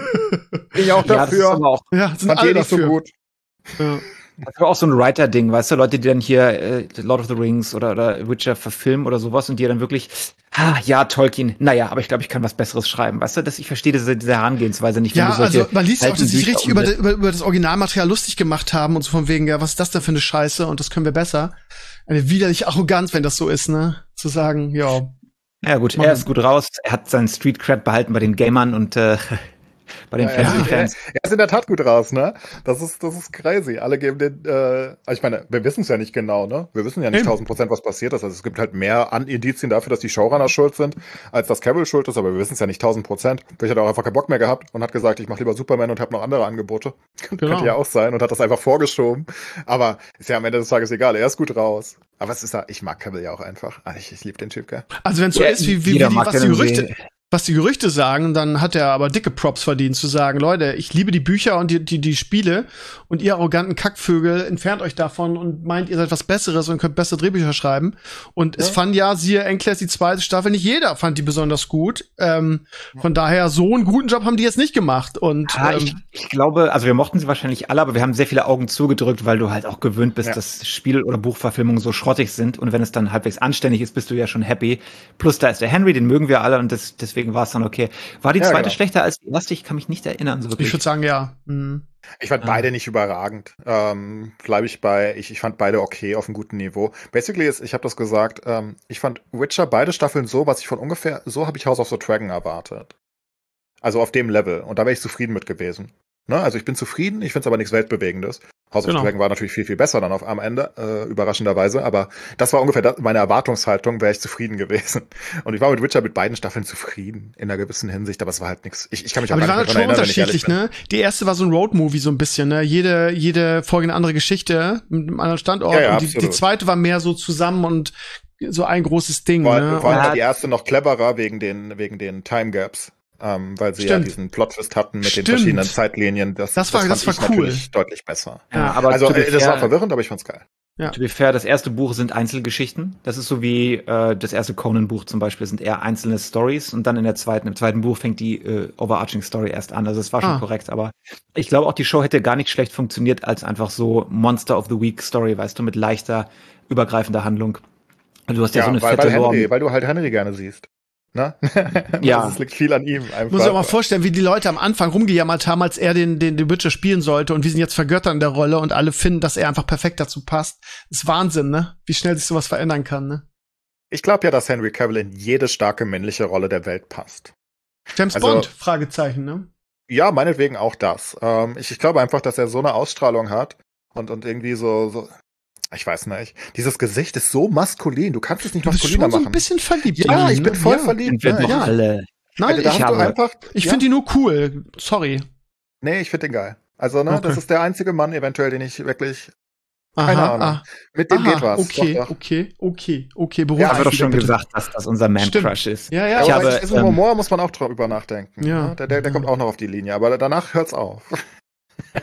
Ich auch ja, das ist dafür. aber auch, ja, sind Fand alle ihr nicht so dafür. gut. Ja. das ist aber auch so ein Writer-Ding, weißt du, Leute, die dann hier äh, Lord of the Rings oder, oder Witcher verfilmen oder sowas und die dann wirklich, ah, ja, Tolkien, naja, aber ich glaube, ich kann was Besseres schreiben, weißt du, dass ich verstehe diese, diese Herangehensweise nicht, wenn Ja, du solche also man liest ja auch, alten dass sie sich Bücher richtig über, umsetzt. über, über das Originalmaterial lustig gemacht haben und so von wegen, ja, was ist das denn für eine Scheiße und das können wir besser. Eine widerliche Arroganz, wenn das so ist, ne? Zu sagen, ja, Ja gut, Machen. er ist gut raus, er hat seinen Street Cred behalten bei den Gamern und äh, bei den Ja, er, ist, er, Fantasy-Fans. er ist in der Tat gut raus, ne? Das ist, das ist crazy. Alle geben den, äh, ich meine, wir wissen es ja nicht genau, ne? Wir wissen ja nicht Eben. tausend Prozent, was passiert ist. Also es gibt halt mehr An Indizien dafür, dass die Showrunner schuld sind, als dass Cavill schuld ist, aber wir wissen es ja nicht tausend Prozent. Vielleicht hat er auch einfach keinen Bock mehr gehabt und hat gesagt, ich mache lieber Superman und habe noch andere Angebote. Genau. Könnte ja auch sein und hat das einfach vorgeschoben. Aber ist ja am Ende des Tages egal, er ist gut raus. Aber es ist ja, ich mag Cavill ja auch einfach. Ah, Ich, ich liebe den Typ, gell? also wenn es so Ja, ist, wie, wie, wie jeder die, mag was den die irgendwie. Gerüchte, was die Gerüchte sagen, dann hat er aber dicke Props verdient, zu sagen, Leute, ich liebe die Bücher und die, die, die Spiele und ihr arroganten Kackvögel, entfernt euch davon und meint, ihr seid was Besseres und könnt bessere Drehbücher schreiben. Und es fand ja, siehe Enclass, die zweite Staffel, nicht jeder fand die besonders gut. Ähm, von daher, so einen guten Job haben die jetzt nicht gemacht. Und Ah, ich, ähm, ich glaube, also wir mochten sie wahrscheinlich alle, aber wir haben sehr viele Augen zugedrückt, weil du halt auch gewöhnt bist, Ja. dass Spiel- oder Buchverfilmungen so schrottig sind. Und wenn es dann halbwegs anständig ist, bist du ja schon happy. Plus da ist der Henry, den mögen wir alle und das, deswegen war es dann okay. War die Ja, zweite genau. schlechter als die erste? Ich kann mich nicht erinnern, so ich wirklich. würde sagen, ja. Mhm. Ich fand Ah. beide nicht überragend. Ähm, Bleibe ich bei, ich, ich fand beide okay auf einem guten Niveau. Basically ist, ich habe das gesagt, ähm, ich fand Witcher beide Staffeln so, was ich von ungefähr, so habe ich House of the Dragon erwartet. Also auf dem Level. Und da wäre ich zufrieden mit gewesen. Ne? Also ich bin zufrieden, ich finde es aber nichts Weltbewegendes. House Genau. of the Dragon war natürlich viel, viel besser dann auf am Ende, äh, überraschenderweise. Aber das war ungefähr das, meine Erwartungshaltung, wäre ich zufrieden gewesen. Und ich war mit Witcher mit beiden Staffeln zufrieden, in einer gewissen Hinsicht, aber es war halt nichts. Ich, ich kann mich auch Aber die gar waren nicht halt mehr schon dran erinnern, wenn ich ehrlich unterschiedlich, ne? Die erste war so ein Roadmovie so ein bisschen, ne? Jede, jede Folge eine andere Geschichte mit einem anderen Standort. Ja, ja, und die, die absolut. zweite war mehr so zusammen und so ein großes Ding, Vor, ne? vor allem Ja. war die erste noch cleverer wegen den, wegen den Time Gaps, ähm, weil sie Stimmt. ja diesen Plot-Twist hatten mit Stimmt. den verschiedenen Zeitlinien. Das, Das war- das fand war ich cool. natürlich deutlich besser. Ja, aber Also to be äh, das war fair- verwirrend, aber ich fand's geil. To be fair, das erste Buch sind Einzelgeschichten. Das ist so wie äh, das erste Conan-Buch zum Beispiel, sind eher einzelne Stories und dann in der zweiten, im zweiten Buch fängt die äh, overarching Story erst an. Also es war schon Ah. korrekt, aber ich glaube auch, die Show hätte gar nicht schlecht funktioniert als einfach so Monster of the Week Story, weißt du, mit leichter, übergreifender Handlung. Und du hast ja, so eine weil, fette weil, Lore. Henry, weil du halt Henry gerne siehst. Ne? Ja. Also es liegt viel an ihm einfach. Muss ich auch mal vorstellen, wie die Leute am Anfang rumgejammert haben, als er den, den, den Witcher spielen sollte und wir sind jetzt vergöttert in der Rolle und alle finden, dass er einfach perfekt dazu passt. Das ist Wahnsinn, ne? Wie schnell sich sowas verändern kann, ne? Ich glaube ja, dass Henry Cavill in jede starke männliche Rolle der Welt passt. James Also- Bond, Fragezeichen, ne? Ja, meinetwegen auch das. Ähm, ich, ich glaube einfach, dass er so eine Ausstrahlung hat und, und irgendwie so, so, ich weiß nicht. Dieses Gesicht ist so maskulin. Du kannst es nicht Du bist maskuliner schon so ein machen. bisschen verliebt. Ja, in ihn, ich bin ne? voll ja. verliebt. Wir Ne? doch ja. alle. Nein, Also, da ich, hast du habe- einfach, ich ja. finde ihn nur cool. Sorry. Nee, ich finde den geil. Also, ne, Okay. das ist der einzige Mann eventuell, den ich wirklich, Aha, keine Ahnung. ah, Mit dem aha, geht was. Okay, Doch, doch. okay, okay, okay, beruhig Ja, Ich habe dich doch schon wieder, bitte. gesagt, dass das unser Stimmt. Man-Crush ist. Ja, ja, Ja, Ich aber habe, bei diesem ähm, Humor muss man auch drüber nachdenken. Ja. Ne? Der, der, der kommt auch noch auf die Linie, aber danach hört's auf.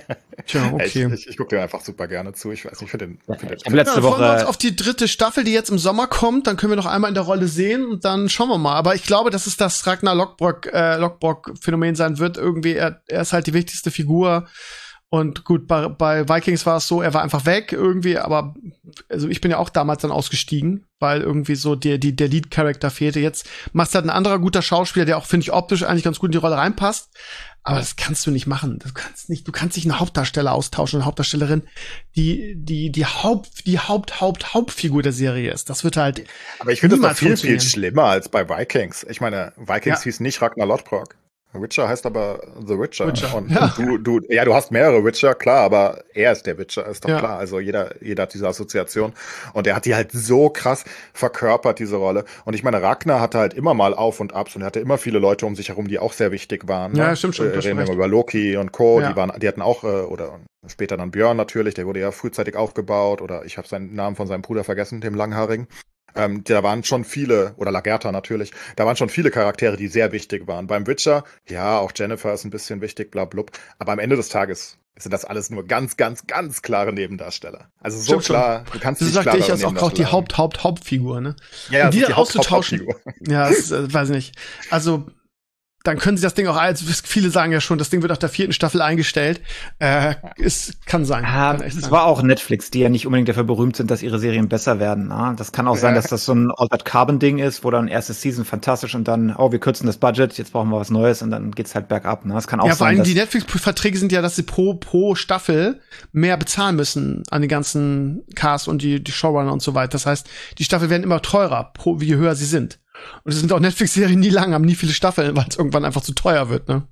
Tja, okay. Ich, ich, ich gucke dir einfach super gerne zu. Ich weiß nicht, ich finde den, find den Ich habe letzte Ja, freuen wir uns Woche auf die dritte Staffel, die jetzt im Sommer kommt. Dann können wir noch einmal in der Rolle sehen und dann schauen wir mal. Aber ich glaube, dass es das Ragnar Lothbrok, äh, Lothbrok-Phänomen sein wird. Irgendwie, er, er ist halt die wichtigste Figur. Und gut, bei, bei Vikings war es so, er war einfach weg irgendwie, aber also ich bin ja auch damals dann ausgestiegen, weil irgendwie so der, die, der Lead-Charakter fehlte. Jetzt macht halt ein anderer guter Schauspieler, der auch, finde ich, optisch eigentlich ganz gut in die Rolle reinpasst. Aber das kannst du nicht machen. Du kannst nicht, du kannst nicht einen Hauptdarsteller austauschen, eine Hauptdarstellerin, die, die, die Haupt, die Haupt, Haupt, Hauptfigur der Serie ist. Das wird halt. Aber ich finde das noch niemals viel, viel funktionieren. schlimmer als bei Vikings. Ich meine, Vikings Ja. hieß nicht Ragnar Lothbrok. Witcher heißt aber The Witcher. Witcher, Und, ja. und du, du, ja, du hast mehrere Witcher, klar, aber er ist der Witcher, ist doch Ja. klar. Also jeder, jeder hat diese Assoziation. Und er hat die halt so krass verkörpert, diese Rolle. Und ich meine, Ragnar hatte halt immer mal Auf und Abs und er hatte immer viele Leute um sich herum, die auch sehr wichtig waren. Ja, ne? stimmt schon, Äh, du hast Reden wir recht. mal über Loki und Co. Ja. Die waren, die hatten auch, äh, oder später dann Björn natürlich, der wurde ja frühzeitig aufgebaut. Oder ich habe seinen Namen von seinem Bruder vergessen, dem Langhaarigen. Ähm, da waren schon viele, oder Lagertha natürlich, da waren schon viele Charaktere, die sehr wichtig waren. Beim Witcher, ja, auch Jennifer ist ein bisschen wichtig, bla blub. Aber am Ende des Tages sind das alles nur ganz, ganz, ganz klare Nebendarsteller. Also so Stimmt schon. klar, du kannst Das nicht sagte klarere ich als auch, auch die Nebendarsteller Haupt, Haupt, Hauptfigur, ne? haben. Ja, ja, Und die das ist dann Haupt- auszutauschen. Hauptfigur. Ja, das, äh, weiß ich nicht. Also, dann können sie das Ding auch, also viele sagen ja schon, das Ding wird nach der vierten Staffel eingestellt. Äh, es kann sein. Ah, kann echt es sein. war auch Netflix, die ja nicht unbedingt dafür berühmt sind, dass ihre Serien besser werden. Ah, das kann auch sein, Ja. dass das so ein Altered Carbon Ding ist, wo dann erste Season fantastisch und dann, oh, wir kürzen das Budget, jetzt brauchen wir was Neues und dann geht's halt bergab. Ne? Das kann auch Ja, vor sein, allem dass die Netflix-Verträge sind ja, dass sie pro, pro Staffel mehr bezahlen müssen an den ganzen Cast und die, die Showrunner und so weiter. Das heißt, die Staffeln werden immer teurer, pro, je höher sie sind. Und es sind auch Netflix-Serien nie lang, haben nie viele Staffeln, weil es irgendwann einfach zu teuer wird, ne?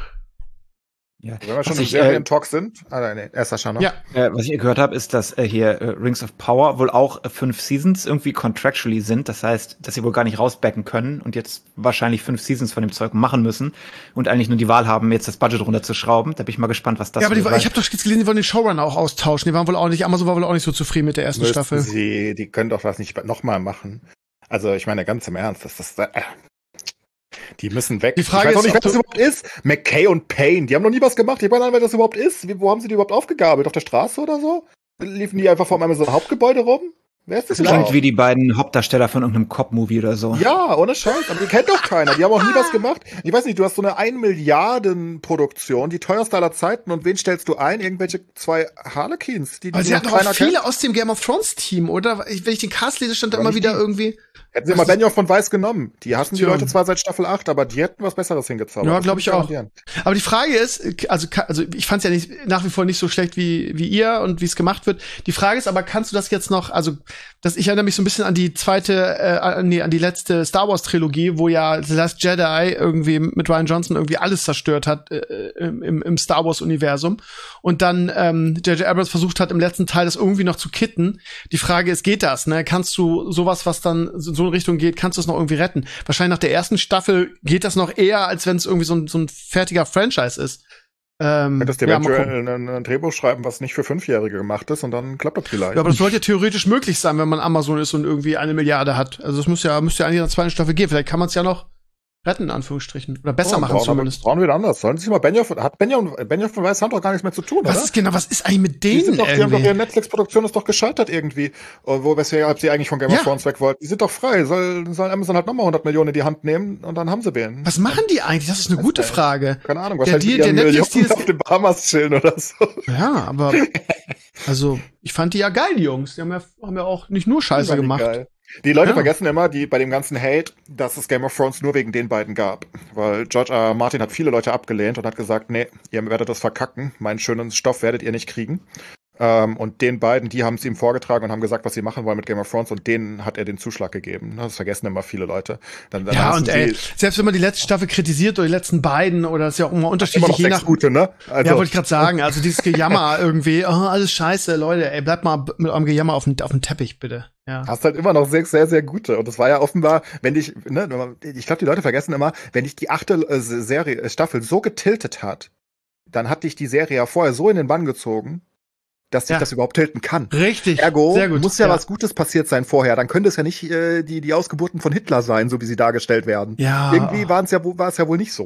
ja. Wenn wir schon Was im ich, äh, Serien-Talk sind, ah, nein, nee, erster Sascha noch. Ja. Äh, was ich gehört habe, ist, dass äh, hier äh, Rings of Power wohl auch äh, fünf Seasons irgendwie contractually sind. Das heißt, dass sie wohl gar nicht rausbacken können und jetzt wahrscheinlich fünf Seasons von dem Zeug machen müssen und eigentlich nur die Wahl haben, jetzt das Budget runterzuschrauben. Da bin ich mal gespannt, was das Ja, aber die, wird, weil- ich habe doch jetzt gelesen, die wollen den Showrunner auch austauschen. Die waren wohl auch nicht, Amazon war wohl auch nicht so zufrieden mit der ersten Müssten Staffel. Sie, die können doch das nicht nochmal machen. Also ich meine, ganz im Ernst, das ist, äh, die müssen weg. Die Frage ich weiß auch ist, nicht, wer ob das du- überhaupt ist. McKay und Payne, die haben noch nie was gemacht. Ich weiß nicht, wer das überhaupt ist. Wie, wo haben sie die überhaupt aufgegabelt? Auf der Straße oder so? Liefen die einfach vor einem so ein Hauptgebäude rum? Wer ist das Das klingt überhaupt? wie die beiden Hauptdarsteller von irgendeinem Cop-Movie oder so. Ja, ohne Scheiß. Aber die kennt doch keiner. Die haben auch nie was gemacht. Ich weiß nicht, du hast so eine ein Milliarden Produktion, die teuerste aller Zeiten. Und wen stellst du ein? Irgendwelche zwei Harlequins, die, die Aber sie noch hatten auch keiner viele kennt? aus dem Game of Thrones Team, oder? Ich, wenn ich den Cast lese, stand da Aber immer nicht wieder die. irgendwie. Hätten sie mal Benioff von Weiß genommen. Die hassen die Tja. Leute zwar seit Staffel acht, aber die hätten was Besseres hingezaubert. Ja, Das glaub kann ich auch. garantieren. Aber die Frage ist, also, ka- also ich fand es ja nicht, nach wie vor nicht so schlecht wie, wie ihr und wie es gemacht wird. Die Frage ist aber, kannst du das jetzt noch, also das, ich erinnere mich so ein bisschen an die zweite, äh, nee, an die letzte Star Wars Trilogie, wo ja The Last Jedi irgendwie mit Rian Johnson irgendwie alles zerstört hat äh, im, im Star Wars Universum und dann ähm, J J Abrams versucht hat, im letzten Teil das irgendwie noch zu kitten. Die Frage ist, geht das, ne? Kannst du sowas, was dann so so in Richtung geht, kannst du es noch irgendwie retten? Wahrscheinlich nach der ersten Staffel geht das noch eher, als wenn es irgendwie so ein, so ein fertiger Franchise ist. Ähm, Könntest du ja, mal eventuell gucken. ein, ein Drehbuch schreiben, was nicht für Fünfjährige gemacht ist und dann klappt das vielleicht. Ja, aber das sollte ja theoretisch möglich sein, wenn man Amazon ist und irgendwie eine Milliarde hat. Also das muss ja, müsste ja eigentlich in der zweiten Staffel gehen. Vielleicht kann man es ja noch retten, in Anführungsstrichen. Oder besser Oh, machen brauchen, zumindest. Brauchen wir wieder anders. Sollen sie sich mal Benioff, hat Benioff, Benioff und Weiß haben doch gar nichts mehr zu tun, Was oder? ist genau, was ist eigentlich mit Die, denen sind doch, die haben doch, irgendwie? ihre Netflix-Produktion ist doch gescheitert irgendwie. Und wo, weshalb sie eigentlich von Game Ja. of Thrones weg wollten. Die sind doch frei. Soll, soll Amazon halt nochmal hundert Millionen in die Hand nehmen und dann haben sie wen. Was machen die eigentlich? Das ist eine gute Frage. Keine Ahnung, Der wahrscheinlich Deal- mit der ihren Netflix-Deal Millionen ist- auf den Bahamas chillen oder so. Ja, aber also ich fand die ja geil, die Jungs. Die haben ja, haben ja auch nicht nur Scheiße Fand ich gemacht. geil. Die Leute Ja. vergessen immer, die bei dem ganzen Hate, dass es Game of Thrones nur wegen den beiden gab. Weil George R. R. Martin hat viele Leute abgelehnt und hat gesagt, nee, ihr werdet das verkacken. Meinen schönen Stoff werdet ihr nicht kriegen. Ähm, und den beiden, die haben es ihm vorgetragen und haben gesagt, was sie machen wollen mit Game of Thrones. Und denen hat er den Zuschlag gegeben. Das vergessen immer viele Leute. Dann, dann Ja, hassen und ey, sie selbst wenn man die letzte Staffel kritisiert oder die letzten beiden, oder das ist ja auch immer immer unterschiedlich, noch je sechs nach. gute, ne? Also, Ja, wollte ich gerade sagen. Also dieses Gejammer irgendwie, oh, alles scheiße, Leute, ey, bleibt mal mit eurem Gejammer auf dem, auf dem Teppich, bitte. Ja. hast halt immer noch sehr, sehr, sehr gute. Und das war ja offenbar, wenn dich, ne, ich glaube, die Leute vergessen immer, wenn dich die achte äh, Serie, äh, Staffel so getiltet hat, dann hat dich die Serie ja vorher so in den Bann gezogen, dass dich Ja. das überhaupt tilten kann. Richtig. Ergo sehr gut. muss ja, was Gutes passiert sein vorher. Dann könnte es ja nicht äh, die, die Ausgeburten von Hitler sein, so wie sie dargestellt werden. Ja. Irgendwie waren es ja, wo- war es ja wohl nicht so.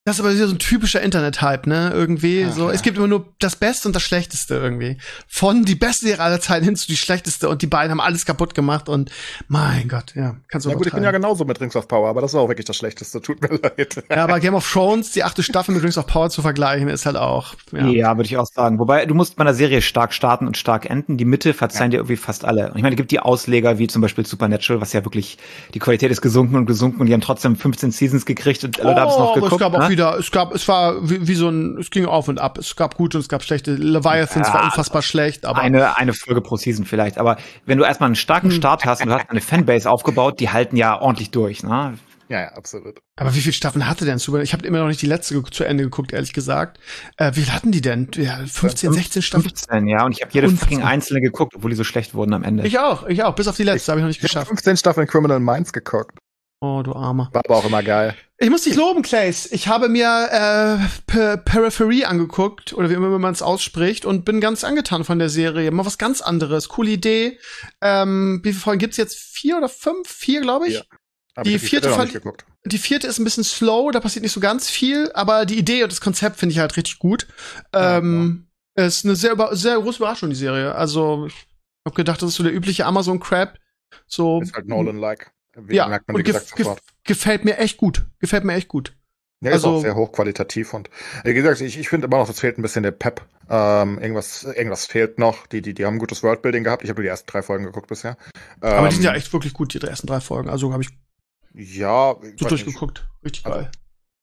Das ist aber wieder so ein typischer Internet-Hype, ne? Irgendwie Ach, so. ja. Es gibt immer nur das Beste und das Schlechteste irgendwie. Von die beste Serie aller Zeiten hin zu die schlechteste und die beiden haben alles kaputt gemacht und mein Gott, ja, kannst du Ja gut, ich bin ja genauso mit Rings of Power, aber das war auch wirklich das Schlechteste. Tut mir leid. Ja, aber Game of Thrones, die achte Staffel mit Rings of Power zu vergleichen, ist halt auch. Ja, Ja, würde ich auch sagen. Wobei, du musst bei einer Serie stark starten und stark enden. Die Mitte verzeihen dir irgendwie fast alle. Und ich meine, es gibt die Ausleger, wie zum Beispiel Supernatural, was ja wirklich, die Qualität ist gesunken und gesunken und die haben trotzdem fünfzehn Seasons gekriegt und Leute haben es noch aber geguckt. es gab auch ne? wieder, es gab, es war wie, wie so ein, es ging auf und ab. Es gab gute und es gab schlechte. Leviathans Ja, war unfassbar schlecht, aber Eine, eine Folge pro Season vielleicht. Aber wenn du erstmal einen starken Start hast und du hast eine Fanbase aufgebaut, die halten ja ordentlich durch, ne? Ja, ja, absolut. Aber wie viele Staffeln hatte denn Super? Ich habe immer noch nicht die letzte ge- zu Ende geguckt, ehrlich gesagt. Äh, wie viel hatten die denn? Ja, fünfzehn, sechzehn Staffeln? fünfzehn, ja. Und ich habe jede Unfassbar. fucking einzelne geguckt, obwohl die so schlecht wurden am Ende. Ich auch, ich auch. Bis auf die letzte habe ich noch nicht Ich habe geschafft. fünfzehn Staffeln Criminal Minds geguckt. Oh, du Armer. War aber auch immer geil. Ich muss dich loben, Clays. Ich habe mir äh, per Periphery angeguckt, oder wie immer man es ausspricht, und bin ganz angetan von der Serie. Mal was ganz anderes. Coole Idee. Ähm, wie viele Folgen gibt's jetzt? Vier oder fünf? Vier, glaube ich. Ja. Aber Die ich hab vierte noch fand- nicht geguckt. Die vierte ist ein bisschen slow, da passiert nicht so ganz viel, aber die Idee und das Konzept finde ich halt richtig gut. Ähm, ist eine sehr, über- sehr große Überraschung, die Serie. Also, ich habe gedacht, das ist so der übliche Amazon-Crap. So, Ist halt Nolan-like. Wie ja, merkt man, wie und gef gesagt, gef sofort. gefällt mir echt gut. Gefällt mir echt gut. Ja, also- ist auch sehr hochqualitativ und wie gesagt, ich, ich finde immer noch, es fehlt ein bisschen der Pep. Ähm, irgendwas, irgendwas fehlt noch. Die, die, die haben ein gutes Worldbuilding gehabt. Ich habe nur die ersten drei Folgen geguckt bisher. Ähm, Aber die sind ja echt wirklich gut, die ersten drei Folgen. Also habe ich Ja, ich so weiß nicht. durchgeguckt. Richtig Also, geil.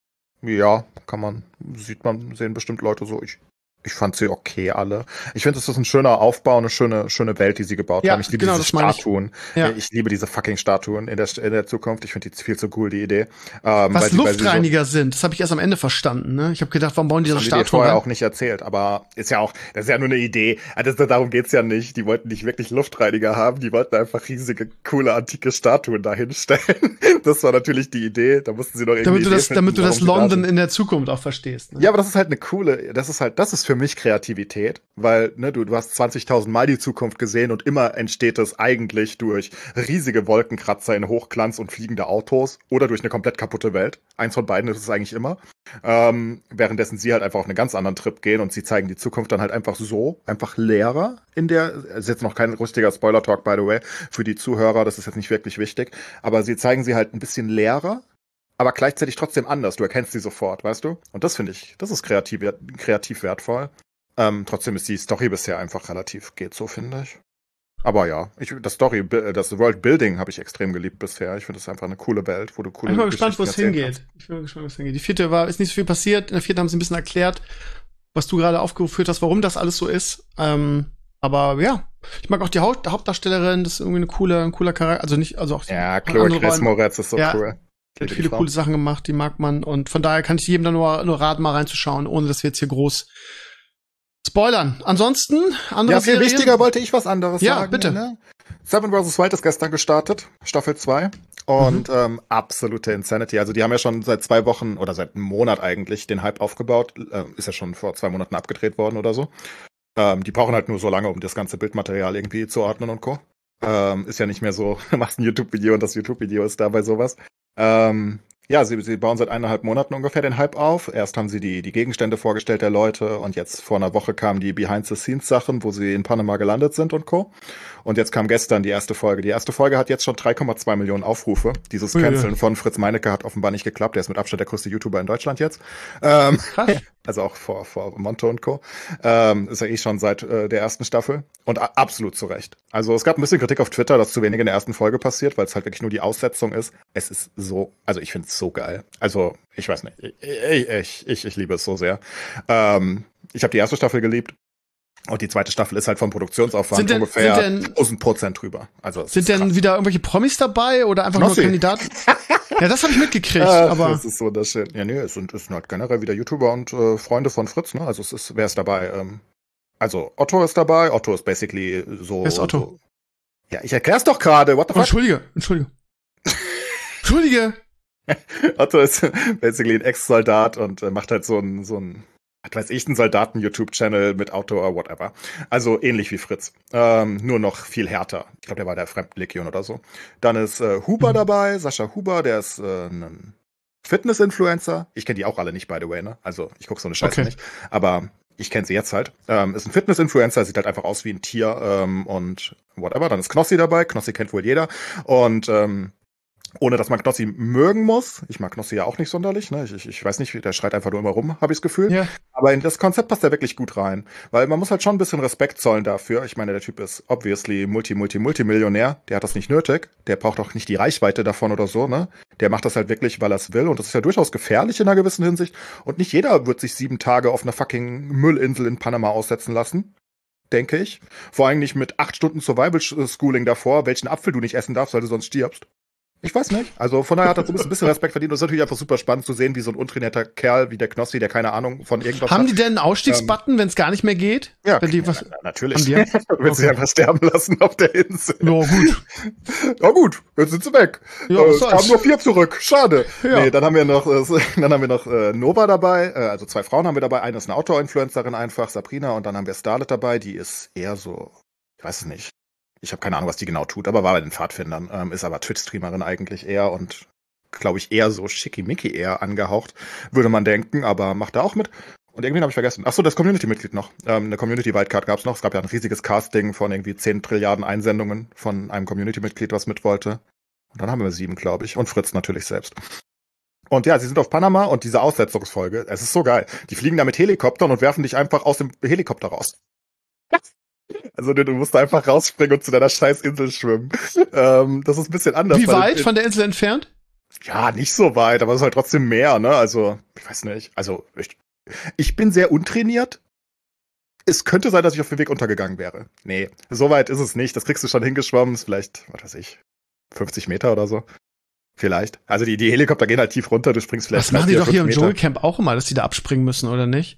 Ja, kann man, sieht man, sehen bestimmt Leute so. Ich, ich fand sie okay alle. Ich finde, es ist ein schöner Aufbau, eine schöne, schöne Welt, die sie gebaut Ja, haben. Ich liebe genau, diese das meine ich. Statuen. Ja. Ich liebe diese fucking Statuen in der, in der Zukunft. Ich finde die viel zu cool, die Idee. Ähm, Was weil die- weil sie so- Luftreiniger sind, das habe ich erst am Ende verstanden. Ne? Ich habe gedacht, warum bauen die Das diese haben die dir Statue vorher rein? auch nicht erzählt, aber ist ja auch, das ist ja nur eine Idee. Also darum geht's ja nicht. Die wollten nicht wirklich Luftreiniger haben, die wollten einfach riesige, coole, antike Statuen dahinstellen. Das war natürlich die Idee. Da mussten sie noch irgendwie. Damit du Idee das, finden, damit du warum das sie da London sind. in der Zukunft auch verstehst. Ne? Ja, aber das ist halt eine coole, das ist halt, das ist für mich Kreativität, weil, ne, du, du hast zwanzigtausend Mal die Zukunft gesehen und immer entsteht es eigentlich durch riesige Wolkenkratzer in Hochglanz und fliegende Autos oder durch eine komplett kaputte Welt. Eins von beiden ist es eigentlich immer. Ähm, währenddessen sie halt einfach auf einen ganz anderen Trip gehen und sie zeigen die Zukunft dann halt einfach so, einfach leerer in der, es ist jetzt noch kein richtiger Spoiler-Talk, by the way, für die Zuhörer, das ist jetzt nicht wirklich wichtig, aber sie zeigen sie halt ein bisschen leerer, aber gleichzeitig trotzdem anders. Du erkennst sie sofort, weißt du? Und das finde ich, das ist kreativ, kreativ wertvoll. Ähm, trotzdem ist die Story bisher einfach relativ geht so, finde ich. Aber ja, ich, das Story, das World Building habe ich extrem geliebt bisher. Ich finde das einfach eine coole Welt, wo du coole Ich bin mal gespannt, wo es Geschichten erzählen hingeht. Ich bin mal gespannt, wo es hingeht. Die vierte war, ist nicht so viel passiert. In der vierten haben sie ein bisschen erklärt, was du gerade aufgeführt hast, warum das alles so ist. Ähm, aber ja, ich mag auch die Haupt Hauptdarstellerin. Das ist irgendwie eine coole, ein cooler Charakter. Also nicht, also auch kannst. Ja, Chloe andere Grace Rollen. Moretz ist so Ja. cool. Die hat Die viele Frau. coole Sachen gemacht, die mag man. Und von daher kann ich jedem da nur, nur raten, mal reinzuschauen, ohne dass wir jetzt hier groß spoilern. Ansonsten, andere Ja, viel Serien? wichtiger wollte ich was anderes Ja, sagen. bitte. Ne? Seven versus. Wild ist gestern gestartet, Staffel zwei. Und Mhm. ähm, absolute Insanity. Also die haben ja schon seit zwei Wochen oder seit einem Monat eigentlich den Hype aufgebaut. Äh, ist ja schon vor zwei Monaten abgedreht worden oder so. Ähm, die brauchen halt nur so lange, um das ganze Bildmaterial irgendwie zu ordnen und Co. Ähm, ist ja nicht mehr so, du machst ein YouTube-Video und das YouTube-Video ist dabei sowas. Ähm, ja, sie, sie bauen seit eineinhalb Monaten ungefähr den Hype auf. Erst haben sie die, die Gegenstände vorgestellt der Leute und jetzt vor einer Woche kamen die Behind-the-Scenes-Sachen, wo sie in Panama gelandet sind und Co. Und jetzt kam gestern die erste Folge. Die erste Folge hat jetzt schon drei Komma zwei Millionen Aufrufe. Dieses Ui, ui. Canceln von Fritz Meinecke hat offenbar nicht geklappt. Der ist mit Abstand der größte YouTuber in Deutschland jetzt. Ähm, Krass. also auch vor, vor Monte und Co. Ähm, ist ja eh schon seit äh, der ersten Staffel. Und a- absolut zu Recht. Also es gab ein bisschen Kritik auf Twitter, dass zu wenig in der ersten Folge passiert, weil es halt wirklich nur die Aussetzung ist. Es ist so, also ich finde es so geil. Also ich weiß nicht, ich, ich, ich, ich liebe es so sehr. Ähm, ich habe die erste Staffel geliebt. Und die zweite Staffel ist halt vom Produktionsaufwand Sind denn- ungefähr sind denn- tausend Prozent drüber. Also es Sind ist denn krass. wieder irgendwelche Promis dabei oder einfach Knossi. nur Kandidaten? Ja, das habe ich mitgekriegt, Ach, aber das ist wunderschön. Ja, nee, es sind, es sind halt generell wieder YouTuber und äh, Freunde von Fritz, ne? Also es ist, wer ist dabei? Ähm, also Otto ist dabei. Otto ist basically so. Wer ist Otto? So, ja, ich erklär's doch gerade. What the oh, fuck? Entschuldige, Entschuldige. Entschuldige. Otto ist basically ein Ex-Soldat und äh, macht halt so ein, so ein, was weiß ich, einen Soldaten-YouTube-Channel mit Auto oder whatever. Also ähnlich wie Fritz. Ähm, nur noch viel härter. Ich glaube, der war der Fremdenlegion oder so. Dann ist äh, Huber Mhm. dabei, Sascha Huber, der ist äh, ein Fitness-Influencer. Ich kenne die auch alle nicht, by the way, ne? Also ich gucke so eine Scheiße Okay. nicht. Aber ich kenne sie jetzt halt. Ähm, ist ein Fitness-Influencer, sieht halt einfach aus wie ein Tier ähm, und whatever. Dann ist Knossi dabei. Knossi kennt wohl jeder. Und ähm, ohne dass man Knossi mögen muss. Ich mag Knossi ja auch nicht sonderlich. Ne? Ich, ich, ich weiß nicht, der schreit einfach nur immer rum, habe ich das Gefühl. Ja. Aber in das Konzept passt er wirklich gut rein. Weil man muss halt schon ein bisschen Respekt zollen dafür. Ich meine, der Typ ist obviously Multi, Multi, Multimillionär. Der hat das nicht nötig. Der braucht auch nicht die Reichweite davon oder so. Ne? Der macht das halt wirklich, weil er es will. Und das ist ja durchaus gefährlich in einer gewissen Hinsicht. Und nicht jeder wird sich sieben Tage auf einer fucking Müllinsel in Panama aussetzen lassen. Denke ich. Vor allem nicht mit acht Stunden Survival-Schooling davor, welchen Apfel du nicht essen darfst, weil du sonst stirbst. Ich weiß nicht. Also von daher hat er so ein bisschen Respekt verdient. Und es ist natürlich einfach super spannend zu sehen, wie so ein untrainierter Kerl wie der Knossi, der keine Ahnung von irgendwas Haben hat. die denn einen Ausstiegsbutton, wenn es gar nicht mehr geht? Ja, Wenn die was na, natürlich. Haben die? Du willst sie Okay. einfach sterben lassen auf der Insel. Ja, gut. Ja gut, jetzt sind sie weg. Ja, äh, was es soll's. kamen nur vier zurück. Schade. Ja. Nee, dann haben wir noch, äh, dann haben wir noch äh, Nova dabei. Äh, also zwei Frauen haben wir dabei. Eine ist eine Outdoor-Influencerin einfach, Sabrina. Und dann haben wir Starlet dabei. Die ist eher so, ich weiß es nicht. Ich habe keine Ahnung, was die genau tut, aber war bei den Pfadfindern. Ähm, ist aber Twitch-Streamerin eigentlich eher und glaube ich eher so schickimicki eher angehaucht, würde man denken, aber macht da auch mit. Und irgendwie habe ich vergessen. Ach so, das Community-Mitglied noch. Ähm, eine Community-Wildcard gab es noch. Es gab ja ein riesiges Casting von irgendwie zehn Trilliarden Einsendungen von einem Community-Mitglied, was mit wollte. Und dann haben wir sieben, glaube ich. Und Fritz natürlich selbst. Und ja, sie sind auf Panama und diese Aussetzungsfolge, es ist so geil. Die fliegen da mit Helikoptern und werfen dich einfach aus dem Helikopter raus. Also du, du musst da einfach rausspringen und zu deiner scheiß Insel schwimmen. Ähm, das ist ein bisschen anders. Wie weil- weit von der Insel entfernt? Ja, nicht so weit, aber es ist halt trotzdem mehr, ne? Also, ich weiß nicht. Also, ich, ich bin sehr untrainiert. Es könnte sein, dass ich auf dem Weg untergegangen wäre. Nee, so weit ist es nicht. Das kriegst du schon hingeschwommen. Ist vielleicht, was weiß ich, fünfzig Meter oder so. Vielleicht. Also die, die Helikopter gehen halt tief runter, du springst vielleicht Das machen die drei, doch vier, hier im fünf Meter. Dschungelcamp auch immer, dass die da abspringen müssen, oder nicht?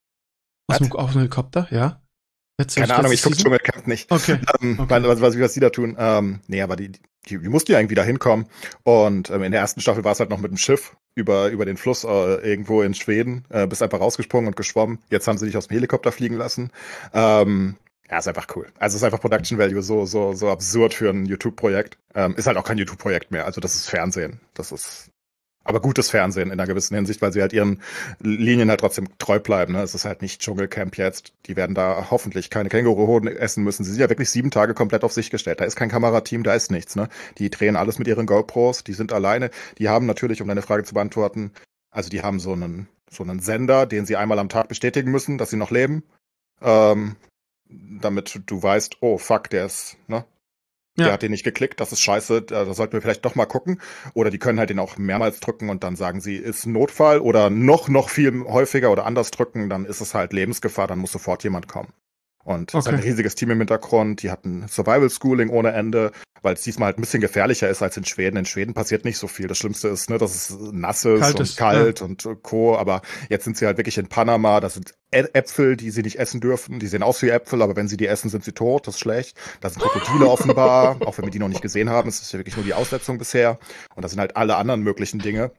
Aus dem, aus dem Helikopter, ja? Jetzt Keine Ahnung, ich gucke Dschungelcamp nicht. Okay. Ähm, Okay. weil, was, was, was die da tun. Ähm, nee, aber die, die, die mussten ja irgendwie da hinkommen. Und ähm, in der ersten Staffel war es halt noch mit dem Schiff über, über den Fluss äh, irgendwo in Schweden. Äh, bist einfach rausgesprungen und geschwommen. Jetzt haben sie dich aus dem Helikopter fliegen lassen. Ähm, ja, ist einfach cool. Also ist einfach Production Value so, so, so absurd für ein YouTube-Projekt. Ähm, ist halt auch kein YouTube-Projekt mehr. Also das ist Fernsehen. Das ist aber gutes Fernsehen in einer gewissen Hinsicht, weil sie halt ihren Linien halt trotzdem treu bleiben. Ne? Es ist halt nicht Dschungelcamp jetzt. Die werden da hoffentlich keine Känguruhoden essen müssen. Sie sind ja wirklich sieben Tage komplett auf sich gestellt. Da ist kein Kamerateam, da ist nichts. Ne? Die drehen alles mit ihren GoPros, die sind alleine. Die haben natürlich, um deine Frage zu beantworten, also die haben so einen, so einen Sender, den sie einmal am Tag bestätigen müssen, dass sie noch leben. Ähm, damit du weißt, oh fuck, der ist, ne? Ja. Der hat den nicht geklickt, das ist scheiße, da da sollten wir vielleicht doch mal gucken. Oder die können halt den auch mehrmals drücken und dann sagen sie, ist Notfall oder noch, noch viel häufiger oder anders drücken, dann ist es halt Lebensgefahr, dann muss sofort jemand kommen. Und es ist Okay. ein riesiges Team im Hintergrund, die hatten Survival Schooling ohne Ende, weil es diesmal halt ein bisschen gefährlicher ist als in Schweden. In Schweden passiert nicht so viel. Das Schlimmste ist, ne, dass es nass ist Kalt und ist, kalt und äh, Co. Aber jetzt sind sie halt wirklich in Panama. Das sind Ä- Äpfel, die sie nicht essen dürfen. Die sehen aus wie Äpfel, aber wenn sie die essen, sind sie tot. Das ist schlecht. Da sind Krokodile offenbar, auch wenn wir die noch nicht gesehen haben. Es ist ja wirklich nur die Aussetzung bisher. Und das sind halt alle anderen möglichen Dinge.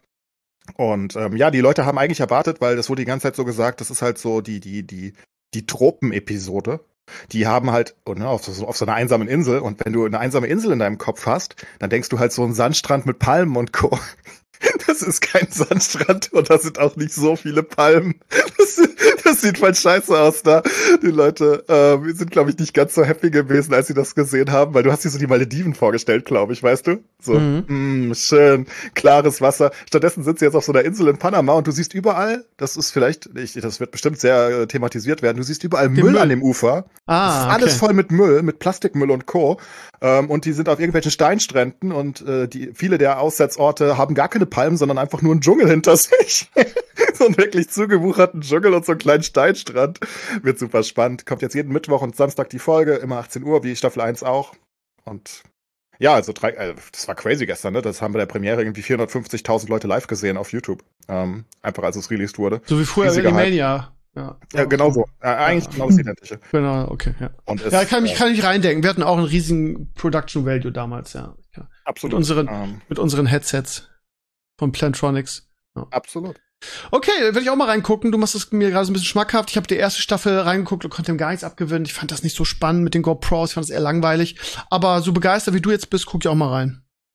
Und ähm, ja, die Leute haben eigentlich erwartet, weil das wurde die ganze Zeit so gesagt, das ist halt so die, die, die, die Tropen-Episode. Die haben halt oh, ne, auf, so, auf so einer einsamen Insel, und wenn du eine einsame Insel in deinem Kopf hast, dann denkst du halt so einen Sandstrand mit Palmen und Co. Das ist kein Sandstrand und da sind auch nicht so viele Palmen. Das, das sieht voll scheiße aus da. Die Leute äh, sind, glaube ich, nicht ganz so happy gewesen, als sie das gesehen haben, weil du hast dir so die Malediven vorgestellt, glaube ich, weißt du? So, Mhm. mh, schön, klares Wasser. Stattdessen sind sie jetzt auf so einer Insel in Panama und du siehst überall, das ist vielleicht, ich, das wird bestimmt sehr äh, thematisiert werden, du siehst überall Müll, Müll. an dem Ufer. Ah, Das ist alles okay. voll mit Müll, mit Plastikmüll und Co. Ähm, und die sind auf irgendwelchen Steinstränden und äh, die viele der Aussetzorte haben gar keine Palmen, sondern einfach nur einen Dschungel hinter sich. So einen wirklich zugewucherten Dschungel und so einen kleinen Steinstrand. Wird super spannend. Kommt jetzt jeden Mittwoch und Samstag die Folge, immer achtzehn Uhr, wie Staffel eins auch. Und ja, also drei, äh, das war crazy gestern, ne? Das haben bei der Premiere irgendwie vierhundertfünfzigtausend Leute live gesehen auf YouTube. Ähm, einfach als es released wurde. So wie früher Riesiger Mania. Ja, Ja, genau so. Äh, eigentlich Ja. genau das Identische. Genau, okay, ja. Und es, Ja, kann ich äh, kann ich reindenken. Wir hatten auch einen riesigen Production Value damals, ja. ja. absolut. Mit unseren, ähm, mit unseren Headsets von Plantronics. absolut. Okay, da werde ich auch mal reingucken. Du machst es mir gerade so ein bisschen schmackhaft. Ich habe die erste Staffel reingeguckt und konnte ihm gar nichts abgewinnen. Ich fand das nicht so spannend mit den GoPros. Ich fand das eher langweilig. Aber so begeistert wie du jetzt bist, guck ich auch mal rein.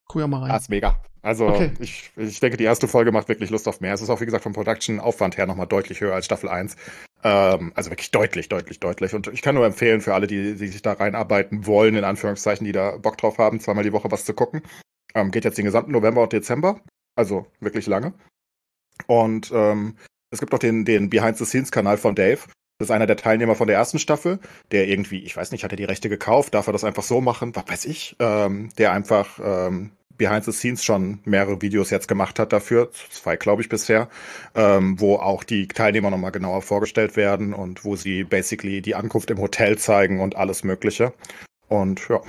Guck ja mal rein. Das ist mega. Also Okay. ich, ich denke, die erste Folge macht wirklich Lust auf mehr. Es ist auch, wie gesagt, vom Production-Aufwand her nochmal deutlich höher als Staffel eins. Ähm, also wirklich deutlich, deutlich, deutlich. Und ich kann nur empfehlen für alle, die, die sich da reinarbeiten wollen, in Anführungszeichen, die da Bock drauf haben, zweimal die Woche was zu gucken. Ähm, geht jetzt den gesamten November und Dezember. Also wirklich lange. Und ähm, es gibt auch den, den Behind-the-Scenes-Kanal von Dave. Das ist einer der Teilnehmer von der ersten Staffel, der irgendwie, ich weiß nicht, hat er die Rechte gekauft, darf er das einfach so machen, was weiß ich, ähm, der einfach ähm, Behind the Scenes schon mehrere Videos jetzt gemacht hat dafür, zwei glaube ich bisher, ähm, wo auch die Teilnehmer nochmal genauer vorgestellt werden und wo sie basically die Ankunft im Hotel zeigen und alles Mögliche. Und ja,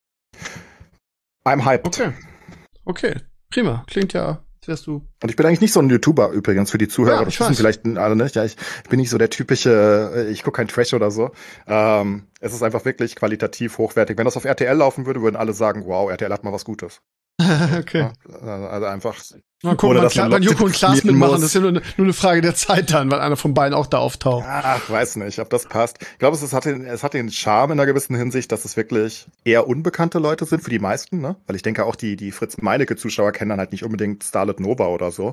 I'm hyped. Okay. Okay, prima. Klingt ja, als wärst du. Und ich bin eigentlich nicht so ein YouTuber übrigens für die Zuhörer. Ja, das ich wissen weiß. vielleicht alle nicht. Ja, ich, ich bin nicht so der typische, äh, ich gucke kein Trash oder so. Ähm, es ist einfach wirklich qualitativ hochwertig. Wenn das auf R T L laufen würde, würden alle sagen, wow, R T L hat mal was Gutes. Okay. Ja, also einfach. Mal gucken, ohne wann, dass man Kla- wann Leute Joko und Klaas definieren mitmachen. muss. Das ist ja nur, eine- nur eine Frage der Zeit dann, weil einer von beiden auch da auftaucht. Ach, weiß nicht, ob das passt. Ich glaube, es, ist- hat den, es hat den Charme in einer gewissen Hinsicht, dass es wirklich eher unbekannte Leute sind für die meisten, ne? Weil ich denke auch, die, die Fritz-Meinecke-Zuschauer kennen dann halt nicht unbedingt Starlet Nova oder so.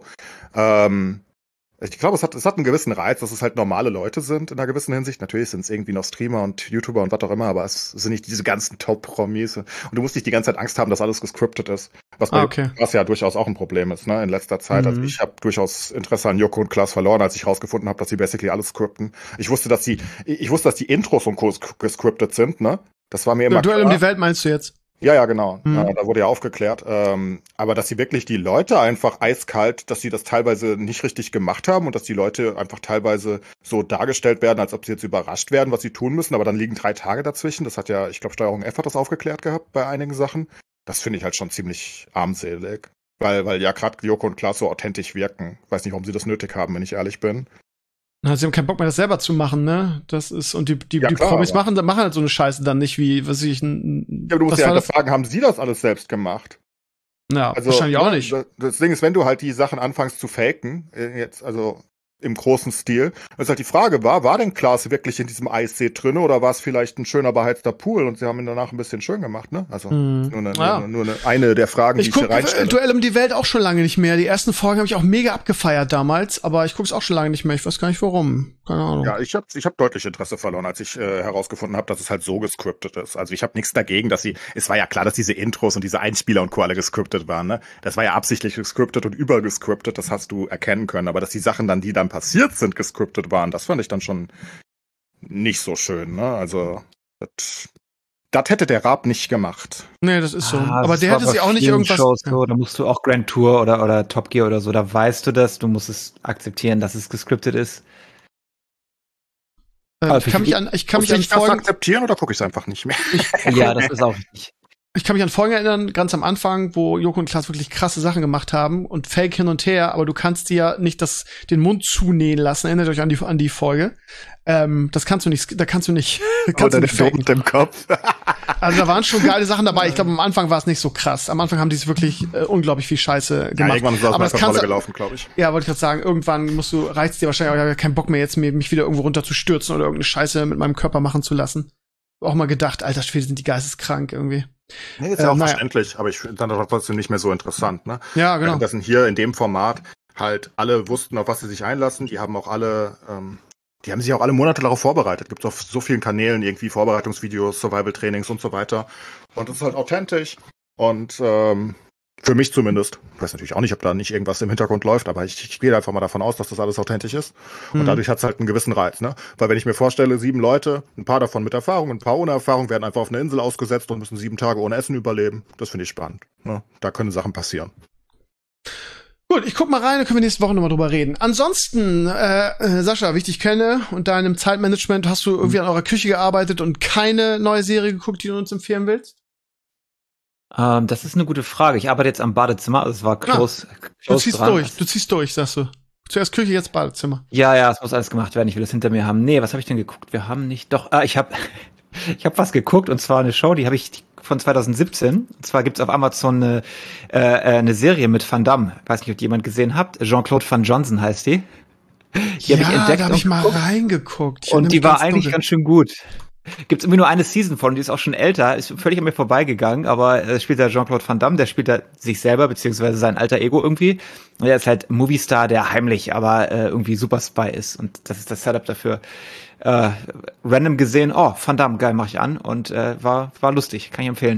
Ähm, ich glaube, es hat, es hat einen gewissen Reiz, dass es halt normale Leute sind in einer gewissen Hinsicht. Natürlich sind es irgendwie noch Streamer und YouTuber und was auch immer, aber es sind nicht diese ganzen Top-Promis. Und du musst nicht die ganze Zeit Angst haben, dass alles gescriptet ist. Was, bei Ah, okay. was ja durchaus auch ein Problem ist, ne, in letzter Zeit. Also Mhm. ich habe durchaus Interesse an Joko und Klaas verloren, als ich rausgefunden habe, dass sie basically alles scripten. Ich wusste, dass die, ich wusste, dass die Intros und Co. gescriptet sind, ne? Das war mir immer Duell klar. um die Welt meinst du jetzt? Ja, ja, genau. Mhm. Ja, da wurde ja aufgeklärt. Ähm, aber dass sie wirklich die Leute einfach eiskalt, dass sie das teilweise nicht richtig gemacht haben und dass die Leute einfach teilweise so dargestellt werden, als ob sie jetzt überrascht werden, was sie tun müssen, aber dann liegen drei Tage dazwischen. Das hat ja, ich glaube, Steuerung F hat das aufgeklärt gehabt bei einigen Sachen. Das finde ich halt schon ziemlich armselig. Weil, weil ja gerade Joko und Klaas so authentisch wirken. Weiß nicht, warum sie das nötig haben, wenn ich ehrlich bin. Na, sie haben keinen Bock mehr, das selber zu machen, ne? Das ist, und die, die, Ja, die klar, Promis aber- machen, machen halt so eine Scheiße dann nicht, wie, was weiß ich, ein, Ja, aber du musst was ja war halt das? fragen, haben sie das alles selbst gemacht? Ja, Also, wahrscheinlich auch ne, nicht. Das, das Ding ist, wenn du halt die Sachen anfängst zu faken, äh, jetzt, also im großen Stil, ist halt die Frage, war, war denn Klaas wirklich in diesem Eissee drinne oder war es vielleicht ein schöner beheizter Pool und sie haben ihn danach ein bisschen schön gemacht, ne? Also Hm. nur, eine, Ja. nur, nur eine, eine der Fragen, Ich die ich hier gucke reinstelle. Duell um die Welt auch schon lange nicht mehr. Die ersten Folgen habe ich auch mega abgefeiert damals, aber ich gucke es auch schon lange nicht mehr. Ich weiß gar nicht warum. Keine Ahnung. Ja, ich habe ich hab deutlich Interesse verloren, als ich äh, herausgefunden habe, dass es halt so gescriptet ist. Also ich habe nichts dagegen, dass sie, es war ja klar, dass diese Intros und diese Einspieler und Co. alle gescriptet waren, ne? Das war ja absichtlich gescriptet und übergescriptet, das hast du erkennen können. Aber dass die Sachen dann, die dann passiert sind, gescriptet waren, das fand ich dann schon nicht so schön, ne? Also, das, das hätte der Raab nicht gemacht. Nee, das ist so. Ah, aber das der war hätte bei sich auch nicht vielen irgendwas. Shows Ja. so, da musst du auch Grand Tour oder, oder Top Gear oder so, da weißt du das, du musst es akzeptieren, dass es gescriptet ist. Äh, ich kann mich an, ich kann Muss mich an ich das Folgen, akzeptieren oder gucke ich es einfach nicht mehr? Ja, das ist auch richtig. ich kann mich an Folgen erinnern, ganz am Anfang, wo Joko und Klaas wirklich krasse Sachen gemacht haben und Fake hin und her, aber du kannst dir ja nicht das, den Mund zunähen lassen. Erinnert euch an die, an die Folge. Ähm, das kannst du nicht, da kannst du nicht, kannst du nicht faken. im Kopf. Also da waren schon geile Sachen dabei. Ich glaube, am Anfang war es nicht so krass. Am Anfang haben die es wirklich äh, unglaublich viel Scheiße Ja, gemacht. irgendwann ist es aus aber meiner das kannst Kontrolle du, gelaufen, glaube ich. ja, wollte ich gerade sagen, irgendwann musst du, reizt dir wahrscheinlich auch ja, keinen Bock mehr jetzt, mir, mich wieder irgendwo runterzustürzen oder irgendeine Scheiße mit meinem Körper machen zu lassen. Auch mal gedacht, alter Schwede, sind die geisteskrank irgendwie. Nee, ist Äh, ja auch naja. verständlich, aber ich finde dann doch trotzdem nicht mehr so interessant, ne? Ja, genau. Das sind hier in dem Format halt alle wussten, auf was sie sich einlassen. Die haben auch alle, ähm, die haben sich auch alle Monate darauf vorbereitet. Gibt es auf so vielen Kanälen irgendwie Vorbereitungsvideos, Survival-Trainings und so weiter. Und das ist halt authentisch. Und ähm, für mich zumindest. Ich weiß natürlich auch nicht, ob da nicht irgendwas im Hintergrund läuft, aber ich, ich gehe einfach mal davon aus, dass das alles authentisch ist. Und Mhm. dadurch hat es halt einen gewissen Reiz, ne? Weil wenn ich mir vorstelle, sieben Leute, ein paar davon mit Erfahrung, ein paar ohne Erfahrung, werden einfach auf eine Insel ausgesetzt und müssen sieben Tage ohne Essen überleben. Das finde ich spannend. Ne? Da können Sachen passieren. Gut, ich guck mal rein, dann können wir nächste Woche nochmal drüber reden. Ansonsten, äh, äh, Sascha, wie ich dich kenne und deinem Zeitmanagement, hast du irgendwie an eurer Küche gearbeitet und keine neue Serie geguckt, die du uns empfehlen willst? Ähm, das ist eine gute Frage. Ich arbeite jetzt am Badezimmer, also es war close, Du close ziehst dran. durch, du ziehst durch, sagst du. Zuerst Küche, jetzt Badezimmer. Ja, ja, es muss alles gemacht werden. Ich will das hinter mir haben. Nee, was habe ich denn geguckt? Wir haben nicht. Doch, ah, ich habe ich hab was geguckt und zwar eine Show, die habe ich von zwanzig siebzehn. Und zwar gibt's auf Amazon eine, äh, eine Serie mit Van Damme. Weiß nicht, ob die jemand gesehen habt. Jean-Claude Van Johnson heißt die. Die ja, hab ich entdeckt da habe ich und mal geguckt. reingeguckt. Ich Und erinnere die mich war ganz eigentlich dunkel. ganz schön gut. Gibt's irgendwie nur eine Season von, die ist auch schon älter, ist völlig an mir vorbeigegangen, aber äh, spielt da Jean-Claude Van Damme, der spielt da sich selber, beziehungsweise sein alter Ego irgendwie. Und er ist halt Moviestar, der heimlich, aber äh, irgendwie super Spy ist. Und das ist das Setup dafür. Äh, random gesehen, oh, Van Damme, geil, mach ich an. Und äh, war, war lustig, kann ich empfehlen.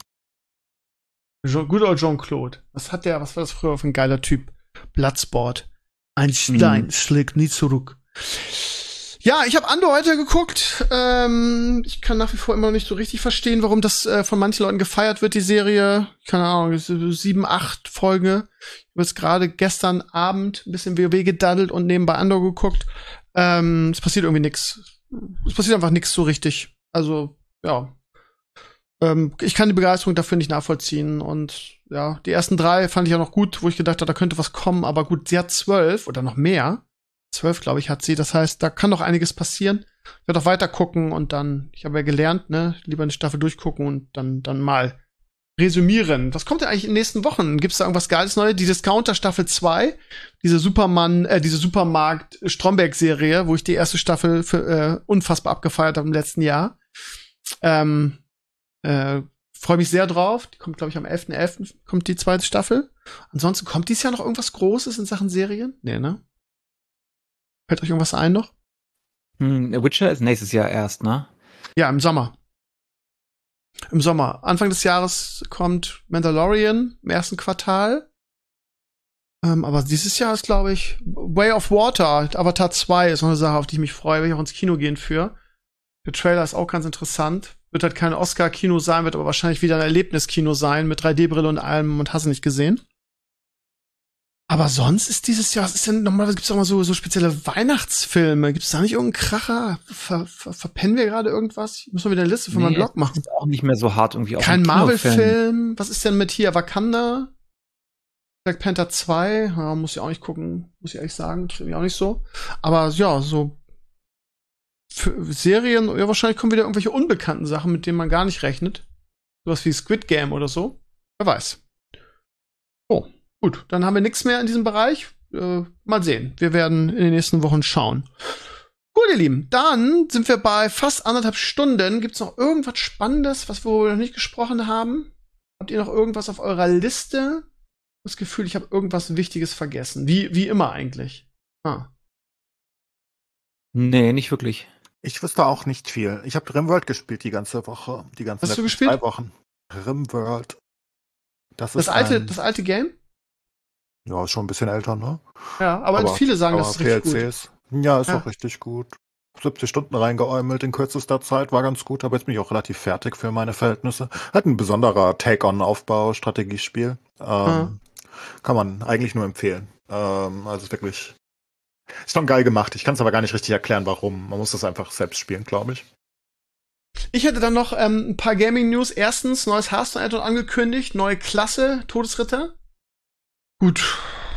Jean, guter Jean-Claude. Was hat der, was war das früher für ein geiler Typ? Bloodsport. Ein Stein mhm. schlägt nie zurück. Ja, ich habe Andor heute geguckt. Ähm, ich kann nach wie vor immer noch nicht so richtig verstehen, warum das äh, von manchen Leuten gefeiert wird, die Serie. Keine Ahnung, sieben, acht Folgen. Ich habe jetzt gerade gestern Abend ein bisschen WoW gedaddelt und nebenbei Andor geguckt. Ähm, es passiert irgendwie nix. Es passiert einfach nix so richtig. Also, ja. Ähm, ich kann die Begeisterung dafür nicht nachvollziehen. Und ja, die ersten drei fand ich ja noch gut, wo ich gedacht habe, da könnte was kommen. Aber gut, sie hat zwölf oder noch mehr. Zwölf, glaube ich, hat sie. Das heißt, da kann noch einiges passieren. Ich werde auch weiter gucken und dann, ich habe ja gelernt, ne, lieber eine Staffel durchgucken und dann, dann mal resümieren. Was kommt denn eigentlich in den nächsten Wochen? Gibt es da irgendwas Geiles Neues? Die Discounter Staffel zwei, diese Superman, äh, diese Supermarkt Stromberg-Serie, wo ich die erste Staffel für, äh, unfassbar abgefeiert habe im letzten Jahr. Ähm, äh, freue mich sehr drauf. Die kommt, glaube ich, am elften elften kommt die zweite Staffel. Ansonsten kommt dieses Jahr noch irgendwas Großes in Sachen Serien? Nee, ne? Fällt euch irgendwas ein noch? Hm, Witcher ist nächstes Jahr erst, ne? Ja, im Sommer. Im Sommer. Anfang des Jahres kommt Mandalorian im ersten Quartal. Ähm, aber dieses Jahr ist, glaube ich, Way of Water, Avatar zwei ist noch eine Sache, auf die ich mich freue, will ich auch ins Kino gehen für. Der Trailer ist auch ganz interessant. Wird halt kein Oscar-Kino sein, wird aber wahrscheinlich wieder ein Erlebniskino sein mit drei D-Brille und allem und hast du nicht gesehen. Aber sonst ist dieses Jahr, was ist denn, normalerweise gibt's auch mal so, so spezielle Weihnachtsfilme. Gibt's da nicht irgendeinen Kracher? Ver, ver, verpennen wir gerade irgendwas? Ich muss mal wieder eine Liste für nee, meinen Blog machen. Ist auch nicht mehr so hart irgendwie auf Kein Marvel-Film. Was ist denn mit hier? Wakanda? Black Panther zwei? Ja, muss ich auch nicht gucken, muss ich ehrlich sagen. Finde ich auch nicht so. Aber ja, so für Serien, ja, wahrscheinlich kommen wieder irgendwelche unbekannten Sachen, mit denen man gar nicht rechnet. Sowas wie Squid Game oder so. Wer weiß. Oh. Gut, dann haben wir nichts mehr in diesem Bereich. Äh, mal sehen. Wir werden in den nächsten Wochen schauen. Gut, ihr Lieben, dann sind wir bei fast anderthalb Stunden. Gibt's noch irgendwas Spannendes, was wir noch nicht gesprochen haben? Habt ihr noch irgendwas auf eurer Liste? Das Gefühl, ich habe irgendwas Wichtiges vergessen. Wie, wie immer eigentlich. Ah. Nee, nicht wirklich. Ich wüsste auch nicht viel. Ich habe Rimworld gespielt die ganze Woche. Die ganzen Hast du gespielt? Zwei Wochen. Rimworld. Das, das ist alte, ein, das alte Game? Ja, ist schon ein bisschen älter, ne? Ja, aber, aber viele sagen, das ist richtig P L Cs. Gut. Ja, ist ja. auch richtig gut. siebzig Stunden reingeäumelt in kürzester Zeit, war ganz gut, aber jetzt bin ich auch relativ fertig für meine Verhältnisse. Hat ein besonderer Take-on-Aufbau, Strategiespiel. Ähm, ja. Kann man eigentlich nur empfehlen. Ähm, also ist wirklich, ist schon geil gemacht. Ich kann es aber gar nicht richtig erklären, warum. Man muss das einfach selbst spielen, glaube ich. Ich hätte dann noch ähm, ein paar Gaming-News. Erstens, neues Hearthstone-Add-on angekündigt, neue Klasse, Todesritter. Gut.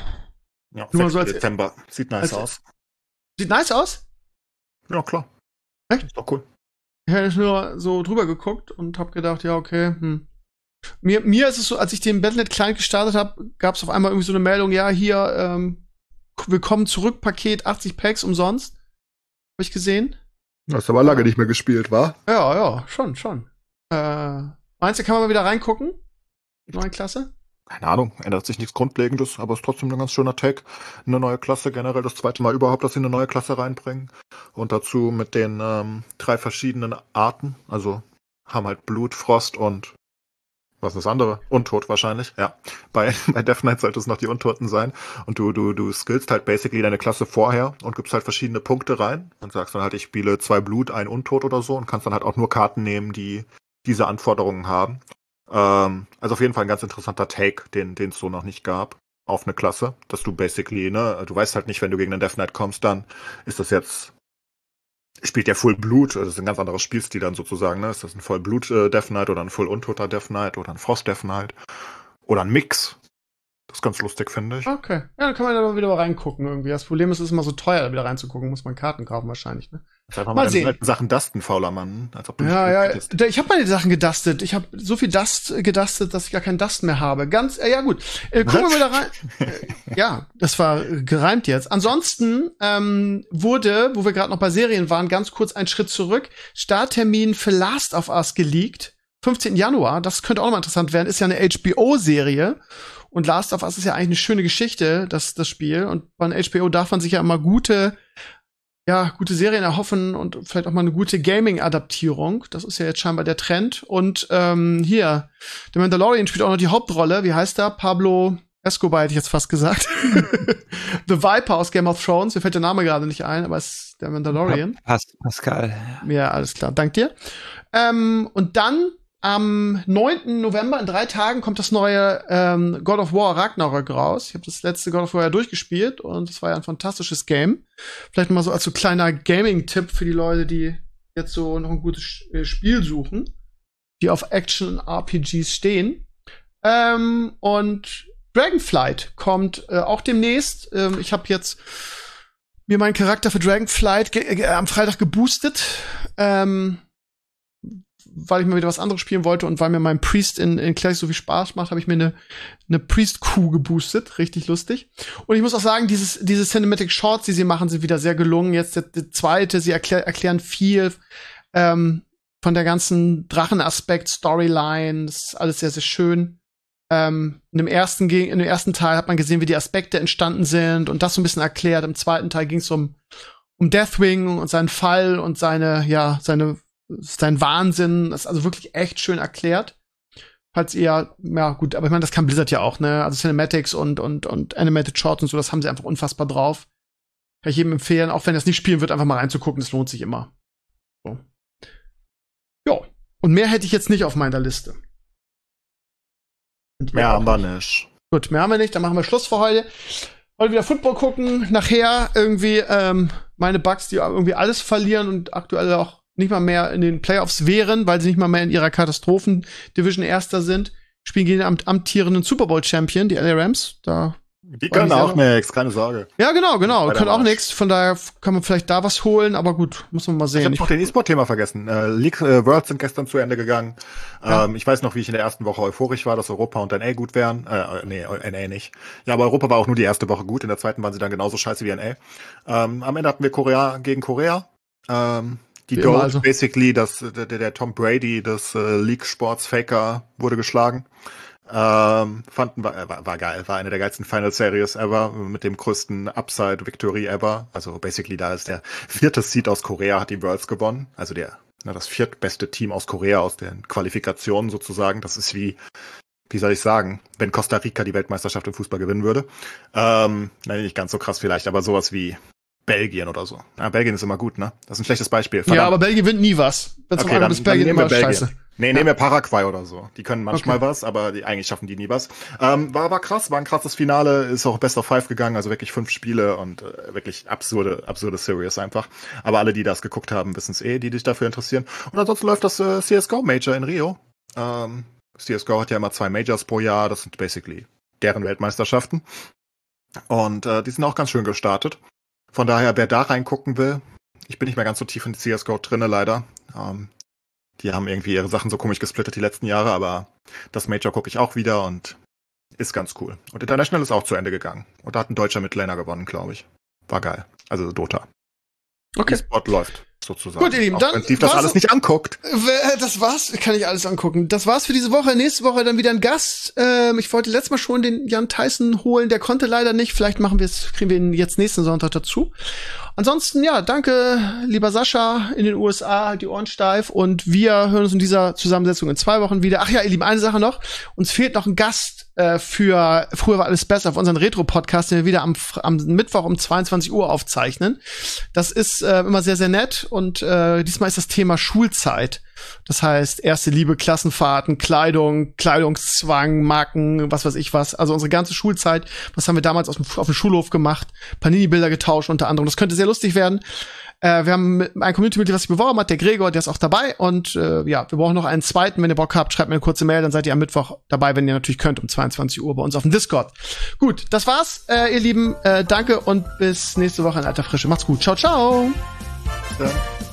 Ja, nur so als Dezember. Sieht nice als, aus. Sieht nice aus? Ja, klar. Echt? Ist doch cool. Ich hätte nur so drüber geguckt und hab gedacht, ja, okay, hm. Mir, mir ist es so, als ich den Battle Punkt net Client gestartet habe, gab es auf einmal irgendwie so eine Meldung, ja, hier, ähm, willkommen zurück, Paket achtzig Packs umsonst. Hab ich gesehen. Hast aber lange nicht mehr gespielt, wa? Ja, ja, schon, schon. Äh, meinst du, kann man mal wieder reingucken? Neue Klasse? Keine Ahnung, ändert sich nichts Grundlegendes, aber ist trotzdem ein ganz schöner Tag. Eine neue Klasse, generell das zweite Mal überhaupt, dass sie eine neue Klasse reinbringen. Und dazu mit den ähm, drei verschiedenen Arten. Also haben halt Blut, Frost und was ist das andere? Untot wahrscheinlich, ja. Bei, bei Death Knight sollte es noch die Untoten sein. Und du, du, du skillst halt basically deine Klasse vorher und gibst halt verschiedene Punkte rein. Und sagst dann halt, ich spiele zwei Blut, ein Untot oder so und kannst dann halt auch nur Karten nehmen, die diese Anforderungen haben. Ähm, also auf jeden Fall ein ganz interessanter Take, den den es so noch nicht gab, auf eine Klasse, dass du basically, ne, du weißt halt nicht, wenn du gegen einen Death Knight kommst, dann ist das jetzt, spielt der Full Blut, das ist ein ganz anderer Spielstil dann sozusagen, ne, ist das ein Voll Blut äh, Death Knight oder ein Full Untoter Death Knight oder ein Frost Death Knight oder ein Mix. Das ist ganz lustig, finde ich. Okay, ja, dann kann man da wieder mal reingucken irgendwie. Das Problem ist, es ist immer so teuer, da wieder reinzugucken, muss man Karten kaufen wahrscheinlich, ne? Das einfach mal, mal sehen. Sachen dusten, fauler Mann. Als ob du ja, ja, hättest. Ich habe meine Sachen gedustet. Ich habe so viel Dust gedustet, dass ich gar keinen Dust mehr habe. Ganz, äh, ja gut. Äh, gucken wir wieder rein. Ja, das war gereimt jetzt. Ansonsten ähm, wurde, wo wir gerade noch bei Serien waren, ganz kurz ein Schritt zurück, Starttermin für Last of Us geleakt. fünfzehnten Januar, das könnte auch noch mal interessant werden, ist ja eine H B O-Serie. Und Last of Us ist ja eigentlich eine schöne Geschichte, das, das Spiel. Und bei H B O darf man sich ja immer gute, ja, gute Serien erhoffen und vielleicht auch mal eine gute Gaming-Adaptierung. Das ist ja jetzt scheinbar der Trend. Und ähm, hier, der Mandalorian spielt auch noch die Hauptrolle. Wie heißt der? Pablo Escobar hätte ich jetzt fast gesagt. The Viper aus Game of Thrones. Mir fällt der Name gerade nicht ein, aber es ist der Mandalorian. Pas Pascal. Ja, alles klar. Dank dir. Ähm, und dann am neunten November, in drei Tagen, kommt das neue ähm, God of War Ragnarök raus. Ich habe das letzte God of War ja durchgespielt und es war ja ein fantastisches Game. Vielleicht mal so als so kleiner Gaming-Tipp für die Leute, die jetzt so noch ein gutes Spiel suchen, die auf Action-R P Gs stehen. Ähm, und Dragonflight kommt äh, auch demnächst. Ähm, ich habe jetzt mir meinen Charakter für Dragonflight ge- äh, am Freitag geboostet, ähm, weil ich mal wieder was anderes spielen wollte und weil mir mein Priest in, in Clash so viel Spaß macht, habe ich mir eine eine Priest-Kuh geboostet. Richtig lustig. Und ich muss auch sagen, dieses diese Cinematic Shorts, die sie machen, sind wieder sehr gelungen. Jetzt der, der zweite, sie erklär, erklären viel ähm, von der ganzen Drachenaspekt, Storyline. Das ist alles sehr, sehr schön. Ähm, in dem ersten in dem ersten Teil hat man gesehen, wie die Aspekte entstanden sind und das so ein bisschen erklärt. Im zweiten Teil ging es um um Deathwing und seinen Fall und seine ja seine sein Wahnsinn. Das ist also wirklich echt schön erklärt. Falls ihr ja gut, aber ich meine, das kann Blizzard ja auch, ne? Also Cinematics und und und Animated Shorts und so, das haben sie einfach unfassbar drauf. Kann ich jedem empfehlen, auch wenn er es nicht spielen wird, einfach mal reinzugucken. Das lohnt sich immer. So. Ja. Und mehr hätte ich jetzt nicht auf meiner Liste. Mehr haben wir nicht. Gut, mehr haben wir nicht. Dann machen wir Schluss für heute. Heute wieder Football gucken. Nachher irgendwie ähm, meine Bucks, die irgendwie alles verlieren und aktuell auch nicht mal mehr in den Playoffs wären, weil sie nicht mal mehr in ihrer Katastrophen-Division Erster sind. Spielen gegen den amt amtierenden Super Bowl-Champion, die L A Rams. Da Die können auch nichts, keine Sorge. Ja, genau, genau. Können auch Marsch. nichts. Von daher kann man vielleicht da was holen, aber gut, muss man mal Ich sehen. habe noch den E-Sport-Thema vergessen. Äh, League äh, Worlds sind gestern zu Ende gegangen. Ja. Ähm, ich weiß noch, wie ich in der ersten Woche euphorisch war, dass Europa und N A gut wären. Äh, nee, N A nicht. Ja, aber Europa war auch nur die erste Woche gut. In der zweiten waren sie dann genauso scheiße wie N A. Ähm, am Ende hatten wir Korea gegen Korea. Ähm, die Gold, also. basically, das, der, der Tom Brady des äh, League-Sports-Faker wurde geschlagen. Ähm, fanden war, war, war geil, war eine der geilsten Final Series ever, mit dem größten Upside Victory ever. Also basically da ist der vierte Seed aus Korea, hat die Worlds gewonnen. Also der, na, das viertbeste Team aus Korea aus den Qualifikationen sozusagen. Das ist wie, wie soll ich sagen, wenn Costa Rica die Weltmeisterschaft im Fußball gewinnen würde. Ähm, nein, nicht ganz so krass vielleicht, aber sowas wie Belgien oder so. Ja, Belgien ist immer gut, ne? Das ist ein schlechtes Beispiel. Verdammt. Ja, aber Belgien gewinnt nie was. Wenn Okay, dann, ist Belgien dann nehmen wir immer Belgien. scheiße. Nee, Ja. nehmen wir Paraguay oder so. Die können manchmal Okay. was, aber die, eigentlich schaffen die nie was. Ähm, war, war krass, war ein krasses Finale, ist auch Best of Five gegangen, also wirklich fünf Spiele und äh, wirklich absurde, absurde Series einfach. Aber alle, die das geguckt haben, wissen es eh, die sich dafür interessieren. Und ansonsten läuft das äh, C S G O Major in Rio. Ähm, C S G O hat ja immer zwei Majors pro Jahr, das sind basically deren Weltmeisterschaften. Und äh, die sind auch ganz schön gestartet. Von daher, wer da reingucken will, ich bin nicht mehr ganz so tief in C S G O drinne, leider. Ähm, die haben irgendwie ihre Sachen so komisch gesplittet die letzten Jahre, aber das Major gucke ich auch wieder und ist ganz cool. Und International ist auch zu Ende gegangen. Und da hat ein deutscher Midlaner gewonnen, glaube ich. War geil. Also Dota. Okay. E-Sport läuft sozusagen. Gut, ihr Lieben, auch dann wenn Steve das war's- alles nicht anguckt. Äh, Das war's, kann ich alles angucken. Das war's für diese Woche. Nächste Woche dann wieder ein Gast. Ähm, ich wollte letztes Mal schon den Jan Tyson holen, der konnte leider nicht. Vielleicht machen wir es, kriegen wir ihn jetzt nächsten Sonntag dazu. Ansonsten, ja, danke, lieber Sascha in den U S A, halt die Ohren steif. Und wir hören uns in dieser Zusammensetzung in zwei Wochen wieder. Ach ja, ihr Lieben, eine Sache noch. Uns fehlt noch ein Gast äh, für Früher war alles besser auf unseren Retro-Podcast, den wir wieder am, Fr- am Mittwoch um zweiundzwanzig Uhr aufzeichnen. Das ist äh, immer sehr, sehr nett. Und äh, diesmal ist das Thema Schulzeit. Das heißt, erste Liebe, Klassenfahrten, Kleidung, Kleidungszwang, Marken, was weiß ich was. Also unsere ganze Schulzeit, was haben wir damals aus dem, auf dem Schulhof gemacht? Panini-Bilder getauscht unter anderem. Das könnte sehr lustig werden. Äh, wir haben ein Community-Mitglied, was sich beworben hat, der Gregor, der ist auch dabei. Und äh, ja, wir brauchen noch einen zweiten. Wenn ihr Bock habt, schreibt mir eine kurze Mail, dann seid ihr am Mittwoch dabei, wenn ihr natürlich könnt, um zweiundzwanzig Uhr bei uns auf dem Discord. Gut, das war's, äh, ihr Lieben. Äh, danke und bis nächste Woche in alter Frische. Macht's gut. Ciao, ciao. Ja.